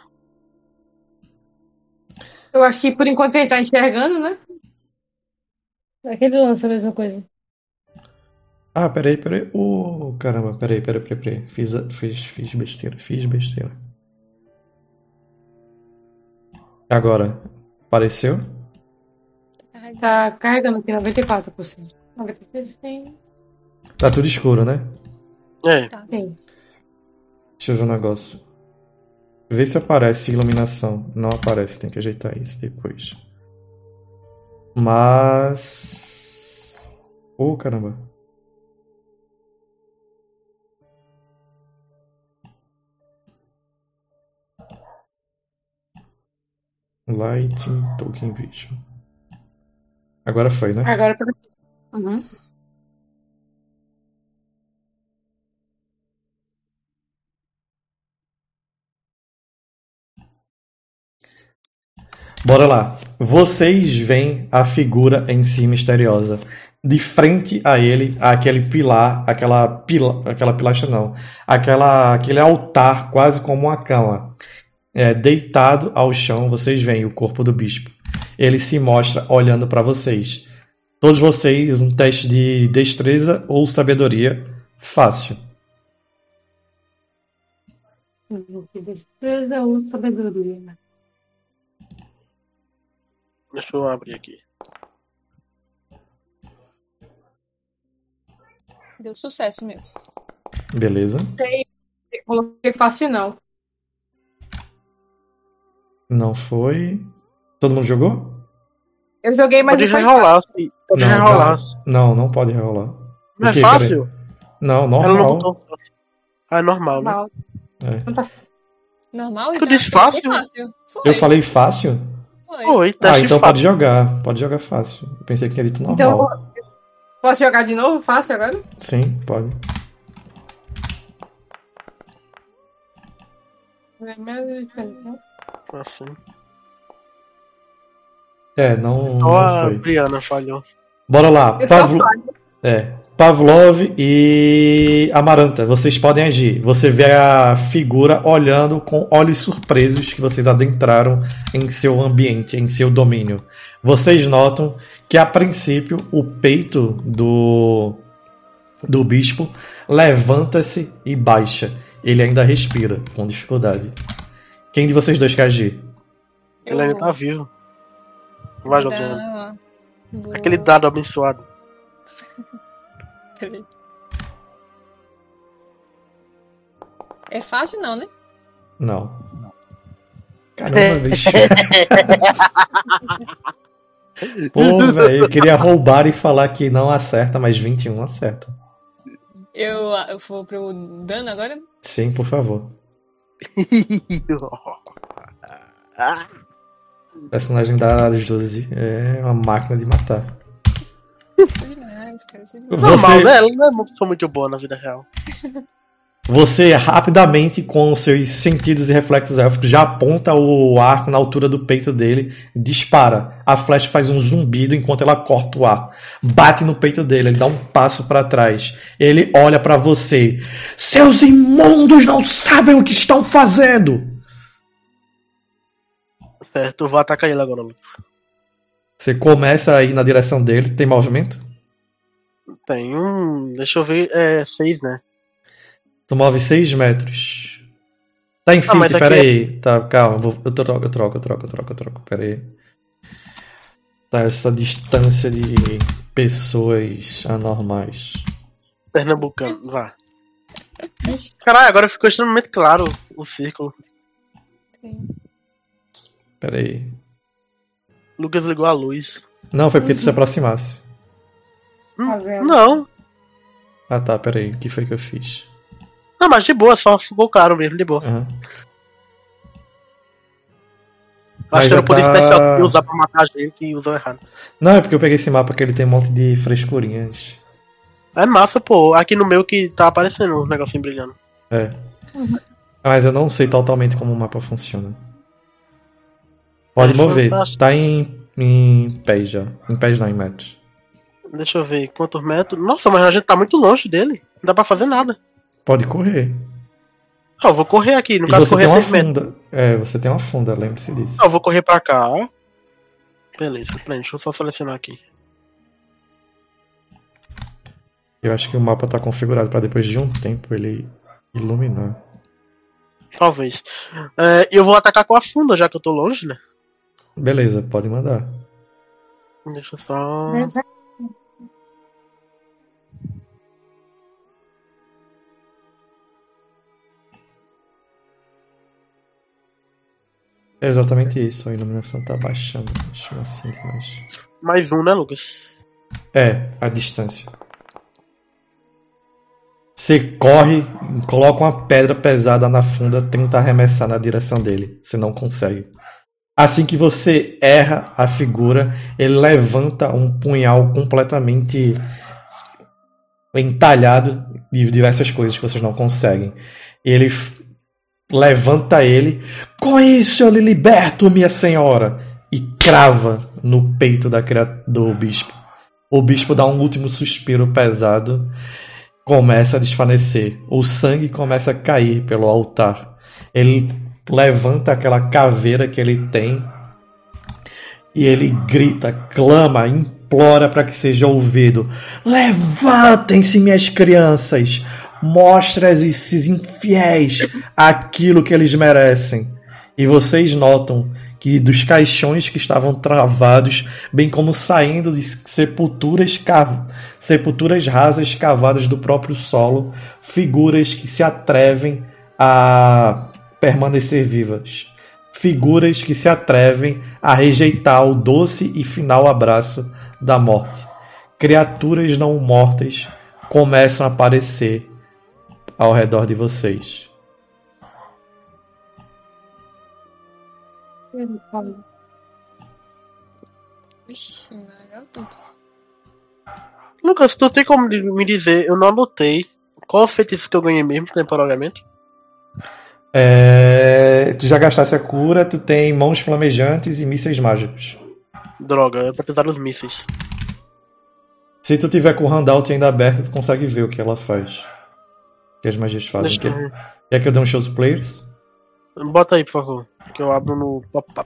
Eu acho que por enquanto ele tá enxergando, né? Vai que ele lança a mesma coisa. Peraí. Caramba, peraí. Fiz besteira. Agora, apareceu? Tá carregando aqui 94%. 96%. Tá tudo escuro, né? Tá. Sim. Deixa eu ver um negócio. Vê se aparece iluminação. Não aparece, tem que ajeitar isso depois. Mas... caramba. Lighting, Token Vision. Agora foi, né? Agora pra... Uhum. Bora lá. Vocês veem a figura em si misteriosa. De frente a ele, aquele pilar, aquela pilastra não, aquele altar quase como uma cama. Deitado ao chão, vocês veem o corpo do bispo. Ele se mostra olhando para vocês. Todos vocês, um teste de destreza ou sabedoria fácil. Destreza ou sabedoria? Deixa eu abrir aqui. Deu sucesso, meu. Beleza. Eu coloquei fácil, não. Não foi. Todo mundo jogou? Eu joguei, mas Pode não foi rerolar. fácil. Pode rerolar. Não pode rerolar. Não é quê, fácil? Não, Ela não normal. botou. É normal, né? Normal. É. Normal? Eu disse fácil? Foi. Eu falei fácil? Oi, teste Então fácil. pode jogar fácil. Eu pensei que tinha dito normal. Então, posso jogar de novo fácil agora? Sim, pode. Assim. Não Só a foi. Briana falhou. Bora lá. Eu só falo. Pavlov e Amaranta, vocês podem agir. Você vê a figura olhando com olhos surpresos que vocês adentraram em seu ambiente, em seu domínio. Vocês notam que, a princípio, o peito do bispo levanta-se e baixa. Ele ainda respira com dificuldade. Quem de vocês dois quer agir? Ele ainda tá vivo. Vai, Josiane. Vou- Aquele dado abençoado. Peraí. É fácil não, né? Não. Caramba, bicho. Pô, velho, eu queria roubar e falar que não acerta, mas 21 acerta. Eu vou pro dano agora? Sim, por favor. O personagem da Hades 12 é uma máquina de matar. Isso é demais, cara. Isso é demais. Normal, né? Ela não é uma pessoa muito boa na vida real. Você rapidamente, com os seus sentidos e reflexos élficos, já aponta o arco na altura do peito dele, dispara. A flecha faz um zumbido enquanto ela corta o ar. Bate no peito dele, ele dá um passo para trás. Ele olha para você. Seus imundos não sabem o que estão fazendo! Certo, eu vou atacar ele agora, Lucas. Você começa a ir na direção dele. Tem movimento? Tem deixa eu ver, 6, né? Tu move 6 metros. Tá em fit, mas aqui peraí. Tá, calma, eu troco. Peraí. Tá essa distância de pessoas anormais. Pernambucano, vá. Caralho, agora ficou extremamente claro o círculo. Sim. Peraí. Lucas ligou a luz. Não, foi porque tu se aproximasse. Tá vendo? Não. Ah tá, peraí. O que foi que eu fiz? Não, mas de boa, só ficou caro mesmo, de boa. Aham. Acho que era já o poder tá- especial que usar pra matar a gente e usou errado. Não, é porque eu peguei esse mapa que ele tem um monte de frescurinhas. É massa, pô. Aqui no meu que tá aparecendo um negocinho brilhando. É. Mas eu não sei totalmente como o mapa funciona. Pode É mover. fantástico. Tá em pés já. Em pés não, em metros. Deixa eu ver quantos metros. Nossa, mas a gente tá muito longe dele. Não dá pra fazer nada. Pode correr. Ó, eu vou correr aqui. No E caso, você correr tem uma 6 metros. funda. É, você tem uma funda, lembre-se disso. Ó, eu vou correr pra cá. Beleza, peraí, deixa eu só selecionar aqui. Eu acho que o mapa tá configurado pra depois de um tempo ele iluminar. Talvez. Eu vou atacar com a funda, já que eu tô longe, né? Beleza, pode mandar. Deixa eu só. É exatamente isso, a iluminação tá baixando. Acho assim demais. Mais um, né, Lucas? É, a distância. Você corre, coloca uma pedra pesada na funda, tenta arremessar na direção dele. Você não consegue. Assim que você erra a figura, ele levanta um punhal completamente entalhado de diversas coisas que vocês não conseguem. Ele levanta ele. Com isso eu lhe liberto, minha senhora! E crava no peito do bispo. O bispo dá um último suspiro pesado. Começa a desfanecer. O sangue começa a cair pelo altar. Ele levanta aquela caveira que ele tem e ele grita, clama, implora para que seja ouvido. Levantem-se, minhas crianças! Mostre a esses infiéis aquilo que eles merecem. E vocês notam que dos caixões que estavam travados, bem como saindo de sepulturas rasas cavadas do próprio solo, figuras que se atrevem a permanecer vivas. Figuras que se atrevem a rejeitar o doce e final abraço da morte. Criaturas não mortas começam a aparecer ao redor de vocês. Vixe, legal tudo. Lucas, tu tem como me dizer, eu não anotei qual feitiço que eu ganhei mesmo temporariamente? Tu já gastasse a cura, tu tem mãos flamejantes e mísseis mágicos. Droga, é pra tentar os mísseis. Se tu tiver com o handout ainda aberto, tu consegue ver o que ela faz. O que as magias fazem. Deixa eu ver. Quer que eu dê um show dos players? Bota aí, por favor. Que eu abro no pop-up.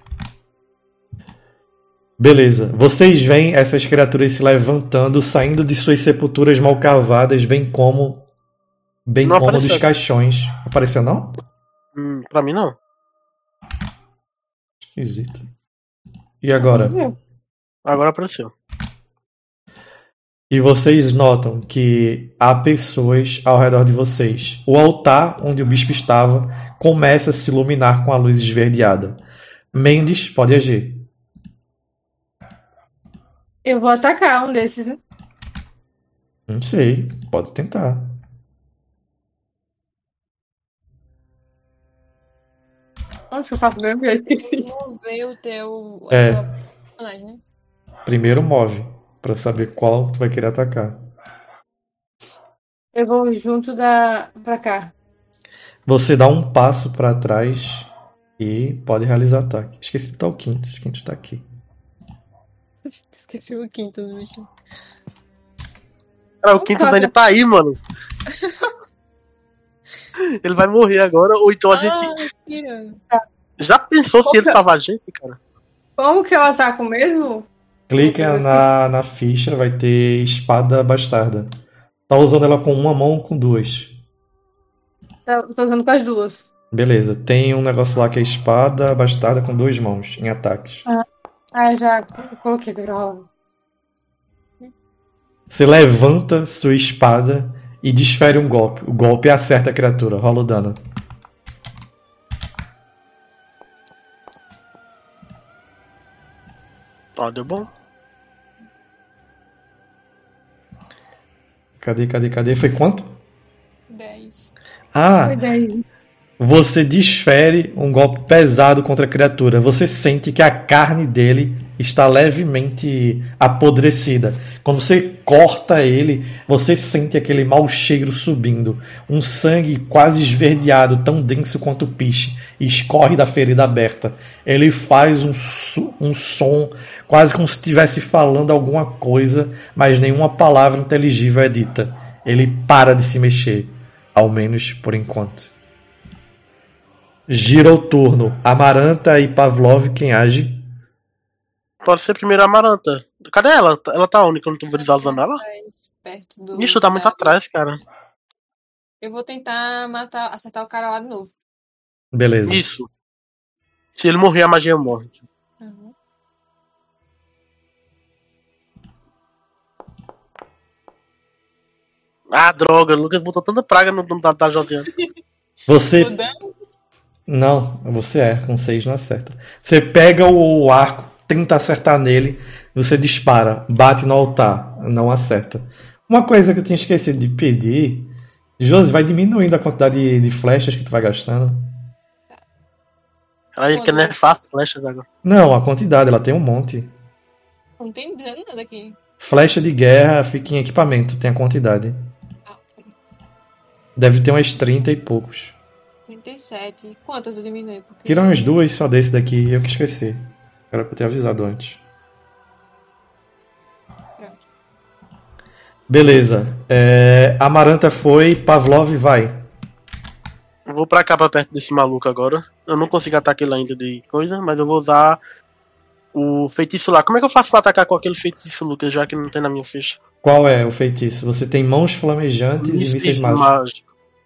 Beleza. Vocês veem essas criaturas se levantando, saindo de suas sepulturas mal cavadas, bem como Não dos apareceu. caixões. Apareceu não? Pra mim não. Esquisito. E agora? Agora apareceu. E vocês notam que há pessoas ao redor de vocês. O altar onde o bispo estava começa a se iluminar com a luz esverdeada. Mendes pode agir. Eu vou atacar um desses, né? Não sei, pode tentar. Onde que eu faço mesmo? Eu esqueci. Mover o teu É. personagem, né? Primeiro move, pra saber qual tu vai querer atacar. Eu vou junto pra cá. Você dá um passo pra trás e pode realizar ataque. Esqueci de tá o quinto. O quinto tá aqui. Esqueci o quinto do bicho. Cara, o quinto ainda tá aí, mano. Ele vai morrer agora, ou então a gente. Tira. Já pensou se ele salvar a gente, cara? Como que eu ataco mesmo? Clica Eu esqueci. na ficha, vai ter espada bastarda. Tá usando ela com uma mão ou com duas? Tô usando com as duas. Beleza, tem um negócio lá que é espada bastarda com duas mãos em ataques. Já coloquei aqui pra rolar. Você levanta sua espada e desfere um golpe. O golpe acerta a criatura. Rola o dano. Ó, deu bom. Cadê? Foi quanto? 10. Ah, Foi 10. você desfere um golpe pesado contra a criatura. Você sente que a carne dele está levemente apodrecida. Quando você corta ele, você sente aquele mau cheiro subindo. Um sangue quase esverdeado, tão denso quanto o piche, escorre da ferida aberta. Ele faz um som quase como se estivesse falando alguma coisa, mas nenhuma palavra inteligível é dita. Ele para de se mexer, ao menos por enquanto. Gira o turno. Amaranta e Pavlov, quem age? Pode ser primeiro a Amaranta. Cadê ela? Ela tá onde que eu não tô visualizando ela? Perto do Ixi, tá muito dado. atrás, cara. Eu vou tentar acertar o cara lá de novo. Beleza. Isso. Se ele morrer, a magia morre. Uhum. Ah, droga. O Lucas botou tanta praga no da Josiane. Você. O dano? Não, você com 6 não acerta. Você pega o arco, tenta acertar nele, você dispara, bate no altar, não acerta. Uma coisa que eu tinha esquecido de pedir, Josi, vai diminuindo a quantidade de flechas que tu vai gastando. Cara, ele quer nerfar as flechas agora. Não, a quantidade, ela tem um monte. Não tem dano nada aqui. Flecha de guerra fica em equipamento, tem a quantidade. Deve ter umas 30 e poucos. 37. Quantas eu diminui? Porque... Tira umas duas só desse daqui, eu que esqueci. Era pra eu ter avisado antes. Pronto. Beleza. Amaranta foi, Pavlov vai. Eu vou pra cá, pra perto desse maluco agora. Eu não consigo atacar ele ainda de coisa, mas eu vou usar o feitiço lá. Como é que eu faço pra atacar com aquele feitiço, Lucas, já que não tem na minha ficha? Qual é o feitiço? Você tem mãos flamejantes e mísseis mágicos.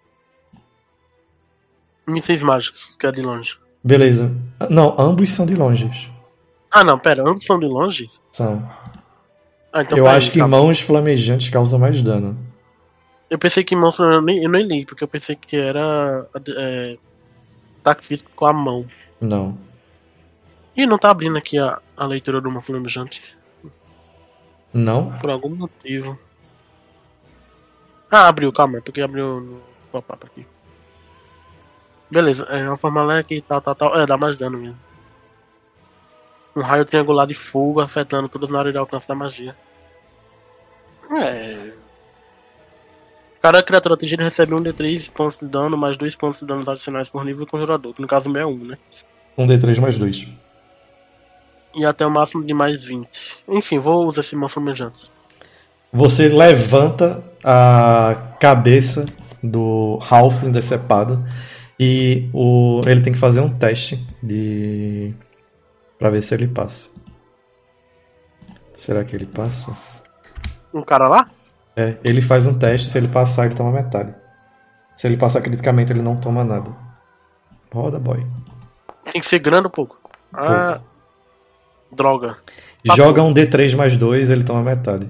Mísseis mágicos, que é de longe. Beleza. Não, ambos são de longe. Ah, não, pera, ambos são de longe? São. Ah, então Eu peraí, acho que tá. mãos flamejantes causam mais dano. Eu pensei que mãos eu nem li, porque eu pensei que era ataque físico com a mão. Não. Ih, não tá abrindo aqui a leitura do mão flamejante. Não? Por algum motivo. Ah, abriu, calma, porque abriu no pop-up aqui. Beleza, é uma forma leque e tal. Dá mais dano mesmo. Um raio triangular de fogo afetando todas na área de alcance da magia. Cada criatura atingida recebe 1d3 pontos de dano, mais 2 pontos de dano adicionais por nível conjurador, que no caso o meu é 1, né? 1d3 mais 2. E até o máximo de mais 20. Enfim, vou usar esse mão flamejante. Você levanta a cabeça do Halfling decepado e ele tem que fazer um teste pra ver se ele passa. Será que ele passa? Um cara lá? Ele faz um teste, se ele passar ele toma metade. Se ele passar criticamente ele não toma nada. Roda, boy. Tem que ser grande um pouco. Ah, droga. Joga um D3 mais 2, ele toma metade.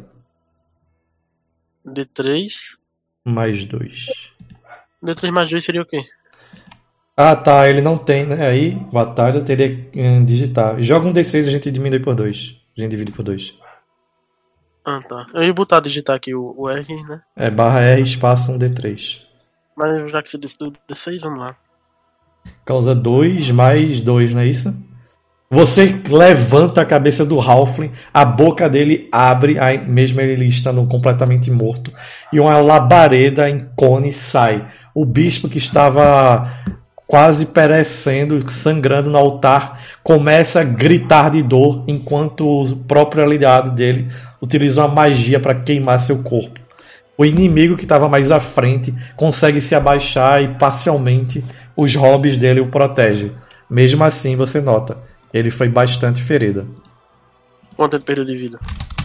D3. Mais 2. D3 mais 2 seria o quê? Ah, tá, ele não tem, né? Aí, batalha, teria que digitar. Joga um D6 e a gente diminui por 2. A gente divide por 2. Ah, tá. Eu ia botar digitar aqui o R, né? Barra R, espaço, um D3. Mas já que você disse do D6, vamos lá. Causa 2 mais 2, não é isso? Você levanta a cabeça do Halfling, a boca dele abre, mesmo ele estando completamente morto, e uma labareda em cone sai. O bispo que estava quase perecendo, sangrando no altar, começa a gritar de dor, enquanto o próprio aliado dele utiliza uma magia para queimar seu corpo. O inimigo que estava mais à frente consegue se abaixar e parcialmente os hobbies dele o protegem. Mesmo assim, você nota, ele foi bastante ferido. Quanto ele perdeu de vida?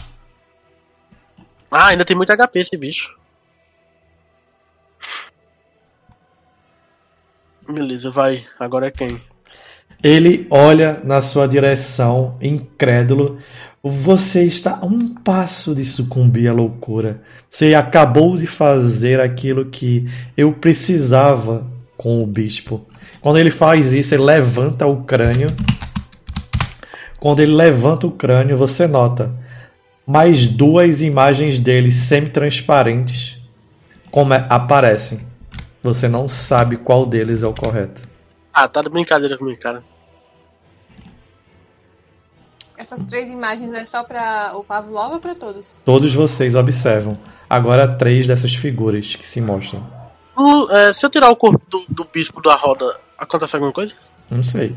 Ah, ainda tem muito HP esse bicho. Beleza, vai. Agora é quem? Ele olha na sua direção, incrédulo. Você está a um passo de sucumbir à loucura. Você acabou de fazer aquilo que eu precisava com o bispo. Quando ele faz isso, ele levanta o crânio. Quando ele levanta o crânio, você nota mais 2 imagens dele semi-transparentes aparecem. Você não sabe qual deles é o correto. Ah, tá de brincadeira comigo, cara. Essas 3 imagens é só pra o Pavlov ou pra todos? Todos vocês observam. Agora 3 dessas figuras que se mostram. Se eu tirar o corpo do bispo da roda, acontece alguma coisa? Não sei.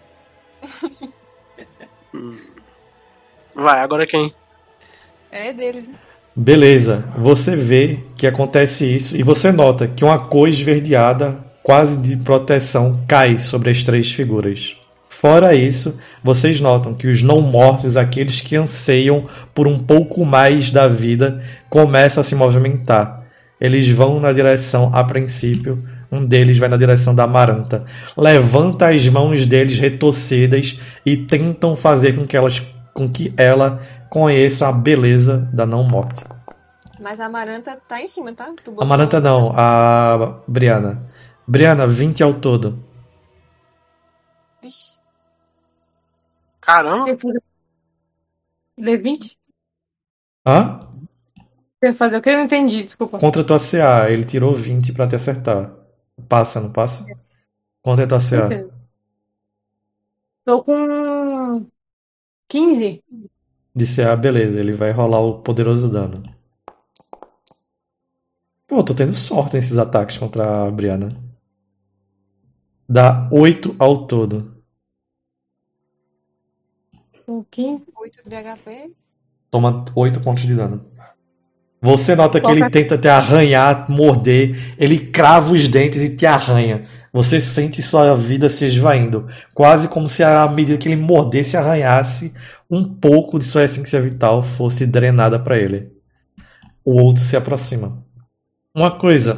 Vai, agora é quem? É deles. Beleza, você vê que acontece isso e você nota que uma cor esverdeada, quase de proteção, cai sobre as 3 figuras. Fora isso, vocês notam que os não-mortos, aqueles que anseiam por um pouco mais da vida, começam a se movimentar. Eles vão na direção, a princípio, um deles vai na direção da Amaranta. Levanta as mãos deles retorcidas e tentam fazer com que ela conheça a beleza da não-morte. Mas a Amaranta tá em cima, tá? Amaranta não, a Brianna. Brianna, 20 ao todo. Vixe. Caramba! Tem que fazer D20? Hã? Tem que fazer o que? Eu não entendi, desculpa. Contra a tua CA, ele tirou 20 pra te acertar. Passa, não passa? Contra a tua CA. Certeza. Tô com 15. De CA, beleza, ele vai rolar o poderoso dano. Pô, tô tendo sorte nesses ataques contra a Brianna. Dá 8 ao todo. Com 15. 8 de HP. Toma 8 pontos de dano. Você nota que ele tenta te arranhar, morder, ele crava os dentes e te arranha. Você sente sua vida se esvaindo. Quase como se à medida que ele mordesse e arranhasse, um pouco de sua essência vital fosse drenada para ele. O outro se aproxima. Uma coisa,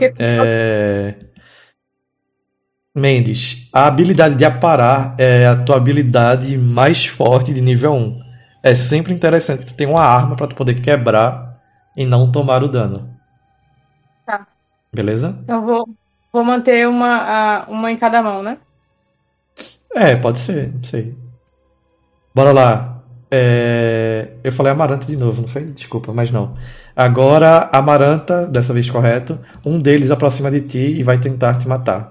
Mendes, a habilidade de aparar é a tua habilidade mais forte de nível 1. É sempre interessante que tu tenha uma arma para tu poder quebrar e não tomar o dano. Tá. Beleza? Então vou manter uma em cada mão, né? Pode ser, não sei. Bora lá. Eu falei Amaranta de novo, não foi? Desculpa, mas não. Agora, Amaranta, dessa vez correto, um deles aproxima de ti e vai tentar te matar.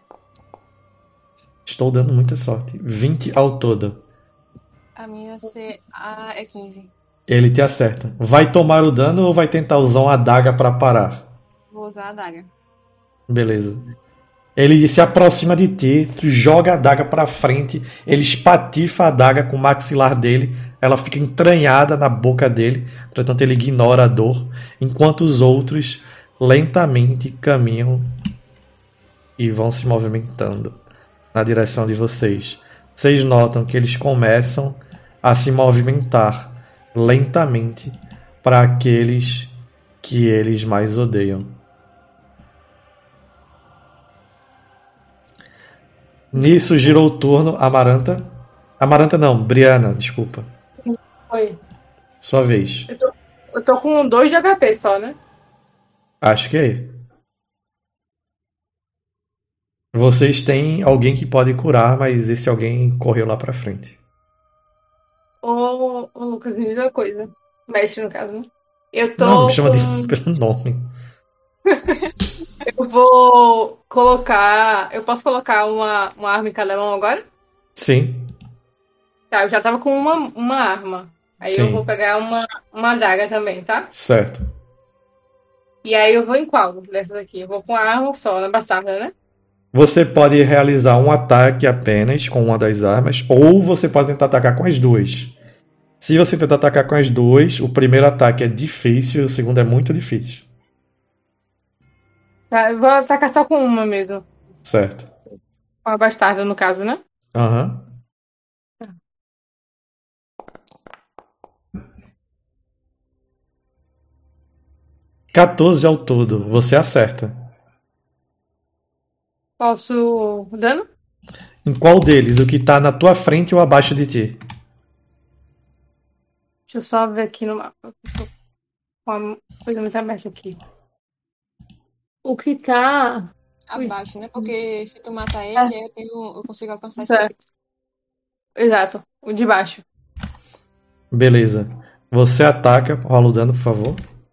Estou dando muita sorte. 20 ao todo. A minha CA é 15. Ele te acerta. Vai tomar o dano ou vai tentar usar uma adaga para parar? Vou usar a adaga. Beleza. Ele se aproxima de ti, tu joga a adaga pra frente, ele espatifa a adaga com o maxilar dele, ela fica entranhada na boca dele, portanto ele ignora a dor, enquanto os outros lentamente caminham e vão se movimentando na direção de vocês. Vocês notam que eles começam a se movimentar lentamente para aqueles que eles mais odeiam. Nisso girou o turno Amaranta. Amaranta não, Briana, desculpa. Oi. Sua vez. Eu tô com 2 de HP só, né? Acho que é. Vocês têm alguém que pode curar, mas esse alguém correu lá pra frente. Ô, Lucas, me diz uma coisa. Mestre, no caso, né? Eu tô Não, me chama com... pelo nome. Eu vou colocar... Eu posso colocar uma arma em cada mão agora? Sim, Tá, eu já tava com uma arma. Aí eu vou sim, pegar uma adaga também, tá? certo. E aí eu vou em qual dessas aqui? Eu vou com a arma só, na bastarda, né? Você pode realizar um ataque apenas com uma das armas, ou você pode tentar atacar com as duas. Se você tentar atacar com as duas, o primeiro ataque é difícil e o segundo é muito difícil. Tá, eu vou sacar só com uma mesmo. Certo. Com a bastarda, no caso, né? Aham. 14 ao todo. Você acerta. Posso... Dano? Em qual deles? O que tá na tua frente ou abaixo de ti? Deixa eu só ver aqui no mapa. Eu tô com uma coisa muito aberta aqui. O que tá... Abaixo, né? Porque se tu matar ele, aí eu consigo alcançar Certo. Exato. O de baixo. Beleza. Você ataca. Rola o dano, por favor.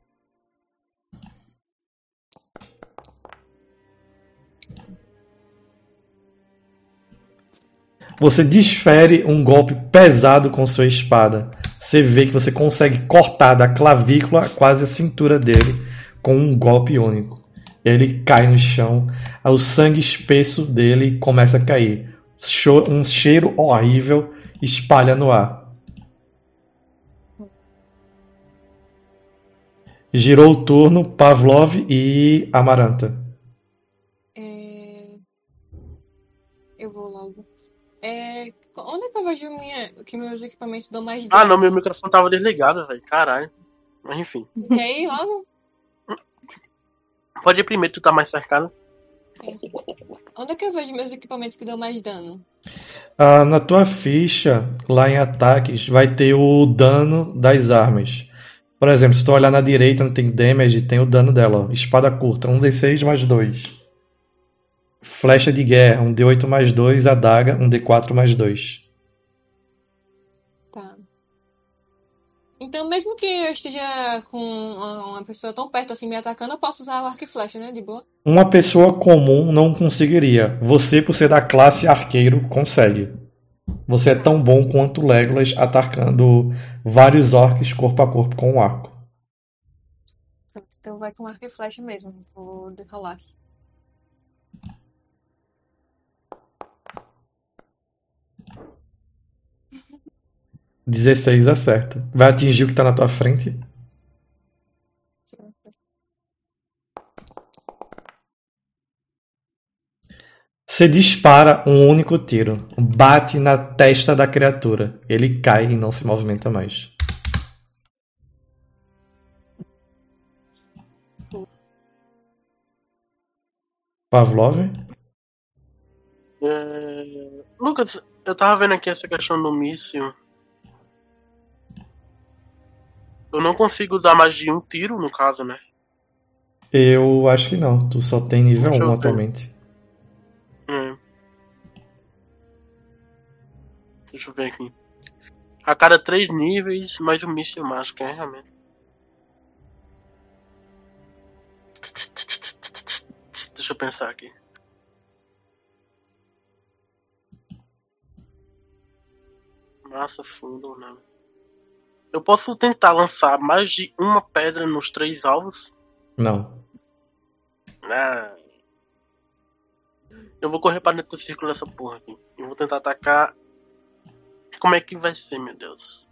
Você desfere um golpe pesado com sua espada. Você vê que você consegue cortar da clavícula quase a cintura dele com um golpe único. Ele cai no chão, o sangue espesso dele começa a cair. Um cheiro horrível espalha no ar. Girou o turno Pavlov e Amaranta. Eu vou logo. Onde é que eu vejo que meus equipamentos dão mais Ah, dano? não, meu microfone tava desligado, velho. Caralho. Mas enfim. E aí, logo? Pode ir primeiro, tu tá mais cercado. Onde é que eu vejo meus equipamentos que dão mais dano? Na tua ficha, lá em ataques, vai ter o dano das armas. Por exemplo, se tu olhar na direita, não tem damage, tem o dano dela. Ó. Espada curta, 1d6 mais 2. Flecha de guerra, 1d8 mais 2. Adaga, 1d4 mais 2. Tá. Então, mesmo que eu esteja com uma pessoa tão perto assim me atacando, eu posso usar o arco e flecha, né? De boa. Uma pessoa comum não conseguiria. Você, por ser da classe arqueiro, consegue. Você é tão bom quanto Legolas atacando vários orcs corpo a corpo com um arco. Pronto, então vai com arco e flecha mesmo. Vou rolar aqui. – 16 acerta. Vai atingir o que tá na tua frente? Você dispara um único tiro. Bate na testa da criatura. Ele cai e não se movimenta mais. Pavlov? Lucas, eu tava vendo aqui essa questão do míssil. Eu não consigo dar mais de um tiro, no caso, né? Eu acho que não. Tu só tem nível Deixa eu 1 ver. atualmente. Deixa eu ver aqui. A cada 3 níveis, mais um míssil mágico, é realmente. Deixa eu pensar aqui. Massa, fundo ou não. Eu posso tentar lançar mais de uma pedra nos 3 alvos? Não. Ah. Eu vou correr pra dentro do círculo dessa porra aqui. Eu vou tentar atacar. Como é que vai ser, meu Deus?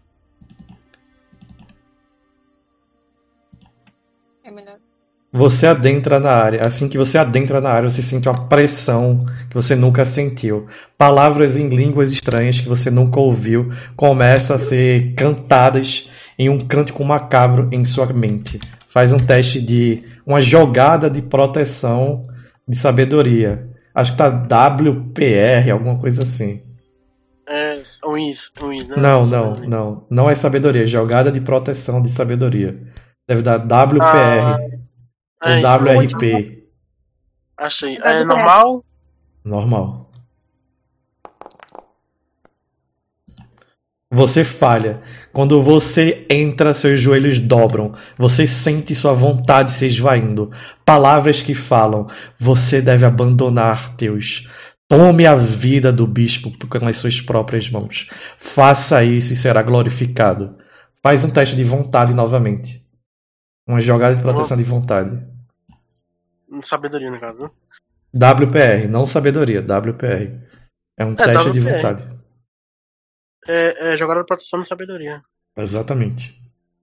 É melhor. Você adentra na área. Assim que você adentra na área, você sente uma pressão que você nunca sentiu. Palavras em línguas estranhas que você nunca ouviu começam a ser cantadas em um cântico macabro em sua mente. Faz um teste de uma jogada de proteção de sabedoria. Acho que tá WPR, alguma coisa assim. É, Wins, né? Não. Não é sabedoria. Jogada de proteção de sabedoria. Deve dar WPR. Ou Isso, WRP. achei. É normal? Normal. Você falha. Quando você entra, seus joelhos dobram. Você sente sua vontade se esvaindo. Palavras que falam. Você deve abandonar Deus. Tome a vida do bispo com as suas próprias mãos. Faça isso e será glorificado. Faz um teste de vontade novamente. Uma jogada de proteção de vontade. Sabedoria, no caso, né? WPR, não sabedoria. WPR. É um teste WPR. de vontade. É jogada de proteção de sabedoria. Exatamente.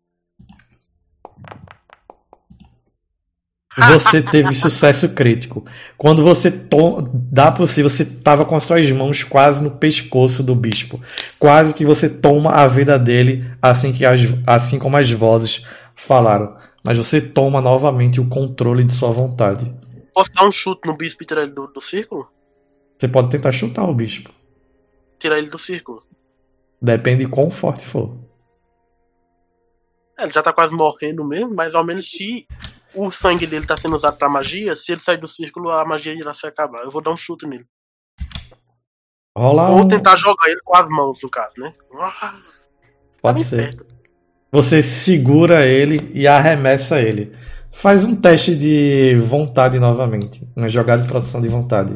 Você teve sucesso crítico. Quando você dá por si, você estava com as suas mãos quase no pescoço do bispo. Quase que você toma a vida dele, assim como as vozes falaram. Mas você toma novamente o controle de sua vontade. Posso dar um chute no bispo e tirar ele do círculo? Você pode tentar chutar o bispo. Tirar ele do círculo. Depende de quão forte for. Ele já tá quase morrendo mesmo, mas ao menos se o sangue dele tá sendo usado pra magia, se ele sair do círculo, a magia irá se acabar. Eu vou dar um chute nele. Rola Ou tentar jogar ele com as mãos, no caso, né? Pode ser. Você segura ele e arremessa ele. Faz um teste de vontade novamente. Uma jogada de proteção de vontade.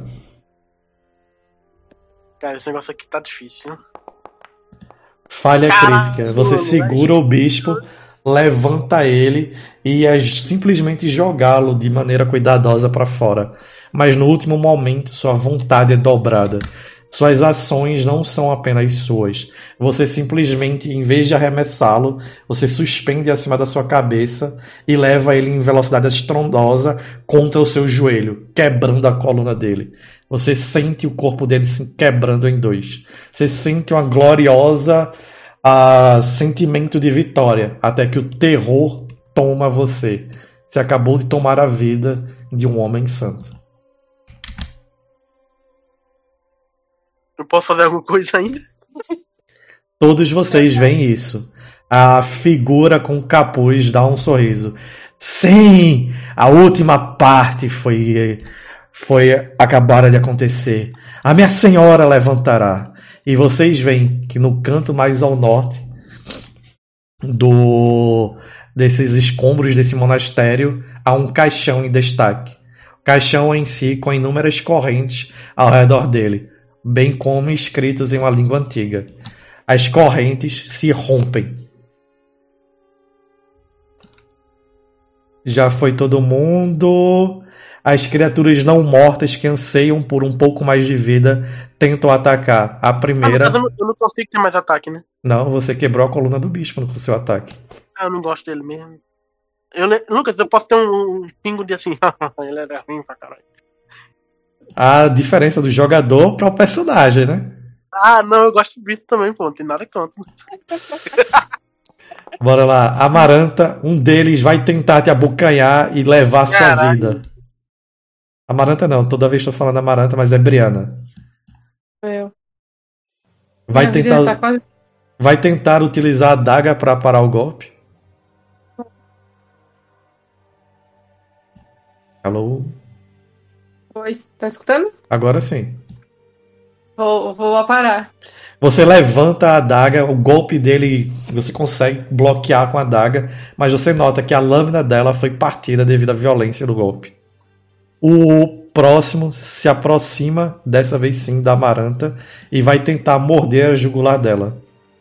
Cara, esse negócio aqui tá difícil, né? Falha crítica. Você segura o bispo, levanta ele e simplesmente jogá-lo de maneira cuidadosa para fora. Mas no último momento, sua vontade é dobrada. Suas ações não são apenas suas. Você simplesmente, em vez de arremessá-lo, você suspende acima da sua cabeça e leva ele em velocidade estrondosa contra o seu joelho, quebrando a coluna dele. Você sente o corpo dele se quebrando em dois. Você sente uma gloriosa sentimento de vitória, até que o terror toma você. Você acabou de tomar a vida de um homem santo. Eu posso fazer alguma coisa ainda? Todos vocês veem isso. A figura com o capuz dá um sorriso. Sim! A última parte foi acabara de acontecer. A minha senhora levantará. E vocês veem que no canto mais ao norte desses escombros desse monastério há um caixão em destaque. O caixão em si com inúmeras correntes ao redor dele, bem como escritos em uma língua antiga. As correntes se rompem. Já foi todo mundo. As criaturas não mortas que anseiam por um pouco mais de vida tentam atacar. A primeira... eu não consigo ter mais ataque, né? Não, você quebrou a coluna do bicho com o seu ataque. Eu não gosto dele mesmo. Lucas, eu posso ter um pingo de assim. Ele era ruim pra caralho. A diferença do jogador para o personagem, né? Ah, não, eu gosto de bicho também, pô. Não tem nada contra. Bora lá. Amaranta, um deles vai tentar te abocanhar e levar a sua vida. Amaranta não, toda vez estou falando Amaranta, mas é Briana. Eu. Vai tentar utilizar a adaga para parar o golpe. Alô? Oi, tá escutando? Agora sim. Vou aparar. Você levanta a adaga, o golpe dele você consegue bloquear com a adaga, mas você nota que a lâmina dela foi partida devido à violência do golpe. O próximo se aproxima, dessa vez sim, da Amaranta e vai tentar morder a jugular dela.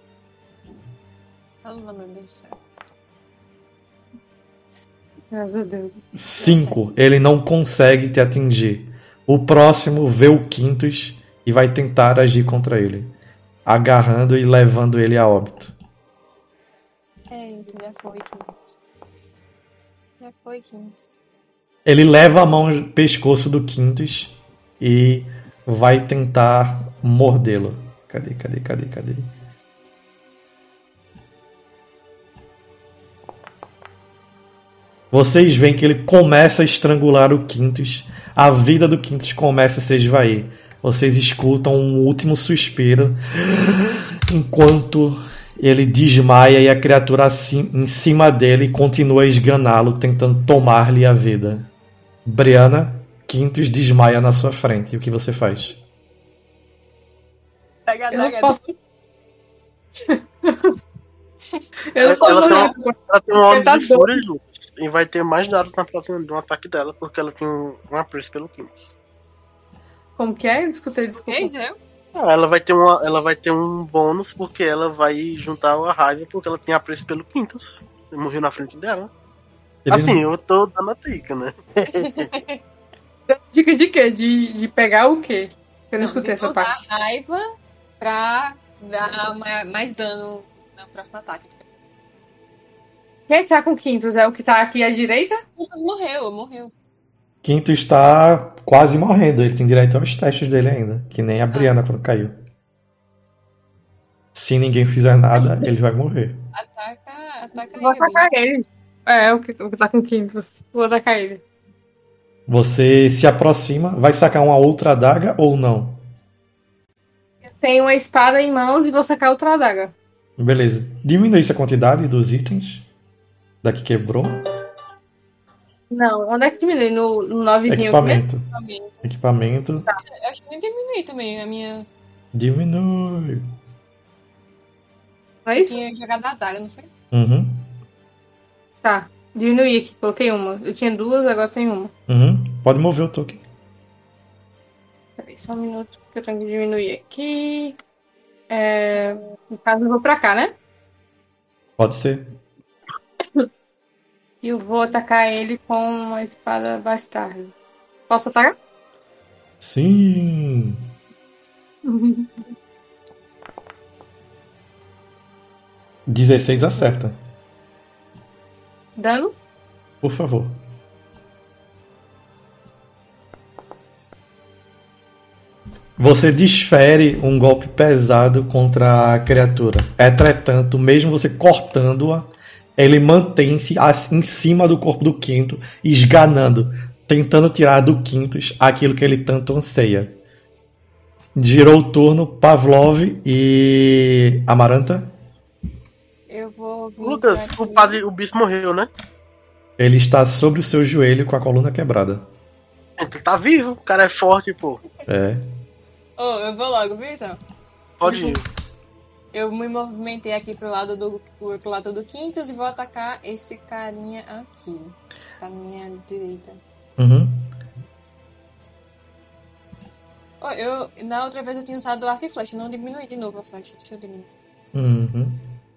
Oh, meu Deus do céu. Graças a Deus. 5. Ele não consegue te atingir. O próximo vê o Quintus e vai tentar agir contra ele, agarrando e levando ele a óbito. Já foi, Quintus. Já foi, Quintus. Ele leva a mão no pescoço do Quintus e vai tentar mordê-lo. Cadê? Vocês veem que ele começa a estrangular o Quintus. A vida do Quintus começa a se esvair. Vocês escutam um último suspiro enquanto ele desmaia e a criatura em cima dele continua a esganá-lo, tentando tomar-lhe a vida. Brianna, Quintus desmaia na sua frente. E o que você faz? Pega a Eu não daga posso. Eu não posso olhar. Ela tem um ódio Tá de fúria, Lucas. E vai ter mais dados na próxima do ataque dela, porque ela tem um apreço pelo Quintus. Como que é? Eu escutei, desculpa. Quem é? Ela vai ter um bônus porque ela vai juntar a raiva porque ela tem apreço pelo Quintus. Ele morreu na frente dela. Ele Assim, eu tô dando a dica, né? Dica de quê? De pegar o quê? Eu não escutei essa usar parte. a raiva pra dar mais dano no próximo ataque. Quem é que tá com o Quintus? É o que tá aqui à direita? Quintus morreu. Quintus está quase morrendo. Ele tem direito aos testes dele ainda. Que nem a Brianna quando caiu. Se ninguém fizer nada, ele vai morrer. Ataca Vou ele. atacar ele. É, o que tá com o Quintus. Vou atacar ele. Você se aproxima. Vai sacar uma outra adaga ou não? Tenho uma espada em mãos e vou sacar outra adaga. Beleza. Diminui essa quantidade dos itens. Daqui quebrou. Não, onde é que diminui? No 9zinho mesmo? Equipamento. Eu acho que nem diminui também a minha. Diminui. Não é Eu isso? tinha jogado a daga, não foi? Uhum. Tá. Diminuí aqui, coloquei uma. Eu tinha duas, agora tem uma. Uhum. Pode mover o token. Peraí, só um minuto que eu tenho que diminuir aqui. No caso, eu vou pra cá, né? Pode ser. E eu vou atacar ele com uma espada bastarda. Posso atacar? Sim. 16 acerta. Dano? Por favor. Você desfere um golpe pesado contra a criatura. Entretanto, mesmo você cortando-a, ele mantém-se em cima do corpo do Quinto, esganando, tentando tirar do Quintus aquilo que ele tanto anseia. Girou o turno, Pavlov e Amaranta. Eu vou. Lucas, o bicho morreu, né? Ele está sobre o seu joelho com a coluna quebrada. Ele tá vivo, o cara é forte, pô. É. Eu vou logo, viu, Sam? Pode ir. Eu me movimentei aqui pro outro lado do Quintus e vou atacar esse carinha aqui. Tá na minha direita. Uhum. Na outra vez eu tinha usado o arco e flecha, não diminui de novo a flecha. Deixa eu diminuir. Uhum.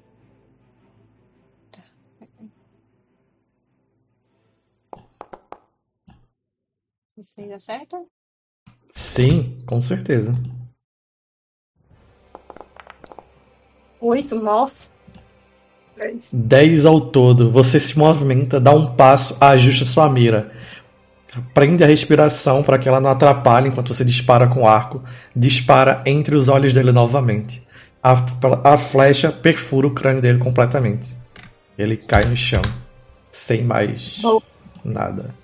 Vocês acertam? Sim, com certeza. 8, nossa. 10 ao todo. Você se movimenta, dá um passo, ajusta sua mira. Prende a respiração para que ela não atrapalhe enquanto você dispara com o arco. Dispara entre os olhos dele novamente. A flecha perfura o crânio dele completamente. Ele cai no chão. Sem mais nada.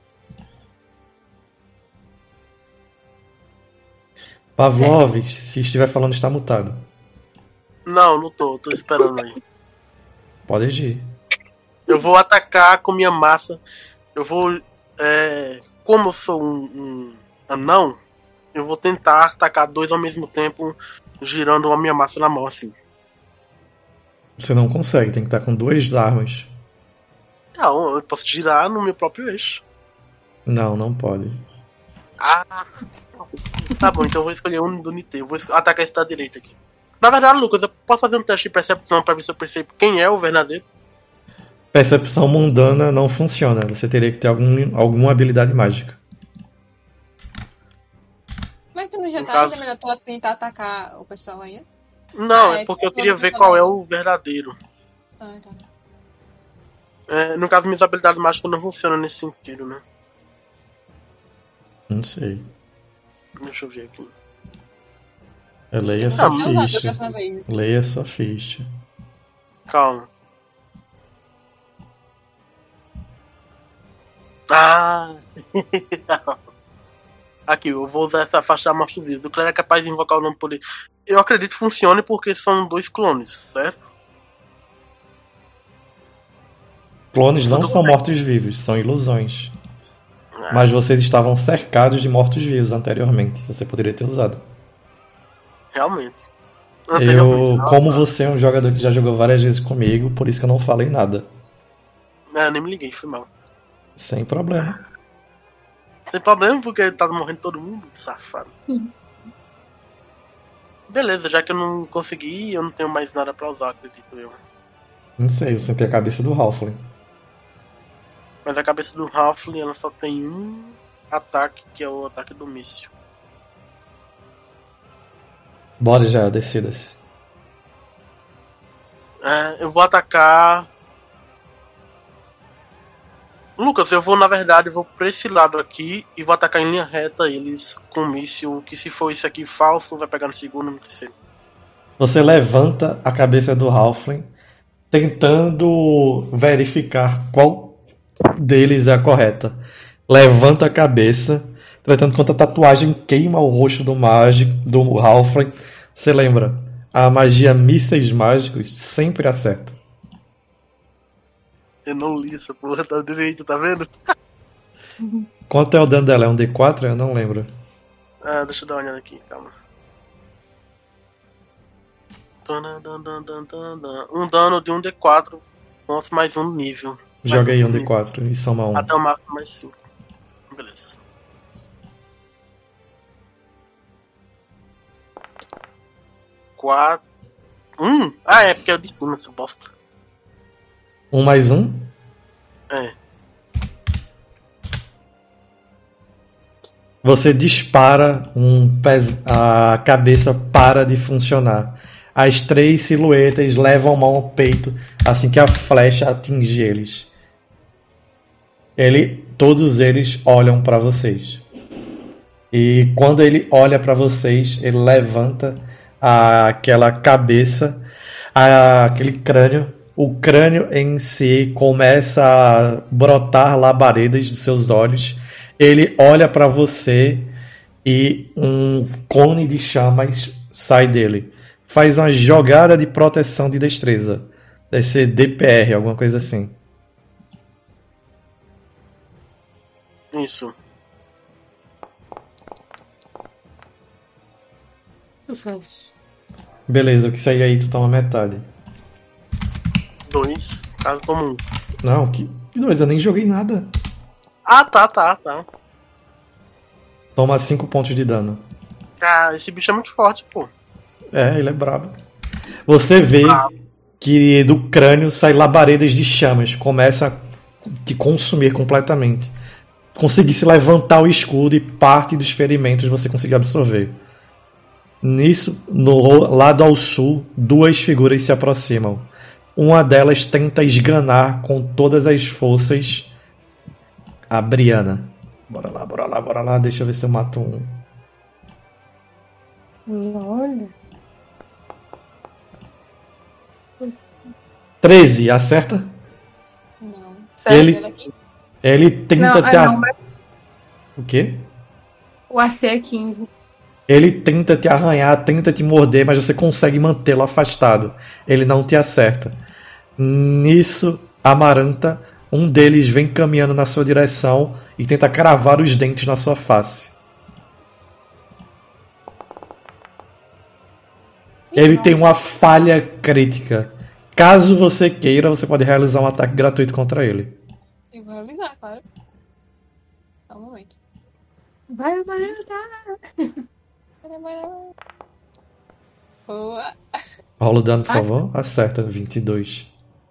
Pavlov, se estiver falando, está mutado. Não tô esperando aí. Pode agir. Eu vou atacar com minha massa. Eu vou. Como eu sou um anão, eu vou tentar atacar dois ao mesmo tempo, girando a minha massa na mão assim. Você não consegue, tem que estar com 2 armas. Não, eu posso girar no meu próprio eixo. Não, não pode. Tá bom, então eu vou escolher um do Nite. Eu vou atacar esse da direita aqui. Na verdade, Lucas, eu posso fazer um teste de percepção pra ver se eu percebo quem é o verdadeiro? Percepção mundana não funciona. Você teria que ter alguma habilidade mágica. já No tá caso- ainda melhor tu tentar atacar o pessoal ainda. Não, Ah, é é porque eu que queria eu ver vou qual é falar. o verdadeiro. Ah, tá. No caso, minhas habilidades mágicas não funcionam nesse sentido, né? Não sei. Deixa eu ver aqui. Leia Eu sua vou usar da ficha. próxima vez. Leia sua ficha. Calma. Ah! Aqui, eu vou usar essa faixa da Morte Vivos. O clérigo é capaz de invocar o nome poder. Eu acredito que funcione porque são 2 clones, certo? Clones não Tudo são bem. mortos-vivos, são ilusões. Ah, Mas vocês estavam cercados de mortos-vivos anteriormente. Você poderia ter usado. realmente. Anteriormente, não. Como você é um jogador que já jogou várias vezes comigo, por isso que eu não falei nada. Eu nem me liguei, foi mal. Sem problema. Sem problema, porque tá morrendo todo mundo, safado. Beleza, já que eu não consegui, eu não tenho mais nada pra usar, acredito eu. Não sei, você tem a cabeça do Halfling. Mas a cabeça do Halfling, ela só tem um ataque, que é o ataque do míssil. Bora já, decida-se. Eu vou atacar... Lucas, eu vou, na verdade, eu vou pra esse lado aqui e vou atacar em linha reta eles com o míssil, que se for isso aqui falso, vai pegar no segundo e no terceiro. Você levanta a cabeça do Halfling, tentando verificar qual deles é a correta. Levanta a cabeça, tratando quanto a tatuagem queima o rosto do mágico, do Halfling. Você lembra? A magia mísseis mágicos sempre acerta. Eu não li essa porra, tá direito, tá vendo? Quanto é o dano dela? É um D4? Eu não lembro. Deixa eu dar uma olhada aqui, calma. Um dano de 1d4, nossa, mais um nível. Joga aí um nível. D4 e soma 1. Até o máximo mais 5. Beleza. Quatro. É porque eu de cima essa bosta. 1 mais 1? É. Você dispara a cabeça para de funcionar. As 3 silhuetas levam a mão ao peito assim que a flecha atinge eles. Todos eles olham para vocês. E quando ele olha para vocês, ele levanta aquela cabeça, aquele crânio. O crânio em si começa a brotar labaredas dos seus olhos. Ele olha para você e um cone de chamas sai dele. Faz uma jogada de proteção de destreza. Deve ser DPR, alguma coisa assim. Isso. Sucesso. Beleza, o que sair aí tu toma metade. 2. Caso comum. Não, que 2? Eu nem joguei nada. Tá. Toma 5 pontos de dano. Cara, esse bicho é muito forte, pô. É, ele é brabo. Você vê que do crânio sai labaredas de chamas. Começa a te consumir completamente. Consegui se levantar o escudo e parte dos ferimentos você conseguiu absorver. Nisso, no lado ao sul, 2 figuras se aproximam. Uma delas tenta esganar com todas as forças a Brianna. Bora lá. Deixa eu ver se eu mato um. Olha. 13, acerta? Não. Ele- Ele tenta Não, te não, mas O quê? o AC é 15. Ele tenta te arranhar, tenta te morder, mas você consegue mantê-lo afastado. Ele não te acerta. Nisso, Amaranta, um deles vem caminhando na sua direção e tenta cravar os dentes na sua face. Ele tem uma falha crítica. Caso você queira, você pode realizar um ataque gratuito contra ele. Eu vou realizar, claro. Só um momento. Vai, Amaranta. Boa. Rola o dano, por favor. Acerta, 22.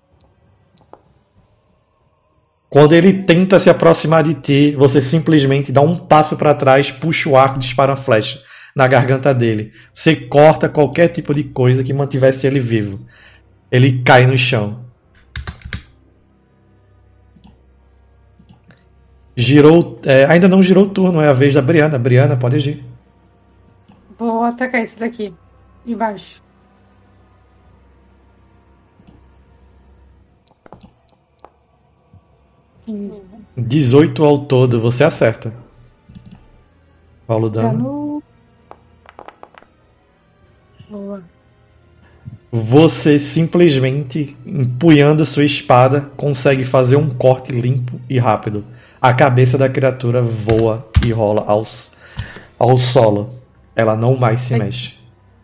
Quando ele tenta se aproximar de ti, você simplesmente dá um passo para trás, puxa o arco e dispara a flecha. na garganta dele. Você corta qualquer tipo de coisa que mantivesse ele vivo. Ele cai no chão. Ainda não girou o turno, é a vez da Brianna. Brianna, pode agir. Vou atacar esse daqui. Embaixo. Isso. 18 ao todo, você acerta. Paulo dano. Dano. Boa. Você simplesmente, empunhando sua espada, consegue fazer um corte limpo e rápido. A cabeça da criatura voa e rola ao solo. Ela não mais se mexe.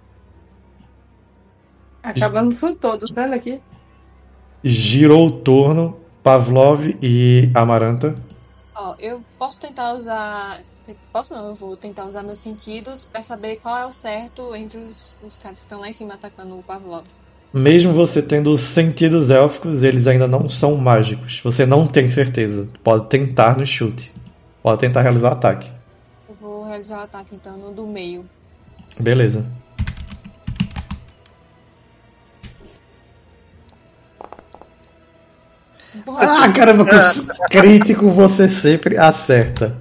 Acabando com todos, olha aqui. Girou o turno, Pavlov e Amaranta. Ó, eu posso tentar usar... Posso não, eu vou tentar usar meus sentidos pra saber qual é o certo entre os caras que estão lá em cima atacando o Pavlov. Mesmo você tendo os sentidos élficos, eles ainda não são mágicos. Você não tem certeza. Pode tentar no chute. Pode tentar realizar o ataque. Eu vou realizar o ataque então no do meio. Beleza. Ah, caramba, com crítico você sempre acerta.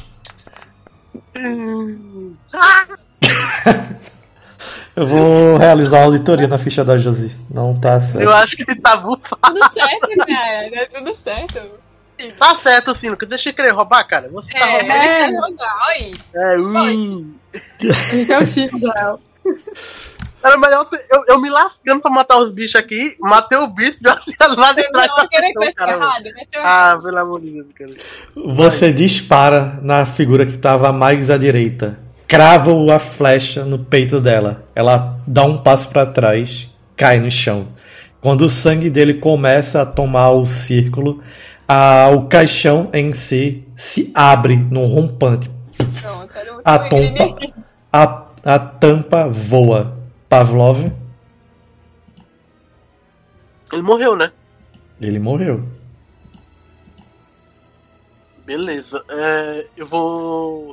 Eu vou realizar a auditoria na ficha da Josi. Não tá certo. Eu acho que tá bufado. Tudo certo, cara. Tá tudo certo. Tá certo, sim, Lucas. Deixa eu querer roubar, cara. Você tá roubando. Ele quer jogar, aí. Esse é o tipo do El. Era melhor eu me lascando pra matar os bichos aqui, matei o bicho, já lá de trás. Não, querer que vai ser errado. Ah, pelo amor de Deus, cara. Você dispara na figura que estava mais à direita. Crava a flecha no peito dela. Ela dá um passo para trás, cai no chão. Quando o sangue dele começa a tomar o círculo, o caixão em si se abre num rompante. A tampa voa. Pavlov. Ele morreu, né? Ele morreu. Beleza. Eu vou...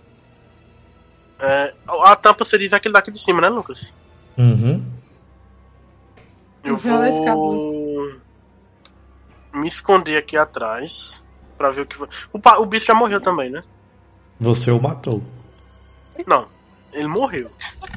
a tampa seria aquele daqui de cima, né, Lucas? Uhum. Eu vou me esconder aqui atrás pra ver o que vai... O bicho já morreu também, né? Você o matou. Não, ele morreu.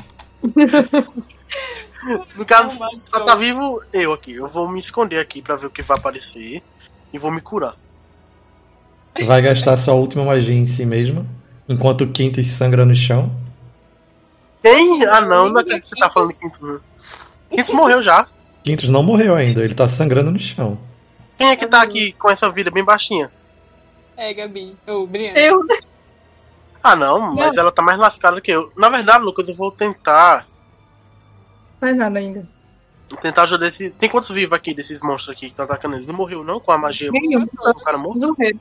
No caso, só tá vivo eu aqui. Eu vou me esconder aqui pra ver o que vai aparecer e vou me curar. Vai gastar sua última magia em si mesmo, enquanto o Quintus sangra no chão. Quem? Ah, não acredito que você tá falando Quintus. Quintus morreu já. Quintus não morreu ainda, ele tá sangrando no chão. Quem é que tá aqui com essa vida bem baixinha? É, Gabi. Ou Brianna. Eu. Ah, não, mas ela tá mais lascada que eu. Na verdade, Lucas, eu vou tentar. Faz nada ainda. Tentar ajudar esse. Tem quantos vivos aqui desses monstros aqui que estão atacando eles? Não morreu, não? Com a magia? Nenhum. O cara morreu? Morreram.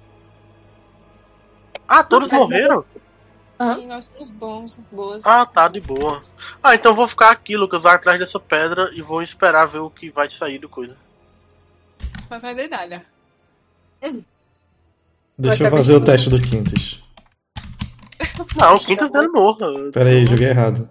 Ah, todos morreram? Sim, nós somos boas. Ah, tá, de boa. Ah, então eu vou ficar aqui, Lucas, atrás dessa pedra e vou esperar ver o que vai sair do coisa. Não vai fazer nada. Deixa eu fazer o teste do Quintus. Não, o Quintus dele morra. Pera aí, joguei errado.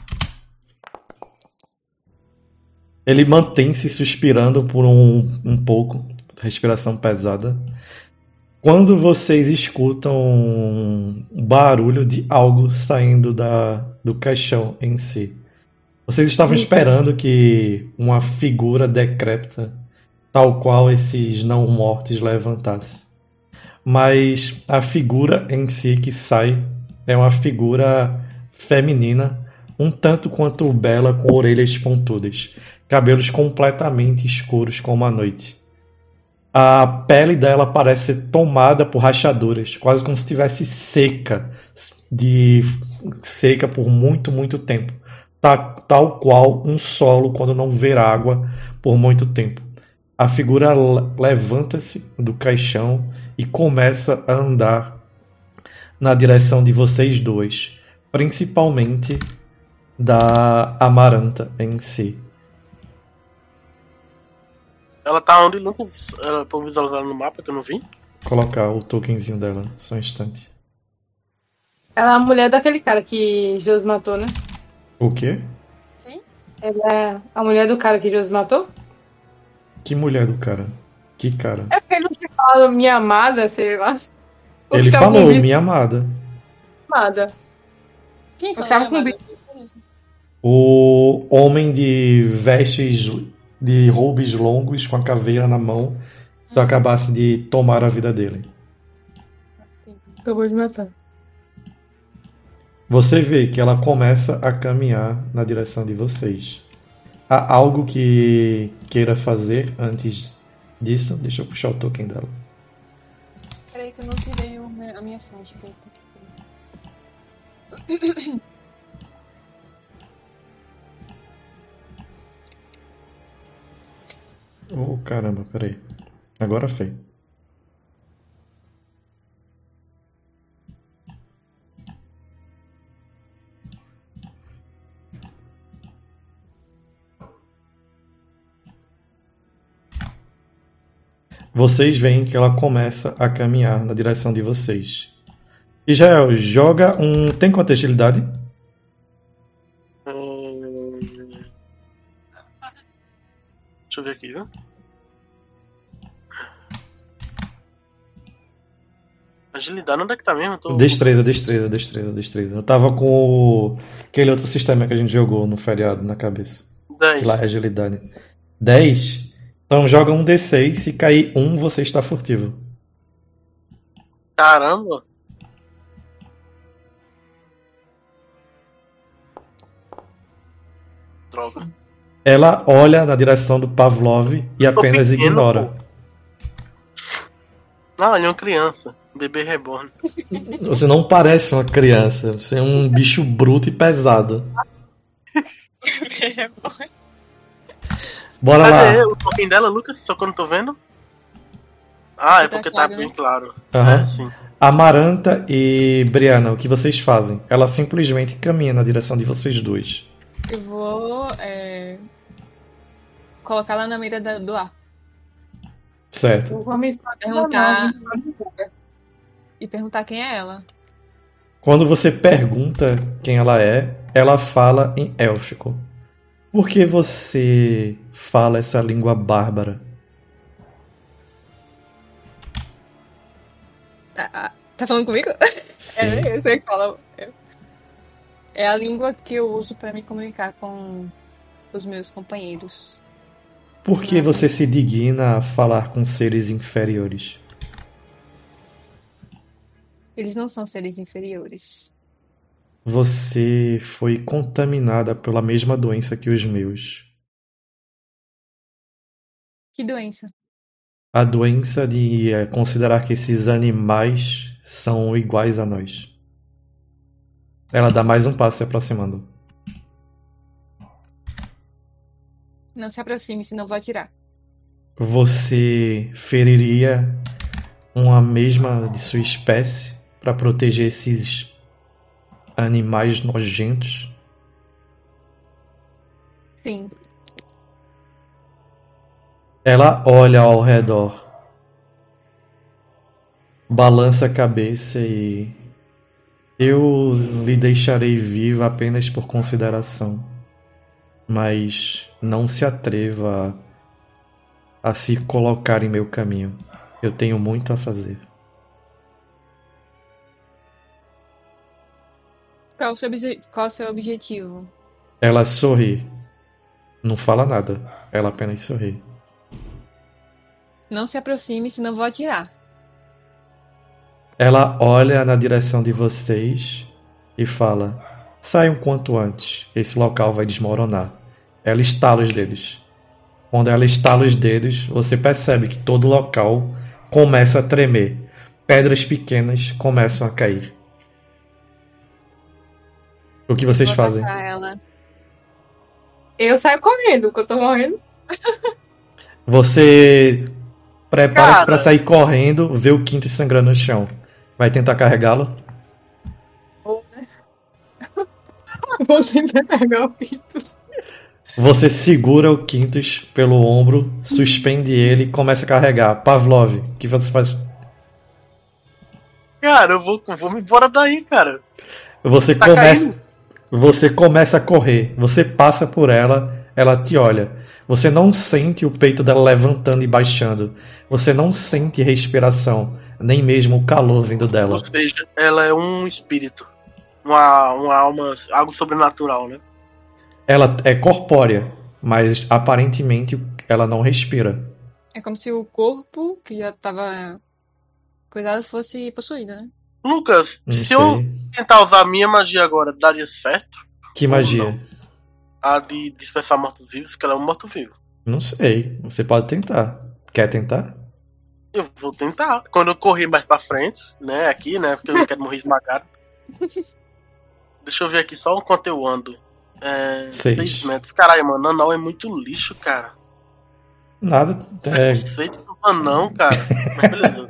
Ele mantém-se suspirando por um pouco, respiração pesada. Quando vocês escutam um barulho de algo saindo do caixão em si. Vocês estavam esperando que uma figura decrépita, tal qual esses não mortos, levantasse. Mas a figura em si que sai é uma figura feminina, um tanto quanto bela, com orelhas pontudas, cabelos completamente escuros como a noite. A pele dela parece tomada por rachaduras, quase como se estivesse seca por muito, muito tempo. Tal qual um solo quando não vê água por muito tempo. A figura levanta-se do caixão e começa a andar na direção de vocês dois, principalmente da Amaranta em si. Ela tá onde, Lucas? Ela pode visualizar no mapa que eu não vi? Vou colocar o tokenzinho dela, só um instante. Ela é a mulher daquele cara que Josi matou, né? O quê? Ela é a mulher do cara que Josi matou? Que mulher do cara? Que cara? É porque ele não tinha falado minha amada, sei lá. Ou Ele que tava com falou, bicho minha amada. amada. Quem Eu falou tava com amada? O homem de vestes de roubos longos com a caveira na mão, tu acabasse de tomar a vida dele. Acabou de matar. Você vê que ela começa a caminhar na direção de vocês. Há algo que queira fazer antes disso? Deixa eu puxar o token dela. Peraí que eu não tirei a minha fonte. Que eu tô aqui. Oh, caramba, peraí. Agora foi. Vocês veem que ela começa a caminhar na direção de vocês. Israel, joga um. Tem quanta agilidade? Deixa eu ver aqui, viu? Agilidade, onde é que tá mesmo? Destreza. Eu tava com aquele outro sistema que a gente jogou no feriado na cabeça. 10. Que lá é agilidade. 10? Então joga um D6, se cair 1, você está furtivo. Caramba! Droga. Ela olha na direção do Pavlov e apenas pequeno, ignora. pô. Ah, ele é uma criança. Bebê reborn. Você não parece uma criança, você é um bicho bruto e pesado. Bora Cadê lá. o token dela, Lucas? Só que eu não tô vendo. Ah, é Tá porque tá claro, bem né? claro. Aham. É, sim. Amaranta e Brianna, o que vocês fazem? Ela simplesmente caminha na direção de vocês dois. Eu vou colocar ela na mira do ar. Certo. Eu vou me Perguntar. E perguntar quem é ela. Quando você pergunta quem ela fala em élfico. Por que você fala essa língua bárbara? Tá falando comigo? Sim. Eu sei que fala. É a língua que eu uso pra me comunicar com os meus companheiros. Por que você se digna a falar com seres inferiores? Eles não são seres inferiores. Você foi contaminada pela mesma doença que os meus. Que doença? A doença de considerar que esses animais são iguais a nós. Ela dá mais um passo se aproximando. Não se aproxime, senão vou atirar. Você feriria uma mesma de sua espécie para proteger esses animais nojentos? Sim. Ela olha ao redor, balança a cabeça e... Eu lhe deixarei viva apenas por consideração, mas não se atreva a se colocar em meu caminho. Eu tenho muito a fazer. Qual o seu objetivo? Ela sorri. Não fala nada. Ela apenas sorri. Não se aproxime, senão vou atirar. Ela olha na direção de vocês e fala: saiam quanto antes. Esse local vai desmoronar. Ela estala os dedos. Quando ela estala os dedos, você percebe que todo o local começa a tremer. Pedras pequenas começam a cair. O que vocês Vou fazem? atacar ela. Eu saio correndo, porque eu tô morrendo. Você prepara-se Cara. para sair correndo, vê o Quintus sangrando no chão. Vai tentar carregá-lo? Vou tentar pegar o Quintus. Você segura o Quintus pelo ombro, suspende ele e começa a carregar. Pavlov, o que você faz? Cara, eu vou me embora daí, cara. Você Tá começa a correr, você passa por ela, ela te olha. Você não sente o peito dela levantando e baixando. Você não sente respiração, nem mesmo o calor vindo dela. Ou seja, ela é um espírito. Uma alma, algo sobrenatural, né? Ela é corpórea, mas aparentemente ela não respira. É como se o corpo, que já tava coisado, fosse possuído, né? Lucas, Não se sei. eu tentar usar a minha magia agora, daria certo? Que magia? A de dispersar mortos-vivos, que ela é um morto-vivo. Não sei. Você pode tentar. Quer tentar? Eu vou tentar. Quando eu correr mais pra frente, né? Aqui, né? Porque eu não quero morrer esmagado. Deixa eu ver aqui só o quanto eu ando. 6 metros. Caralho, mano, anão é muito lixo, cara. Nada. Não sei de anão, cara. Mas beleza.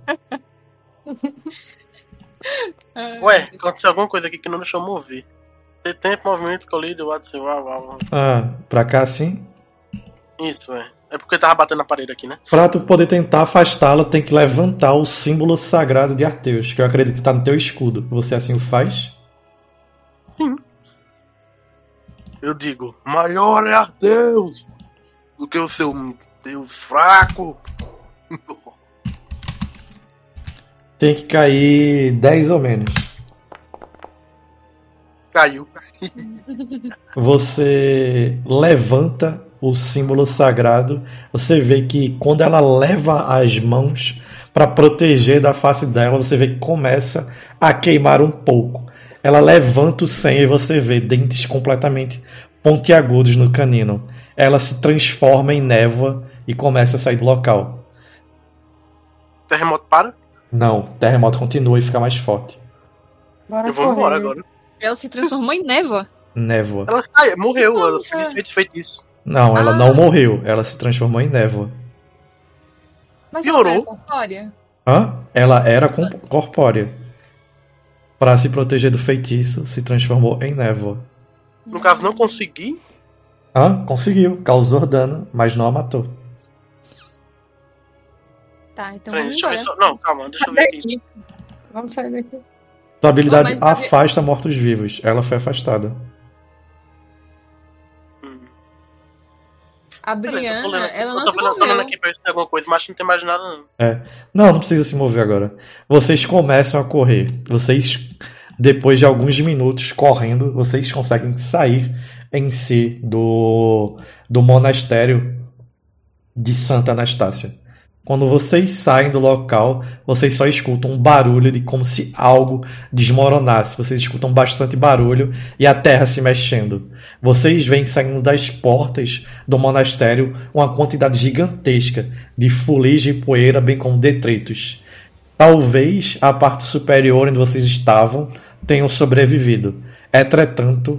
Ué, aconteceu alguma coisa aqui que não deixou eu mover. Tem tempo, movimento, colírio, pra cá sim? Isso, é porque eu tava batendo na parede aqui, né? Pra tu poder tentar afastá-la, tem que levantar o símbolo sagrado de Arteus, que eu acredito que tá no teu escudo. Você assim o faz? Sim. Eu digo, maior é Arteus do que o seu Deus fraco. Tem que cair 10 ou menos. Caiu. Você levanta o símbolo sagrado. Você vê que quando ela leva as mãos para proteger da face dela, você vê que começa a queimar um pouco. Ela levanta o senho e você vê dentes completamente pontiagudos no canino. Ela se transforma em névoa e começa a sair do local. Terremoto para? Não, o terremoto continua e fica mais forte. Bora Eu vou correr. embora agora. Ela se transformou em névoa. Névoa. Ela morreu, ela fez feitiço. Não, ela não morreu. Ela se transformou em névoa. Mas Piorou. ela era corpórea? Hã? Ela era corpórea. Para se proteger do feitiço, se transformou em névoa. No caso, não consegui. Hã? Conseguiu. Causou dano, mas não a matou. Tá, então Peraí, vamos deixa eu ver embora. só. Não, calma, deixa eu ver aqui. Vamos sair daqui. Sua habilidade Não, mas- afasta mortos-vivos. Ela foi afastada. A Beleza, eu tô Brianna, lendo aqui. ela Eu não tô se falando moveu. aqui pra ver se tem alguma coisa, mas não tem mais nada, não. Não, não precisa se mover agora. Vocês começam a correr. Vocês, depois de alguns minutos correndo, vocês conseguem sair em si do monastério de Santa Anastácia. Quando vocês saem do local, vocês só escutam um barulho de como se algo desmoronasse. Vocês escutam bastante barulho e a terra se mexendo. Vocês veem saindo das portas do monastério uma quantidade gigantesca de fuligem e poeira, bem como detritos. Talvez a parte superior onde vocês estavam tenham sobrevivido. Entretanto,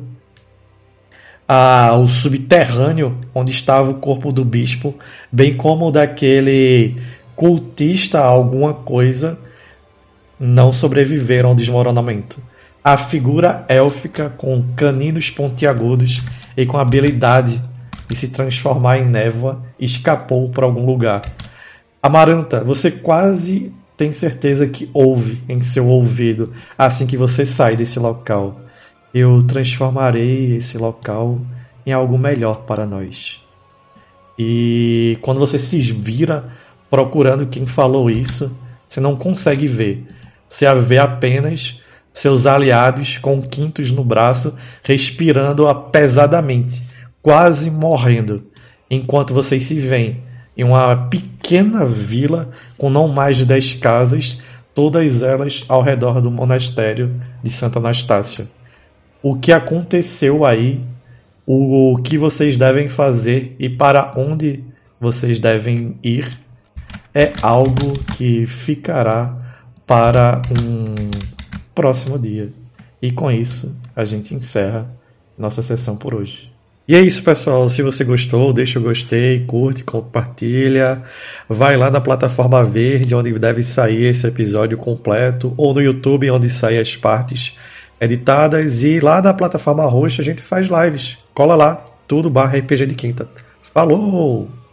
o subterrâneo onde estava o corpo do bispo, bem como o daquele cultista alguma coisa, não sobreviveram ao desmoronamento. A figura élfica com caninos pontiagudos e com a habilidade de se transformar em névoa escapou para algum lugar. Amaranta, você quase tem certeza que ouve em seu ouvido assim que você sai desse local. Eu transformarei esse local em algo melhor para nós. E quando você se vira procurando quem falou isso, você não consegue ver. Você vê apenas seus aliados com quintos no braço, respirando pesadamente, quase morrendo, enquanto vocês se veem em uma pequena vila com não mais de 10 casas, todas elas ao redor do monastério de Santa Anastácia. O que aconteceu aí, o que vocês devem fazer e para onde vocês devem ir é algo que ficará para um próximo dia. E com isso, a gente encerra nossa sessão por hoje. E é isso, pessoal. Se você gostou, deixa o gostei, curte, compartilha. Vai lá na plataforma verde, onde deve sair esse episódio completo, ou no YouTube, onde saem as partes editadas, e lá na plataforma roxa a gente faz lives. Cola lá, tudo /RPG de Quinta. Falou!